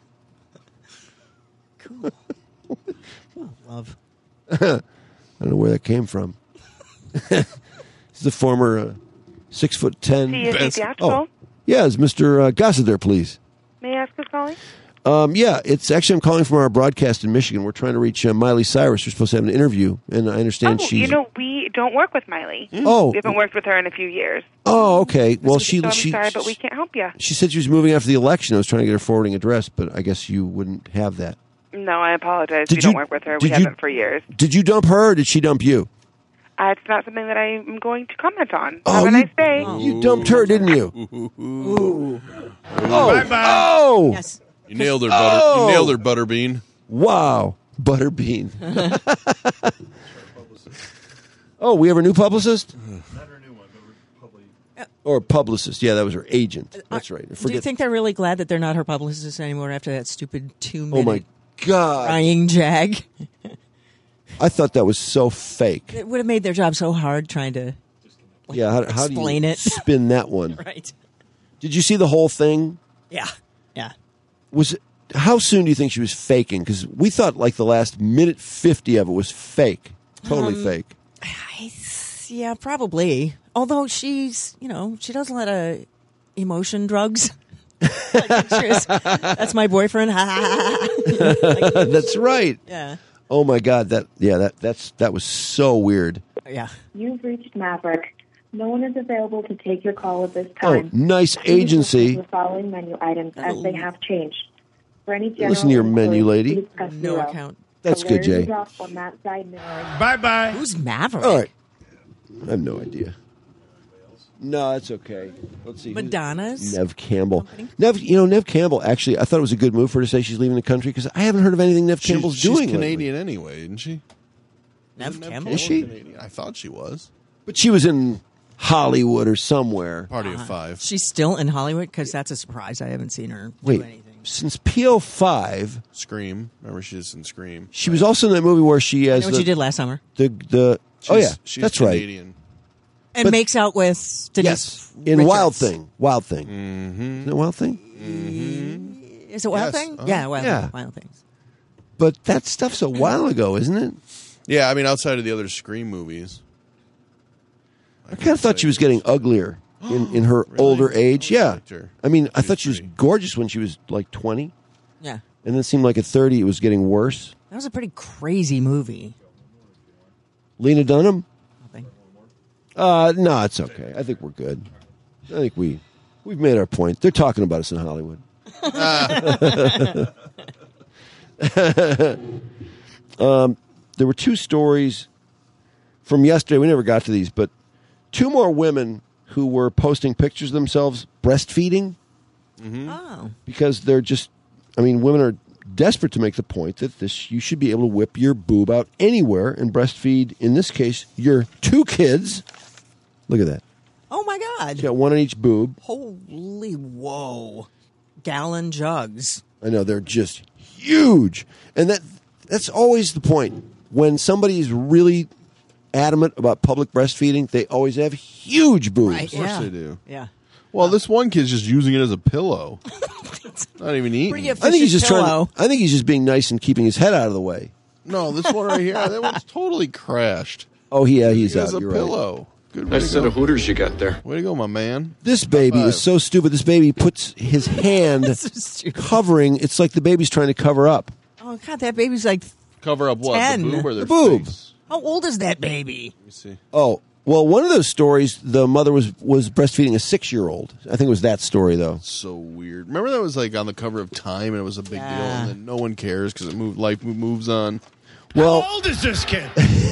Cool. Love. I don't know where that came from. He's the former 6'10". CSC Theatrical. Oh, yeah, is Mr. Gossett there, please? May I ask who's calling? Yeah, it's actually I'm calling from our broadcast in Michigan. We're trying to reach Miley Cyrus. We're supposed to have an interview, and I understand she's. We don't work with Miley. Oh. We haven't worked with her in a few years. Oh, okay. Well, So I'm sorry, but we can't help you. She said she was moving after the election. I was trying to get her forwarding address, but I guess you wouldn't have that. No, I apologize. Did We don't you- work with her. did We you- haven't for years. Did you dump her, or did she dump you? It's not something that I'm going to comment on. Oh, Have a nice day. You dumped her, didn't you? Ooh. Oh, oh, yes. You nailed her, butter. Oh. You nailed her, Butterbean. Wow, Butterbean. Oh, we have a new publicist? Or publicist. Yeah, that was her agent. That's right. Do you think they're really glad that they're not her publicist anymore after that stupid 2-minute Oh, my God. crying jag? I thought that was so fake. It would have made their job so hard trying to Yeah, how do explain you it. spin that one? Right. Did you see the whole thing? Yeah. Yeah. How soon do you think she was faking? Because we thought like the last minute 50 of it was fake. Totally fake. Yeah, probably. Although she's, she does a lot of emotion drugs. That's my boyfriend. That's right. Yeah. Oh my God. That was so weird. Yeah. You've reached Maverick. No one is available to take your call at this Oh, time. nice Please agency. listen to the following menu items as they have changed. For any general Listen to your menu, inquiries, lady. please press No 0. account. That's good, Jay. Hilarious on that side note. Bye-bye. Who's Maverick? All right. I have no idea. No, that's okay. Let's see. Madonna's Nev Campbell. Nev Campbell, actually, I thought it was a good move for her to say she's leaving the country because I haven't heard of anything Nev Campbell's doing. She's Canadian anyway, isn't she? Nev Campbell? Is she? Canadian? I thought she was. But she was in Hollywood or somewhere. Party of Five. She's still in Hollywood? Because that's a surprise. I haven't seen her do anything. Since PO5. Scream. Remember, she's in Scream. She was also in that movie where she has. You know what she did last summer? She's that's Canadian. right. And makes out with Denise in Richards. Wild Thing. Wild Thing. Mm-hmm. Isn't it Wild Thing? Mm-hmm. Is it Wild Thing? Yeah, Wild Things. But that stuff's a while ago, isn't it? Yeah, I mean, outside of the other Scream movies. I kind of thought she was getting uglier in her older age. Yeah. I mean, I thought she was gorgeous when she was like 20. Yeah. And then it seemed like at 30 it was getting worse. That was a pretty crazy movie. Lena Dunham? Nothing. No, it's okay. I think we're good. I think we've made our point. They're talking about us in Hollywood. There were two stories from yesterday. We never got to these, but two more women who were posting pictures of themselves breastfeeding. Mm-hmm. Oh. Because they're just, women are desperate to make the point that you should be able to whip your boob out anywhere and breastfeed, in this case, your two kids. Look at that. Oh, my God. You got one on each boob. Holy whoa. Gallon jugs. I know, they're just huge. And that's always the point. When somebody is really adamant about public breastfeeding, they always have huge boobs. Right, Of course they do. Yeah. Well, this one kid's just using it as a pillow. Not even eating. I think he's just I think he's just being nice and keeping his head out of the way. No, this one right here, that one's totally crashed. Oh, yeah, he's He out. has a You're pillow. right. Good Nice set of Hooters you got there. Way to go, my man. This baby is so stupid. This baby puts his hand covering. It's like the baby's trying to cover up. Oh, God, that baby's like Cover up what? 10. The boob or their The boob. face? How old is that baby? Let me see. Oh, well, one of those stories, the mother was breastfeeding a 6-year-old. I think it was that story, though. So weird. Remember that was like on the cover of Time and it was a big deal and then no one cares because life moves on. Well, How old is this kid?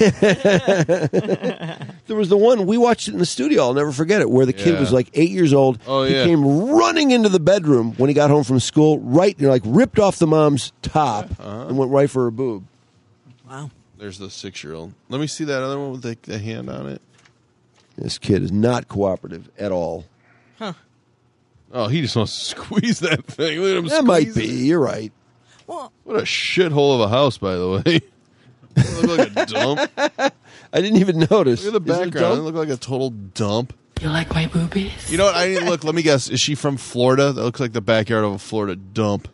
there was the one, we watched it in the studio, I'll never forget it, where the kid Yeah. was like 8 years old. Oh, he yeah. came running into the bedroom when he got home from school, ripped off the mom's top and went right for her boob. Wow. There's the 6-year-old. Let me see that other one with the hand on it. This kid is not cooperative at all. Huh. Oh, he just wants to squeeze that thing. Look at him That might squeeze be. it. You're right. Well, What a shithole of a house, by the way. It look like a dump. I didn't even notice. Look at the Is it a background. It dump? look like a total dump. You like my boobies? You know what? I didn't look. Let me guess. Is she from Florida? That looks like the backyard of a Florida dump.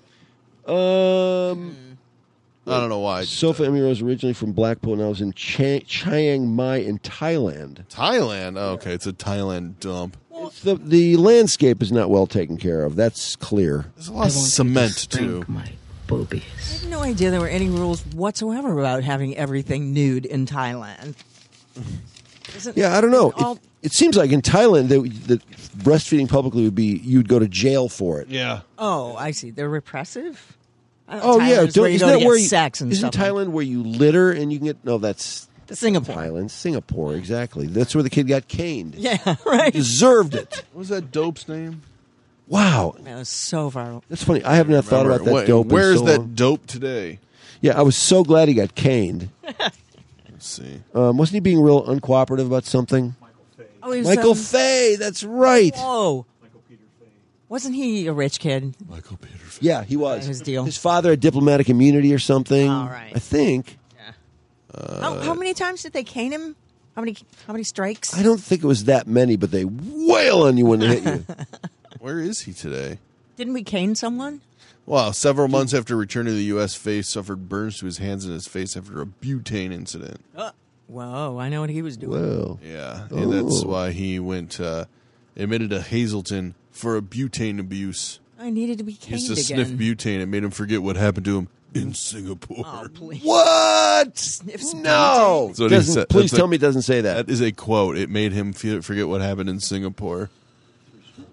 I don't know why. Sofa Emiro is originally from Blackpool and I was in Chiang Mai in Thailand. Thailand? Oh, okay, it's a Thailand dump. The landscape is not well taken care of. That's clear. There's a lot of cement, too. I had no idea there were any rules whatsoever about having everything nude in Thailand. Yeah, I don't know. It seems like in Thailand that breastfeeding publicly would be, you'd go to jail for it. Yeah. Oh, I see. They're repressive? Oh, yeah. Thailand's where you Isn't go to that get where you, sex and isn't stuff. Thailand where you litter and you can get... No, that's Singapore. Thailand. Singapore, exactly. That's where the kid got caned. Yeah, right. He deserved it. What was that dope's name? Wow. That was so far. That's funny. I have not thought about that dope. in Where is so that long. dope today? Yeah, I was so glad he got caned. Let's see. Wasn't he being real uncooperative about something? Oh, he was, Michael Fay, that's right. Whoa. Wasn't he a rich kid? Michael Peter Fay. Yeah, he was. His deal. His father had diplomatic immunity or something. All right. I think. How many times did they cane him? How many strikes? I don't think it was that many, but they wail on you when they hit you. Where is he today? Didn't we cane someone? Wow, several months after returning to the U.S., Fay suffered burns to his hands and his face after a butane incident. Whoa, I know what he was doing. Whoa. Yeah, and that's why he went admitted to Hazleton for a butane abuse. I needed to be He caned used to again. sniff butane. It made him forget what happened to him in Singapore. Oh, please. What? Sniffs No. That's what he Doesn't- said. please That's tell me it doesn't say that. That is a quote. It made him forget what happened in Singapore.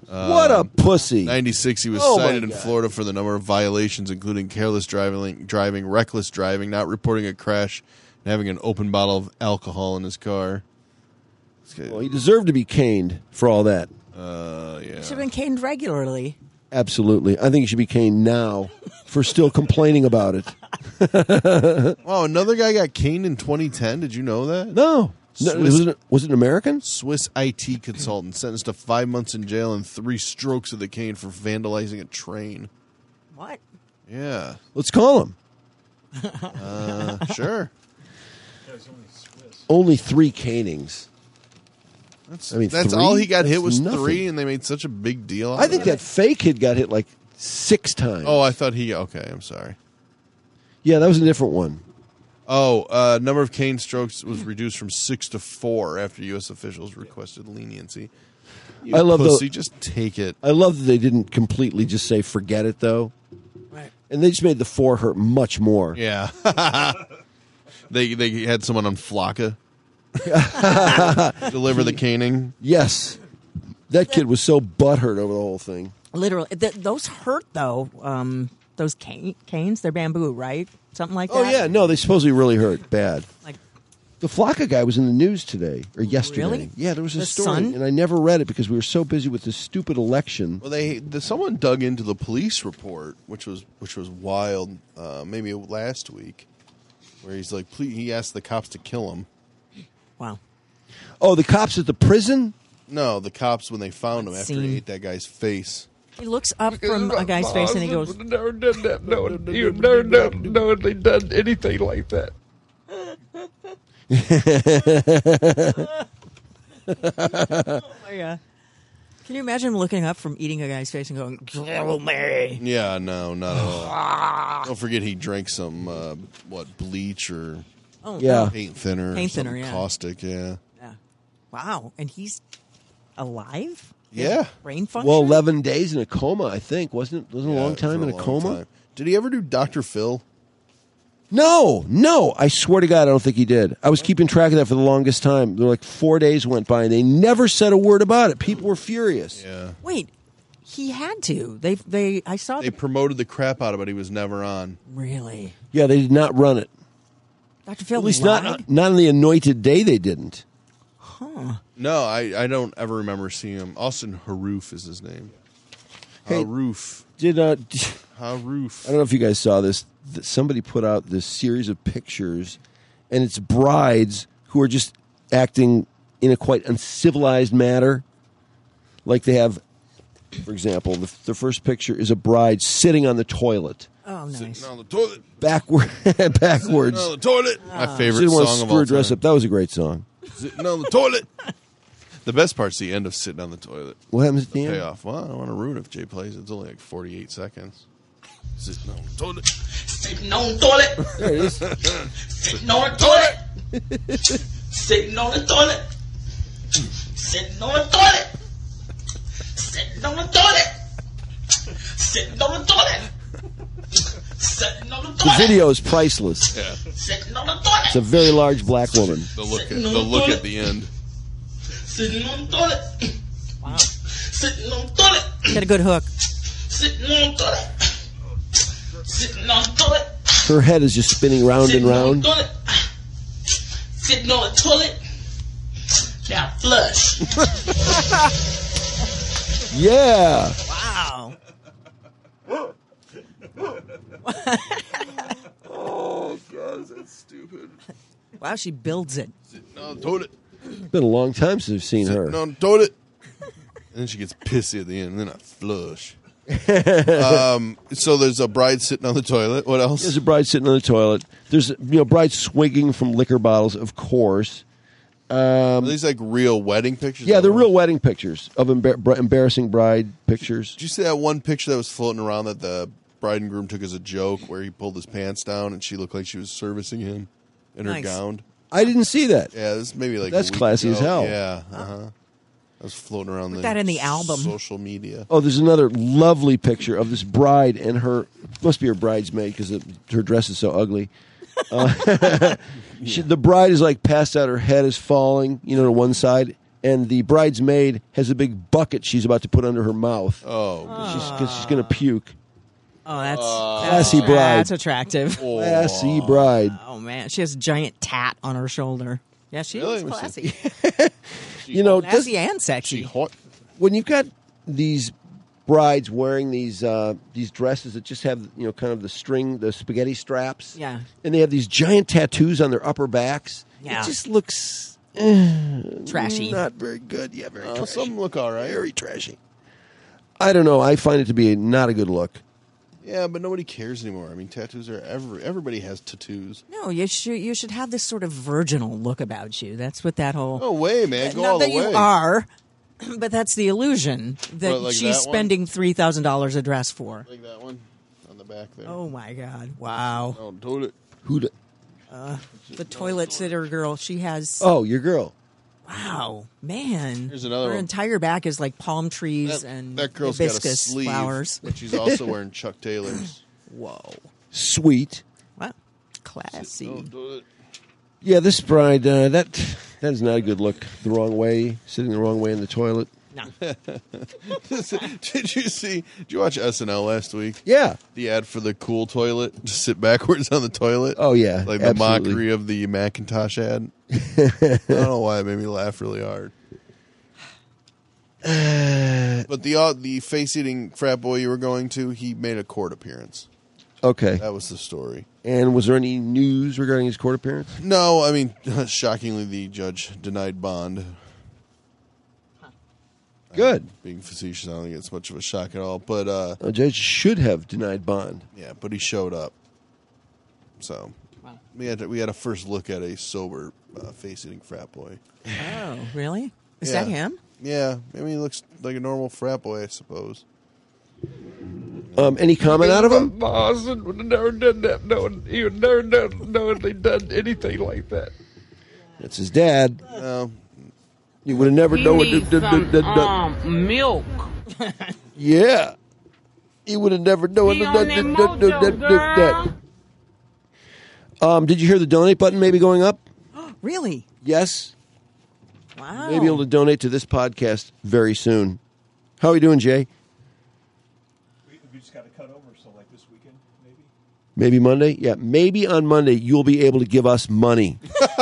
What a pussy. 96, he was Oh, my cited in God. Florida for the number of violations, including careless driving, reckless driving, not reporting a crash, and having an open bottle of alcohol in his car. Well, he deserved to be caned for all that. Yeah. Should have been caned regularly. Absolutely. I think he should be caned now for still complaining about it. Wow, another guy got caned in 2010. Did you know that? No. Was it an American? Swiss IT consultant sentenced to 5 months in jail and 3 strokes of the cane for vandalizing a train. What? Yeah. Let's call him. Sure. Only 3 canings. That's three? all he got hit That's was nothing. 3, and they made such a big deal out I of think it. that fake kid got hit like 6 times. Oh, I thought he... Okay, I'm sorry. Yeah, that was a different one. Oh, number of cane strokes was reduced from 6 to 4 after U.S. officials requested leniency. I love pussy, just take it. I love that they didn't completely just say forget it though. Right. And they just made the 4 hurt much more. Yeah. They had someone on Flocka deliver the caning. Yes. That kid was so butthurt over the whole thing. Literally. Those hurt, though. Those canes, they're bamboo, right? Something like that? Oh, yeah. No, they supposedly really hurt bad. Like the Flocka guy was in the news today, or yesterday. Really? Yeah, there was a The story, Sun? and I never read it because we were so busy with this stupid election. Well, someone dug into the police report, which was wild, maybe last week, where he's like, he asked the cops to kill him. Wow. Oh, the cops at the prison? No, the cops when they found him after Scene. he ate that guy's face. He looks up from a guy's face and he goes, Never done that. No, you've never done anything like that. oh, yeah. Can you imagine looking up from eating a guy's face and going, kill me? Yeah, no, not at all. Don't forget he drank some, bleach or paint thinner. Paint thinner, something yeah. caustic, yeah. Yeah. Wow. And he's alive? Yeah. Brain function? Well, 11 days in a coma, I think. Wasn't it a long time in a coma? Time. Did he ever do Dr. Phil? No. I swear to God, I don't think he did. I was keeping track of that for the longest time. There were like 4 days went by, and they never said a word about it. People were furious. Yeah. Wait. He had to. I saw They promoted the crap out of it. He was never on. Really? Yeah, they did not run it. Dr. Phil At least lied? not on the anointed day they didn't. Huh. No, I don't ever remember seeing him. Austin Haroof is his name. Hey, Haroof. Haroof. I don't know if you guys saw this. Somebody put out this series of pictures, and it's brides who are just acting in a quite uncivilized manner. Like they have, for example, the first picture is a bride sitting on the toilet. Oh, nice. Sitting on the toilet. Backwards. Sitting on the toilet. My favorite Didn't want to song of screw all her dress time. up. That was a great song. Sitting on the toilet. The best part's the end of Sitting on the Toilet. What happens at the end? Payoff. Well, I don't want to ruin it if Jay plays. It's only like 48 seconds. Sitting on the toilet. Sitting on the toilet. There it is. Sitting on the toilet. Sitting on the toilet. Sitting on the toilet. Sitting on the toilet. Sitting on the toilet. Sitting on the The toilet. video is priceless. Yeah. Sitting on the toilet. It's a very large black woman. The look at the end. Sitting on the toilet. Wow. Sitting on the toilet. Got a good hook. Sitting on the toilet. Sitting on the toilet. Her head is just spinning round and round. Toilet. Sitting on the toilet. Now flush. Yeah. Wow. Oh, God, that's stupid. Wow, she builds it. Sitting on the toilet. It's been a long time since I've seen her. Sitting on the toilet. And then she gets pissy at the end, and then I flush. So there's a bride sitting on the toilet. What else? There's a bride sitting on the toilet. There's brides swigging from liquor bottles, of course. Are these like real wedding pictures? Yeah, they're real wedding pictures of embarrassing bride pictures. Did you see that one picture that was floating around that the bride and groom took as a joke, where he pulled his pants down and she looked like she was servicing him in her Nice. gown? I didn't see that. Yeah, this is maybe like That's a week classy as ago. hell. Yeah, I was floating around Put that in the album. social media. Oh, there's another lovely picture of this bride and her, must be her bridesmaid because her dress is so ugly. The bride is like passed out, her head is falling, to one side, and the bridesmaid has a big bucket she's about to put under her mouth. Oh, because she's going to puke. Oh, that's classy bride. That's attractive. Classy bride. Oh man, she has a giant tat on her shoulder. Yeah, she is classy. Classy and sexy. When you've got these brides wearing these dresses that just have kind of the spaghetti straps. Yeah. And they have these giant tattoos on their upper backs. Yeah. It just looks trashy. Not very good. Yeah, very trashy. Some look all right. Very trashy. I don't know. I find it to be not a good look. Yeah, but nobody cares anymore. I mean, tattoos are everybody has tattoos. No, you should have this sort of virginal look about you. That's what that whole. No way, man. Go not all the that way. You are, but that's the illusion that What, like she's that one? spending $3,000 a dress for. Like that one on the back there. Oh my God! Wow. Oh, toilet. The toilet sitter girl. She has. Oh, your girl. Wow, man. Here's another Her one. entire back is like palm trees and That girl's got a hibiscus sleeve, flowers. but she's also wearing Chuck Taylors. Whoa. Sweet. Wow. Classy. Oh, toilet. Yeah, this bride, that is not a good look. The wrong way, sitting the wrong way in the toilet. No. Did you watch SNL last week? Yeah. The ad for the cool toilet to sit backwards on the toilet. Oh, yeah. Like the absolutely. mockery of the Macintosh ad. I don't know why it made me laugh really hard. But the face-eating frat boy you were going to, he made a court appearance. Okay. That was the story. And was there any news regarding his court appearance? No, I mean, shockingly, the judge denied bond. Good. Being facetious, I don't think it's much of a shock at all. But A judge should have denied bond. yeah, but he showed up. So we had a first look at a sober face-eating frat boy. Oh, really? Is Yeah. that him? Yeah, I mean, he looks like a normal frat boy, I suppose. Any comment out of him? My husband would have never done that. He would never knowingly done anything like that. That's his dad. No. You would have never known. Milk. Yeah. You would have never known. Mojo, girl. Did you hear the donate button maybe going up? Really? Yes. Wow. Maybe able to donate to this podcast very soon. How are we doing, Jay? We just got to cut over, so like this weekend, maybe? Maybe Monday? Yeah, maybe on Monday you'll be able to give us money.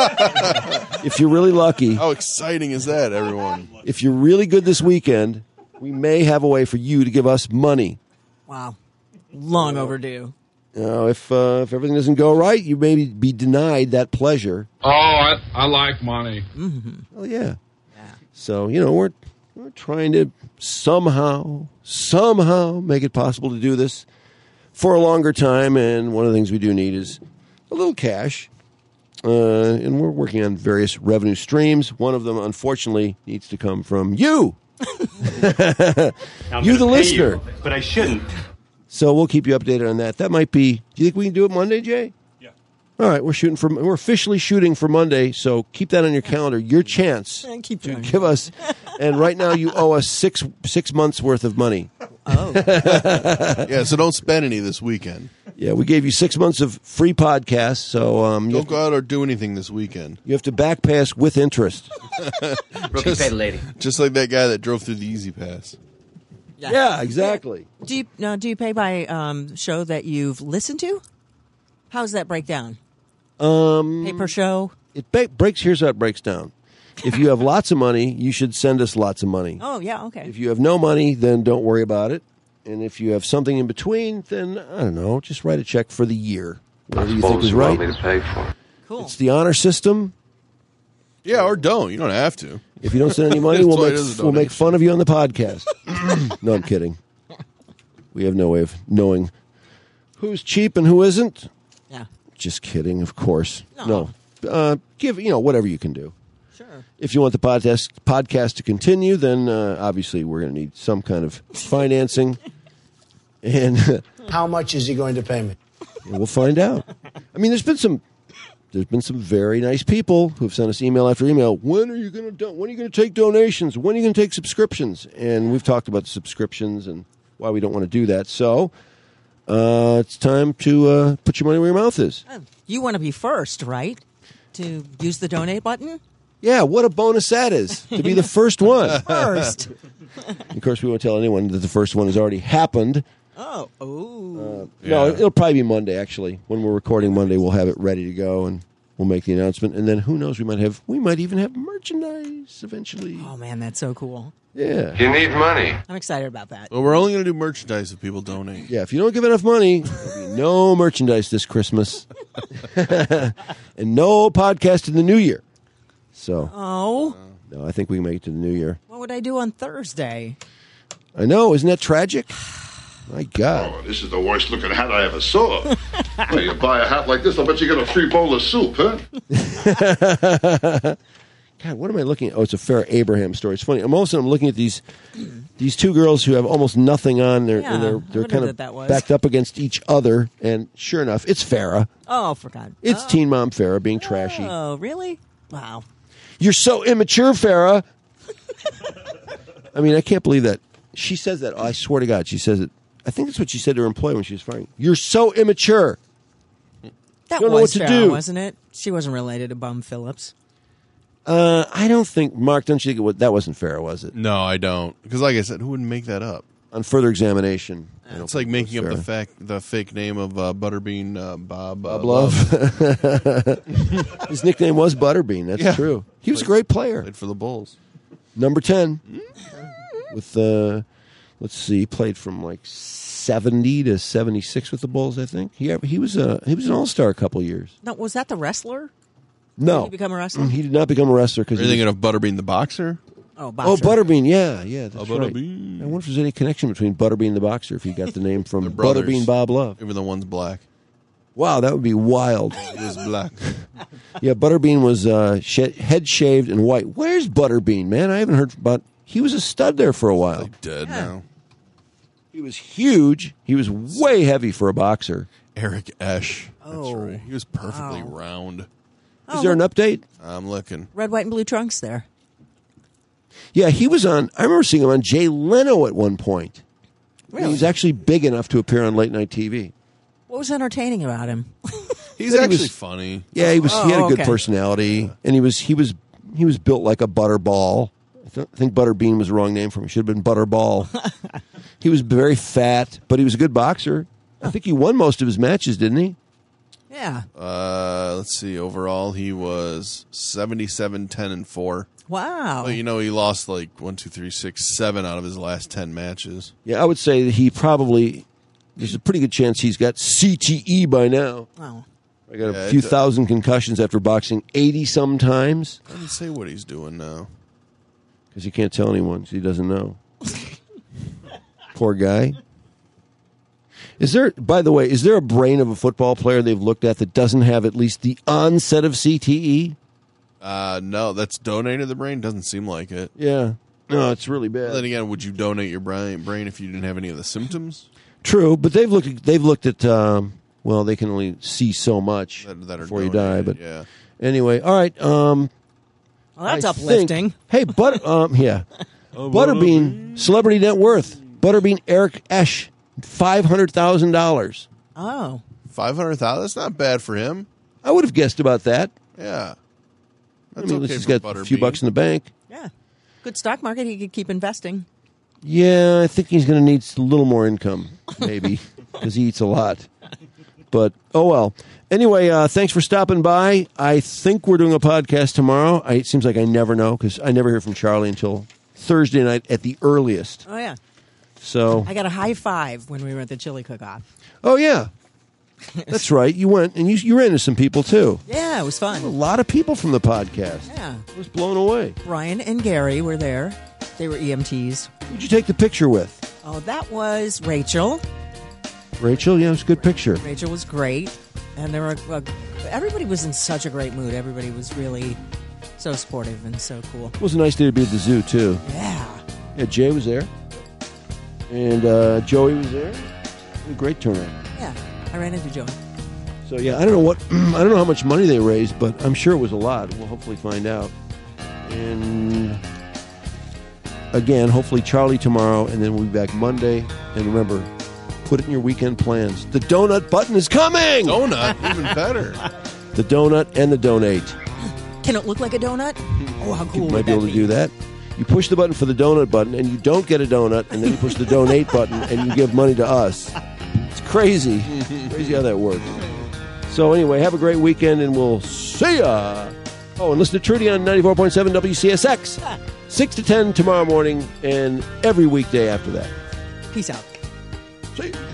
If you're really lucky. How exciting is that, everyone? If you're really good this weekend, we may have a way for you to give us money. Wow. Long overdue. If everything doesn't go right, you may be denied that pleasure. Oh, I like money. Mm-hmm. Oh, yeah. So, we're trying to somehow make it possible to do this for a longer time. And one of the things we do need is a little cash. And we're working on various revenue streams. One of them, unfortunately, needs to come from you. You, the listener. But I shouldn't. So we'll keep you updated on that. That might be. Do you think we can do it Monday, Jay? Yeah. All right, we're officially shooting for Monday. So keep that on your calendar. Your chance to give us. And right now you owe us six months worth of money. Oh. Yeah, so don't spend any this weekend. Yeah, we gave you 6 months of free podcasts. So don't go out or do anything this weekend. You have to back pass with interest. Rookie paid lady. Just like that guy that drove through the Easy Pass. Yeah, exactly. Do you pay by show that you've listened to? How does that break down? Pay per show? It breaks. Here's how it breaks down. If you have lots of money, you should send us lots of money. Oh, yeah, okay. If you have no money, then don't worry about it. And if you have something in between, then, I don't know, just write a check for the year. Whatever you think is right. Want me to pay for? Cool. It's the honor system. Yeah, or don't. You don't have to. If you don't send any money, That's why it is a we'll make donation. fun of you on the podcast. No, I'm kidding. We have no way of knowing who's cheap and who isn't. Yeah. Just kidding, of course. No. Give, whatever you can do. Sure. If you want the podcast to continue, then obviously we're going to need some kind of financing. And how much is he going to pay me? We'll find out. I mean, there's been some very nice people who've sent us email after email. When are you going to take donations? When are you going to take subscriptions? And we've talked about the subscriptions and why we don't want to do that. So it's time to put your money where your mouth is. You want to be first, right? To use the donate button? Yeah, what a bonus that is to be the first one. First. Of course, we won't tell anyone that the first one has already happened. Oh. Ooh. No, it'll probably be Monday, actually. When we're recording Monday, we'll have it ready to go, and we'll make the announcement. And then who knows, we might even have merchandise eventually. Oh, man, that's so cool. Yeah. You need money. I'm excited about that. Well, we're only going to do merchandise if people donate. Yeah, if you don't give enough money, there'll be no merchandise this Christmas. And no podcast in the new year. So. Oh. No, I think we can make it to the new year. What would I do on Thursday? I know, isn't that tragic? My God. Oh, this is the worst looking hat I ever saw. Well, you buy a hat like this, I'll bet you get a free bowl of soup, huh? God, what am I looking at? Oh, it's a Farrah Abraham story. It's funny. I'm looking at these two girls who have almost nothing on. They're kind of backed up against each other, and sure enough, it's Farrah. Oh, for God. It's Teen Mom Farrah being trashy. Oh, really? Wow. You're so immature, Farrah. I mean, I can't believe that. She says that. I swear to God, she says it. I think that's what she said to her employee when she was firing. You're so immature. That don't know was what to Farrah, do. wasn't it? She wasn't related to Bum Phillips. I don't think, Mark, don't you think that wasn't Farrah, was it? No, I don't. Because like I said, who wouldn't make that up? On further examination. It's like making up the fake name of Butterbean Bob Love. His nickname was Butterbean. That's true. He was a great player. Played for the Bulls. Number 10. With, let's see, he played from like 70 to 76 with the Bulls, I think. He was an all-star a couple years. No, was that the wrestler? No. Did he become a wrestler? He did not become a wrestler. Are you thinking of Butterbean the boxer? Oh, boxer. Oh, Butterbean, yeah, that's Butterbean. right. I wonder if there's any connection between Butterbean the boxer, if he got the name from brothers. Butterbean Bob Love. Even though one's black. Wow, that would be wild. He was black. Yeah, Butterbean was head shaved and white. Where's Butterbean, man? I haven't heard about. He was a stud there for a while. He's dead now. He was huge. He was way heavy for a boxer. Eric Esch. Oh. That's right. He was perfectly round. Is there an update? I'm looking. Red, white, and blue trunks there. Yeah, he was on. I remember seeing him on Jay Leno at one point. Really? He was actually big enough to appear on late night TV. What was entertaining about him? He's actually funny. Yeah, he was. He had a good okay. personality, and he was built like a butterball. I think Butterbean was the wrong name for him. He should have been Butterball. He was very fat, but he was a good boxer. I think he won most of his matches, didn't he? Yeah. Let's see. Overall, he was 77, 10, and 4. Wow. But, he lost like 1, 2, 3, 6, 7 out of his last 10 matches. Yeah, I would say that he probably. There's a pretty good chance he's got CTE by now. Wow. I got a few thousand concussions after boxing 80 sometimes. I didn't say what he's doing now. Because he can't tell anyone, so he doesn't know. Poor guy. By the way, is there a brain of a football player they've looked at that doesn't have at least the onset of CTE? No, that's donated the brain? Doesn't seem like it. Yeah. No, it's really bad. Then again, would you donate your brain if you didn't have any of the symptoms? True, but they've looked at well, they can only see so much that are before you die. But yeah. Anyway, all right. Well, that's uplifting. Hey, Butterbean, celebrity net worth. Butterbean Eric Esch, $500,000. Oh, $500,000. That's not bad for him. I would have guessed about that. Yeah, at least he's got a few bucks in the bank. Yeah, good stock market. He could keep investing. Yeah, I think he's going to need a little more income, maybe, because he eats a lot. But, oh well. Anyway, thanks for stopping by. I think we're doing a podcast tomorrow. It seems like I never know, because I never hear from Charlie until Thursday night at the earliest. Oh, yeah. So I got a high five when we were at the chili cook-off. Oh, yeah. That's right. You went, and you ran into some people, too. Yeah, it was fun. A lot of people from the podcast. Yeah. I was blown away. Brian and Gary were there. They were EMTs. Who'd you take the picture with? Oh, that was Rachel. Rachel? Yeah, it was a good picture. Rachel was great. And there were everybody was in such a great mood. Everybody was really so supportive and so cool. It was a nice day to be at the zoo, too. Yeah. Yeah, Jay was there. And Joey was there. A great turnout. Yeah, I ran into Joey. So yeah, I don't know how much money they raised, but I'm sure it was a lot. We'll hopefully find out. And again, hopefully Charlie tomorrow, and then we'll be back Monday. And remember, put it in your weekend plans. The donut button is coming. Donut, even better. The donut and the donate. Can it look like a donut? Oh, how cool You would might be able that to do that. You push the button for the donut button, and you don't get a donut, and then you push the donate button, and you give money to us. It's crazy. Crazy how that works. So anyway, have a great weekend, and we'll see ya. Oh, and listen to Trudy on 94.7 WCSX. 6 to 10 tomorrow morning, and every weekday after that. Peace out. See ya.